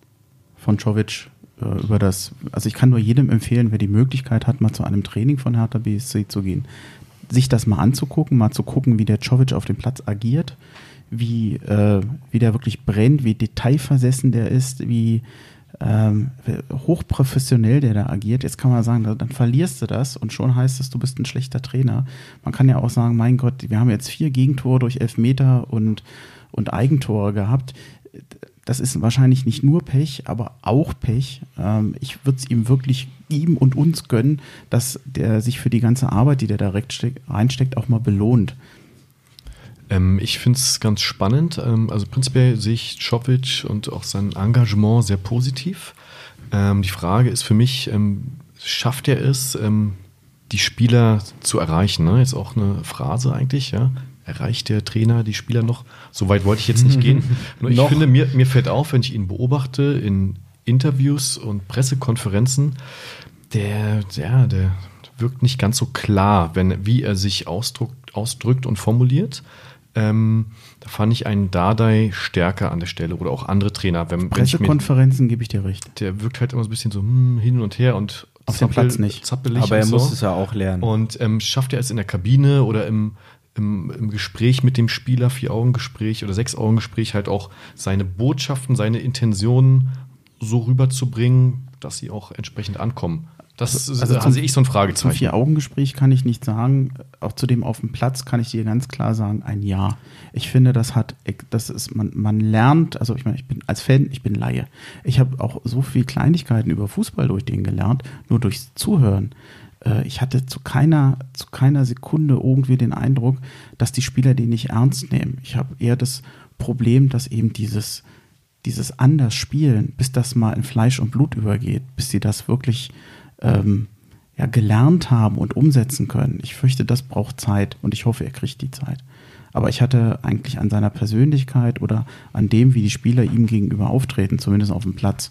Čović über das. Also ich kann nur jedem empfehlen, wer die Möglichkeit hat, mal zu einem Training von Hertha BSC zu gehen, sich das mal anzugucken, mal zu gucken, wie der Čović auf dem Platz agiert, wie der wirklich brennt, wie detailversessen der ist, wie hochprofessionell der da agiert. Jetzt kann man sagen, dann verlierst du das und schon heißt es, du bist ein schlechter Trainer. Man kann ja auch sagen, mein Gott, wir haben jetzt 4 Gegentore durch Elfmeter und Eigentore gehabt. Das ist wahrscheinlich nicht nur Pech, aber auch Pech. Ich würde es ihm und uns gönnen, dass der sich für die ganze Arbeit, die der da reinsteckt, auch mal belohnt. Ich finde es ganz spannend. Also prinzipiell sehe ich Čović und auch sein Engagement sehr positiv. Die Frage ist für mich, schafft er es, die Spieler zu erreichen? Ne? Jetzt auch eine Phrase eigentlich, ja. Erreicht der Trainer die Spieler noch? So weit wollte ich jetzt nicht gehen. Nur ich finde, mir fällt auf, wenn ich ihn beobachte in Interviews und Pressekonferenzen, der wirkt nicht ganz so klar, wie er sich ausdrückt und formuliert. Da fand ich einen Dardai stärker an der Stelle oder auch andere Trainer. Pressekonferenzen gebe ich dir recht. Der wirkt halt immer so ein bisschen so hin und her und auf dem Platz nicht. Zappelig. Aber er muss es ja auch lernen. Und schafft er es in der Kabine oder im Gespräch mit dem Spieler, 4-Augen-Gespräch oder 6-Augen-Gespräch, halt auch seine Botschaften, seine Intentionen so rüberzubringen, dass sie auch entsprechend ankommen. Das sehe ich so ein Fragezeichen. Zum 4-Augen-Gespräch kann ich nicht sagen. Auch zu dem auf dem Platz kann ich dir ganz klar sagen, ein Ja. Ich finde, man lernt, also ich meine, ich bin als Fan, ich bin Laie. Ich habe auch so viele Kleinigkeiten über Fußball durch den gelernt, nur durchs Zuhören. Ich hatte zu keiner Sekunde irgendwie den Eindruck, dass die Spieler den nicht ernst nehmen. Ich habe eher das Problem, dass eben dieses anders Spielen, bis das mal in Fleisch und Blut übergeht, bis sie das wirklich gelernt haben und umsetzen können. Ich fürchte, das braucht Zeit und ich hoffe, er kriegt die Zeit. Aber ich hatte eigentlich an seiner Persönlichkeit oder an dem, wie die Spieler ihm gegenüber auftreten, zumindest auf dem Platz,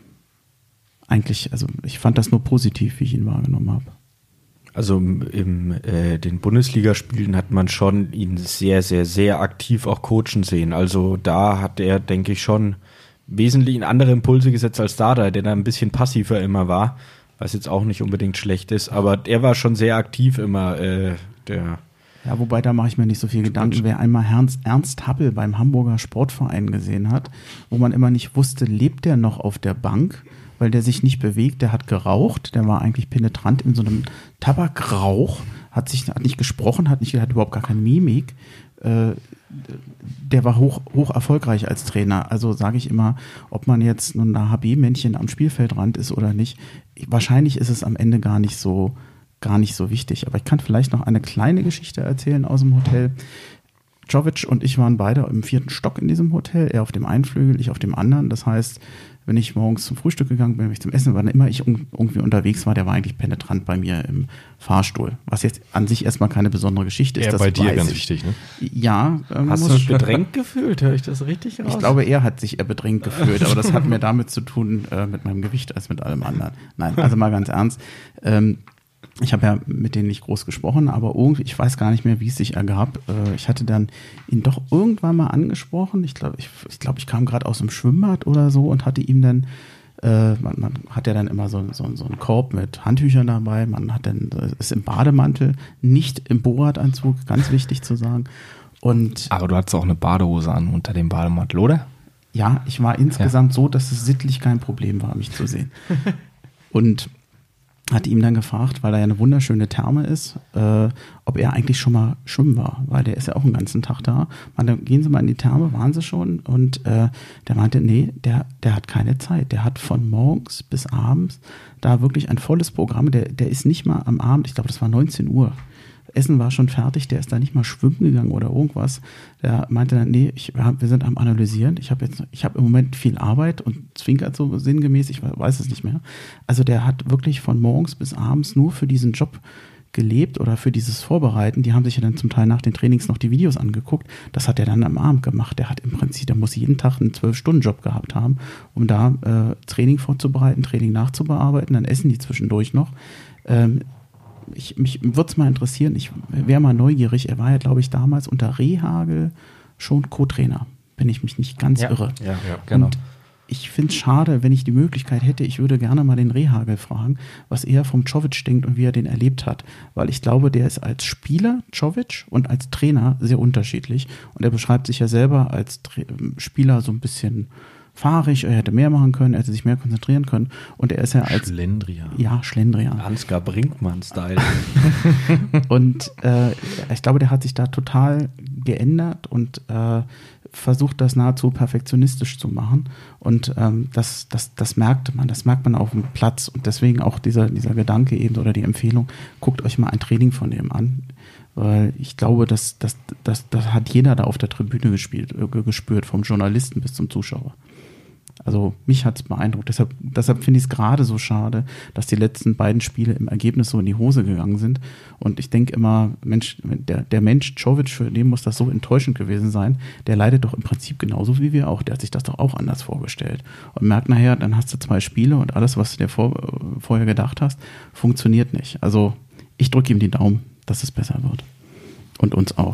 ich fand das nur positiv, wie ich ihn wahrgenommen habe. Also in den Bundesligaspielen hat man schon ihn sehr, sehr, sehr aktiv auch coachen sehen. Also da hat er, denke ich, schon wesentlich andere Impulse gesetzt als Dardai, der da ein bisschen passiver immer war, was jetzt auch nicht unbedingt schlecht ist. Aber er war schon sehr aktiv immer, Ja, wobei da mache ich mir nicht so viel Gedanken. Wer einmal Ernst Happel beim Hamburger Sportverein gesehen hat, wo man immer nicht wusste, lebt der noch auf der Bank, weil der sich nicht bewegt, der hat geraucht, der war eigentlich penetrant in so einem Tabakrauch, hat nicht gesprochen, hat überhaupt gar keine Mimik. der war hoch erfolgreich als Trainer. Also sage ich immer, ob man jetzt nun ein HB-Männchen am Spielfeldrand ist oder nicht, wahrscheinlich ist es am Ende gar nicht so wichtig. Aber ich kann vielleicht noch eine kleine Geschichte erzählen aus dem Hotel. Jovic und ich waren beide im 4. Stock in diesem Hotel, er auf dem einen Flügel, ich auf dem anderen. Das heißt, wenn ich morgens zum Frühstück gegangen bin, wenn ich zum Essen war, wann immer ich irgendwie unterwegs war, der war eigentlich penetrant bei mir im Fahrstuhl. Was jetzt an sich erstmal keine besondere Geschichte ist. Das bei dir ganz wichtig, ne? Ja. Hast du dich bedrängt gefühlt? Höre ich das richtig raus? Ich glaube, er hat sich eher bedrängt gefühlt, aber das hat mehr damit zu tun mit meinem Gewicht als mit allem anderen. Nein, also mal ganz ernst. Ich habe ja mit denen nicht groß gesprochen, aber irgendwie, ich weiß gar nicht mehr, wie es sich ergab. Ich hatte dann ihn doch irgendwann mal angesprochen. Ich glaube, ich kam gerade aus dem Schwimmbad oder so und hatte ihm dann, man hat ja dann immer so einen Korb mit Handtüchern dabei. Man hat dann, ist im Bademantel, nicht im Bohrradanzug, ganz wichtig zu sagen. Aber du hattest auch eine Badehose an unter dem Bademantel, oder? Ja, ich war insgesamt so, dass es sittlich kein Problem war, mich zu sehen. Und hatte ihm dann gefragt, weil da ja eine wunderschöne Therme ist, ob er eigentlich schon mal schwimmen war, weil der ist ja auch den ganzen Tag da. Dann gehen Sie mal in die Therme, waren Sie schon? Und der meinte, nee, der hat keine Zeit. Der hat von morgens bis abends da wirklich ein volles Programm. Der ist nicht mal am Abend, ich glaube, das war 19 Uhr. Essen war schon fertig, der ist da nicht mal schwimmen gegangen oder irgendwas. Der meinte dann, nee, wir sind am Analysieren. Ich habe im Moment viel Arbeit und zwinkert so sinngemäß, ich weiß es nicht mehr. Also der hat wirklich von morgens bis abends nur für diesen Job gelebt oder für dieses Vorbereiten. Die haben sich ja dann zum Teil nach den Trainings noch die Videos angeguckt. Das hat er dann am Abend gemacht. Der muss jeden Tag einen 12-Stunden-Job gehabt haben, um da Training vorzubereiten, Training nachzubearbeiten, dann essen die zwischendurch noch. Mich würde es mal interessieren, ich wäre mal neugierig, er war ja, glaube ich, damals unter Rehhagel schon Co-Trainer, wenn ich mich nicht ganz irre. Ja, genau. Und ich finde es schade, wenn ich die Möglichkeit hätte, ich würde gerne mal den Rehhagel fragen, was er vom Jovic denkt und wie er den erlebt hat. Weil ich glaube, der ist als Spieler, Jovic, und als Trainer sehr unterschiedlich. Und er beschreibt sich ja selber als Spieler so ein bisschen fahrig, er hätte mehr machen können, er hätte sich mehr konzentrieren können. Und er ist ja als Schlendrian. Ja, Schlendrian. Ansgar Brinkmann-Style. Und ich glaube, der hat sich da total geändert und versucht, das nahezu perfektionistisch zu machen. Und das merkt man auf dem Platz. Und deswegen auch dieser Gedanke eben oder die Empfehlung, guckt euch mal ein Training von dem an. Weil ich glaube, das hat jeder da auf der Tribüne gespürt, vom Journalisten bis zum Zuschauer. Also mich hat es beeindruckt. Deshalb finde ich es gerade so schade, dass die letzten beiden Spiele im Ergebnis so in die Hose gegangen sind. Und ich denke immer, Mensch, der Mensch Jovic, für den muss das so enttäuschend gewesen sein. Der leidet doch im Prinzip genauso wie wir auch. Der hat sich das doch auch anders vorgestellt. Und merkt nachher, dann hast du 2 Spiele und alles, was du dir vorher gedacht hast, funktioniert nicht. Also ich drücke ihm die Daumen, dass es besser wird. Und uns auch.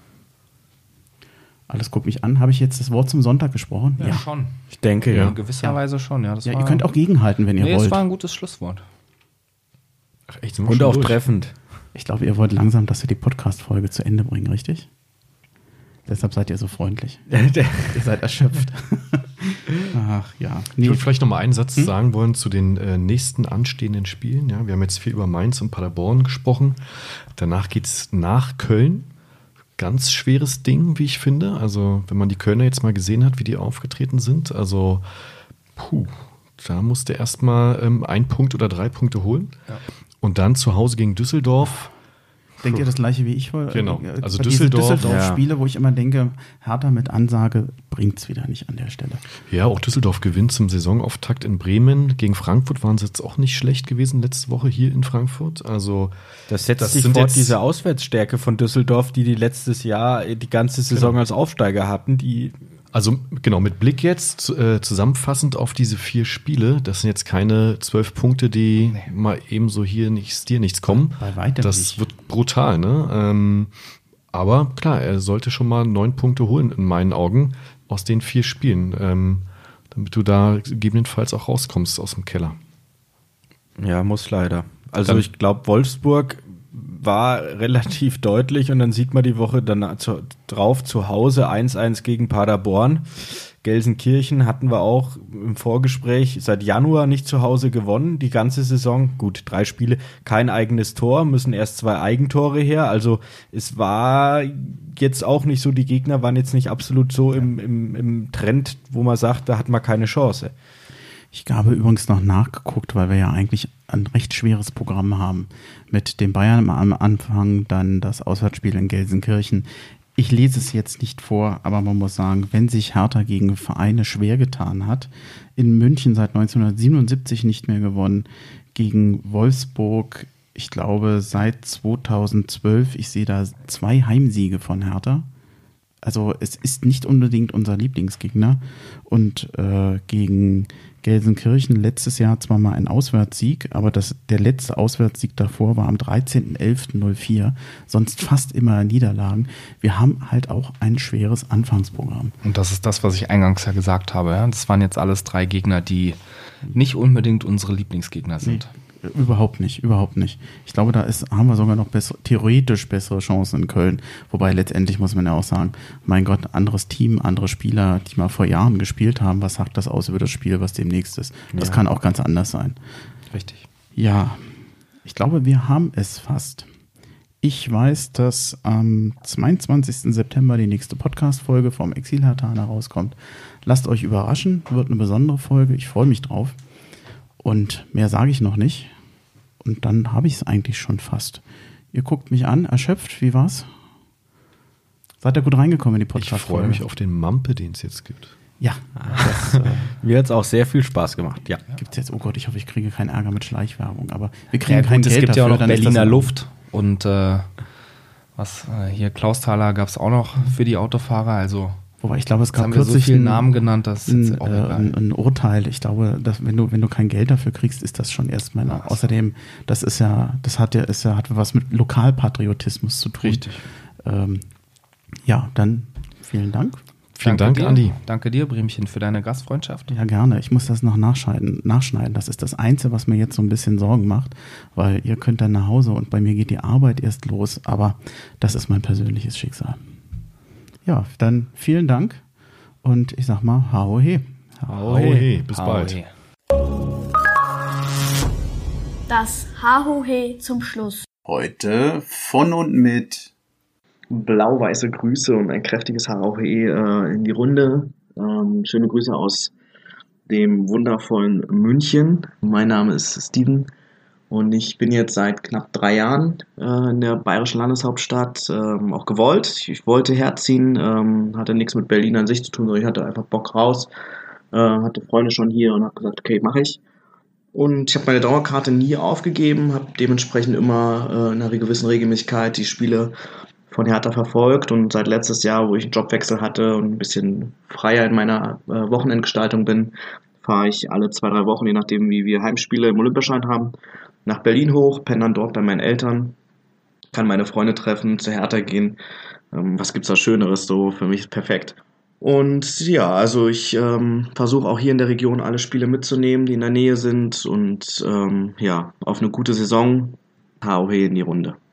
Alles guckt mich an. Habe ich jetzt das Wort zum Sonntag gesprochen? Ja, schon. Ich denke, ja. In gewisser Weise schon, ja. Ihr könnt auch gegenhalten, wenn ihr wollt. Es war ein gutes Schlusswort. Ach, echt, und auch treffend. Ich glaube, ihr wollt langsam, dass wir die Podcast-Folge zu Ende bringen, richtig? Deshalb seid ihr so freundlich. Ihr seid erschöpft. Ach ja. Ich würde vielleicht noch mal einen Satz sagen wollen zu den nächsten anstehenden Spielen. Ja, wir haben jetzt viel über Mainz und Paderborn gesprochen. Danach geht es nach Köln. Ganz schweres Ding, wie ich finde. Also, wenn man die Kölner jetzt mal gesehen hat, wie die aufgetreten sind, also, da musste erstmal 1 Punkt oder 3 Punkte holen. Ja. Und dann zu Hause gegen Düsseldorf. Denkt ihr das gleiche wie ich? Genau. Also Düsseldorf-Spiele, wo ich immer denke, Hertha mit Ansage bringt es wieder nicht an der Stelle. Ja, auch Düsseldorf gewinnt zum Saisonauftakt in Bremen. Gegen Frankfurt waren sie jetzt auch nicht schlecht gewesen letzte Woche hier in Frankfurt. Also das setzt sich fort, diese Auswärtsstärke von Düsseldorf, die letztes Jahr die ganze Saison als Aufsteiger hatten, die. Also genau, mit Blick jetzt zusammenfassend auf diese 4 Spiele, das sind jetzt keine 12 Punkte, die mal eben so dir nichts kommen. Bei weitem das nicht. Wird brutal, ne? Aber klar, er sollte schon mal 9 Punkte holen, in meinen Augen, aus den 4 Spielen, damit du da gegebenenfalls auch rauskommst aus dem Keller. Ja, muss leider. Also ich glaube, Wolfsburg war relativ deutlich und dann sieht man die Woche drauf zu Hause 1-1 gegen Paderborn. Gelsenkirchen hatten wir auch im Vorgespräch seit Januar nicht zu Hause gewonnen, die ganze Saison. Gut, 3 Spiele, kein eigenes Tor, müssen erst 2 Eigentore her. Also es war jetzt auch nicht so, die Gegner waren jetzt nicht absolut so im Trend, wo man sagt, da hat man keine Chance. Ich habe übrigens noch nachgeguckt, weil wir ja eigentlich ein recht schweres Programm haben. Mit den Bayern am Anfang, dann das Auswärtsspiel in Gelsenkirchen. Ich lese es jetzt nicht vor, aber man muss sagen, wenn sich Hertha gegen Vereine schwer getan hat, in München seit 1977 nicht mehr gewonnen, gegen Wolfsburg, ich glaube seit 2012, ich sehe da 2 Heimsiege von Hertha. Also es ist nicht unbedingt unser Lieblingsgegner und gegen Gelsenkirchen letztes Jahr zwar mal ein Auswärtssieg, aber der letzte Auswärtssieg davor war am 13.11.04, sonst fast immer Niederlagen. Wir haben halt auch ein schweres Anfangsprogramm. Und das ist das, was ich eingangs ja gesagt habe. Ja? Das waren jetzt alles 3 Gegner, die nicht unbedingt unsere Lieblingsgegner sind. Nee. Überhaupt nicht. Ich glaube, haben wir sogar noch theoretisch bessere Chancen in Köln. Wobei letztendlich muss man ja auch sagen, mein Gott, anderes Team, andere Spieler, die mal vor Jahren gespielt haben, was sagt das aus über das Spiel, was demnächst ist? Das kann auch ganz anders sein. Richtig. Ja, ich glaube, wir haben es fast. Ich weiß, dass am 22. September die nächste Podcast-Folge vom Exil-Herthaner rauskommt. Lasst euch überraschen, wird eine besondere Folge. Ich freue mich drauf. Und mehr sage ich noch nicht. Und dann habe ich es eigentlich schon fast. Ihr guckt mich an, erschöpft. Wie war's? Seid ihr gut reingekommen in die Podcast-Folge? Ich freue mich auf den Mampe, den es jetzt gibt. Ja. Mir hat es auch sehr viel Spaß gemacht. Ja. Gibt's jetzt, oh Gott, ich hoffe, ich kriege keinen Ärger mit Schleichwerbung. Aber wir kriegen kein Geld es gibt dafür, ja auch noch dann ist Berliner das Luft. Und hier Klausthaler gab es auch noch für die Autofahrer. Also wobei ich glaube, es gab haben wir so kürzlich viele Namen genannt, dass ein Urteil. Ich glaube, dass wenn du kein Geld dafür kriegst, ist das schon erstmal. Außerdem, das hat was mit Lokalpatriotismus zu tun. Richtig. Ja, dann vielen Dank. Vielen Dank, Andi. Danke dir, Bremchen, für deine Gastfreundschaft. Ja, gerne. Ich muss das noch nachschneiden. Das ist das Einzige, was mir jetzt so ein bisschen Sorgen macht, weil ihr könnt dann nach Hause und bei mir geht die Arbeit erst los. Aber das ist mein persönliches Schicksal. Ja, dann vielen Dank und ich sag mal, Haohe. Haohe, bis bald. Das Haohe zum Schluss. Heute von und mit blau-weiße Grüße und ein kräftiges Haohe in die Runde. Schöne Grüße aus dem wundervollen München. Mein Name ist Steven. Und ich bin jetzt seit knapp 3 Jahren in der bayerischen Landeshauptstadt, auch gewollt. Ich wollte herziehen, hatte nichts mit Berlin an sich zu tun, sondern ich hatte einfach Bock raus, hatte Freunde schon hier und habe gesagt, okay, mache ich. Und ich habe meine Dauerkarte nie aufgegeben, habe dementsprechend immer in einer gewissen Regelmäßigkeit die Spiele von Hertha verfolgt. Und seit letztes Jahr, wo ich einen Jobwechsel hatte und ein bisschen freier in meiner Wochenendgestaltung bin, fahre ich alle 2-3 Wochen, je nachdem wie wir Heimspiele im Olympiaschein haben, nach Berlin hoch, penne dann dort bei meinen Eltern, kann meine Freunde treffen, zu Hertha gehen. Was gibt's da Schöneres? So, für mich ist perfekt. Und ja, also ich versuche auch hier in der Region alle Spiele mitzunehmen, die in der Nähe sind und auf eine gute Saison. Haohe in die Runde.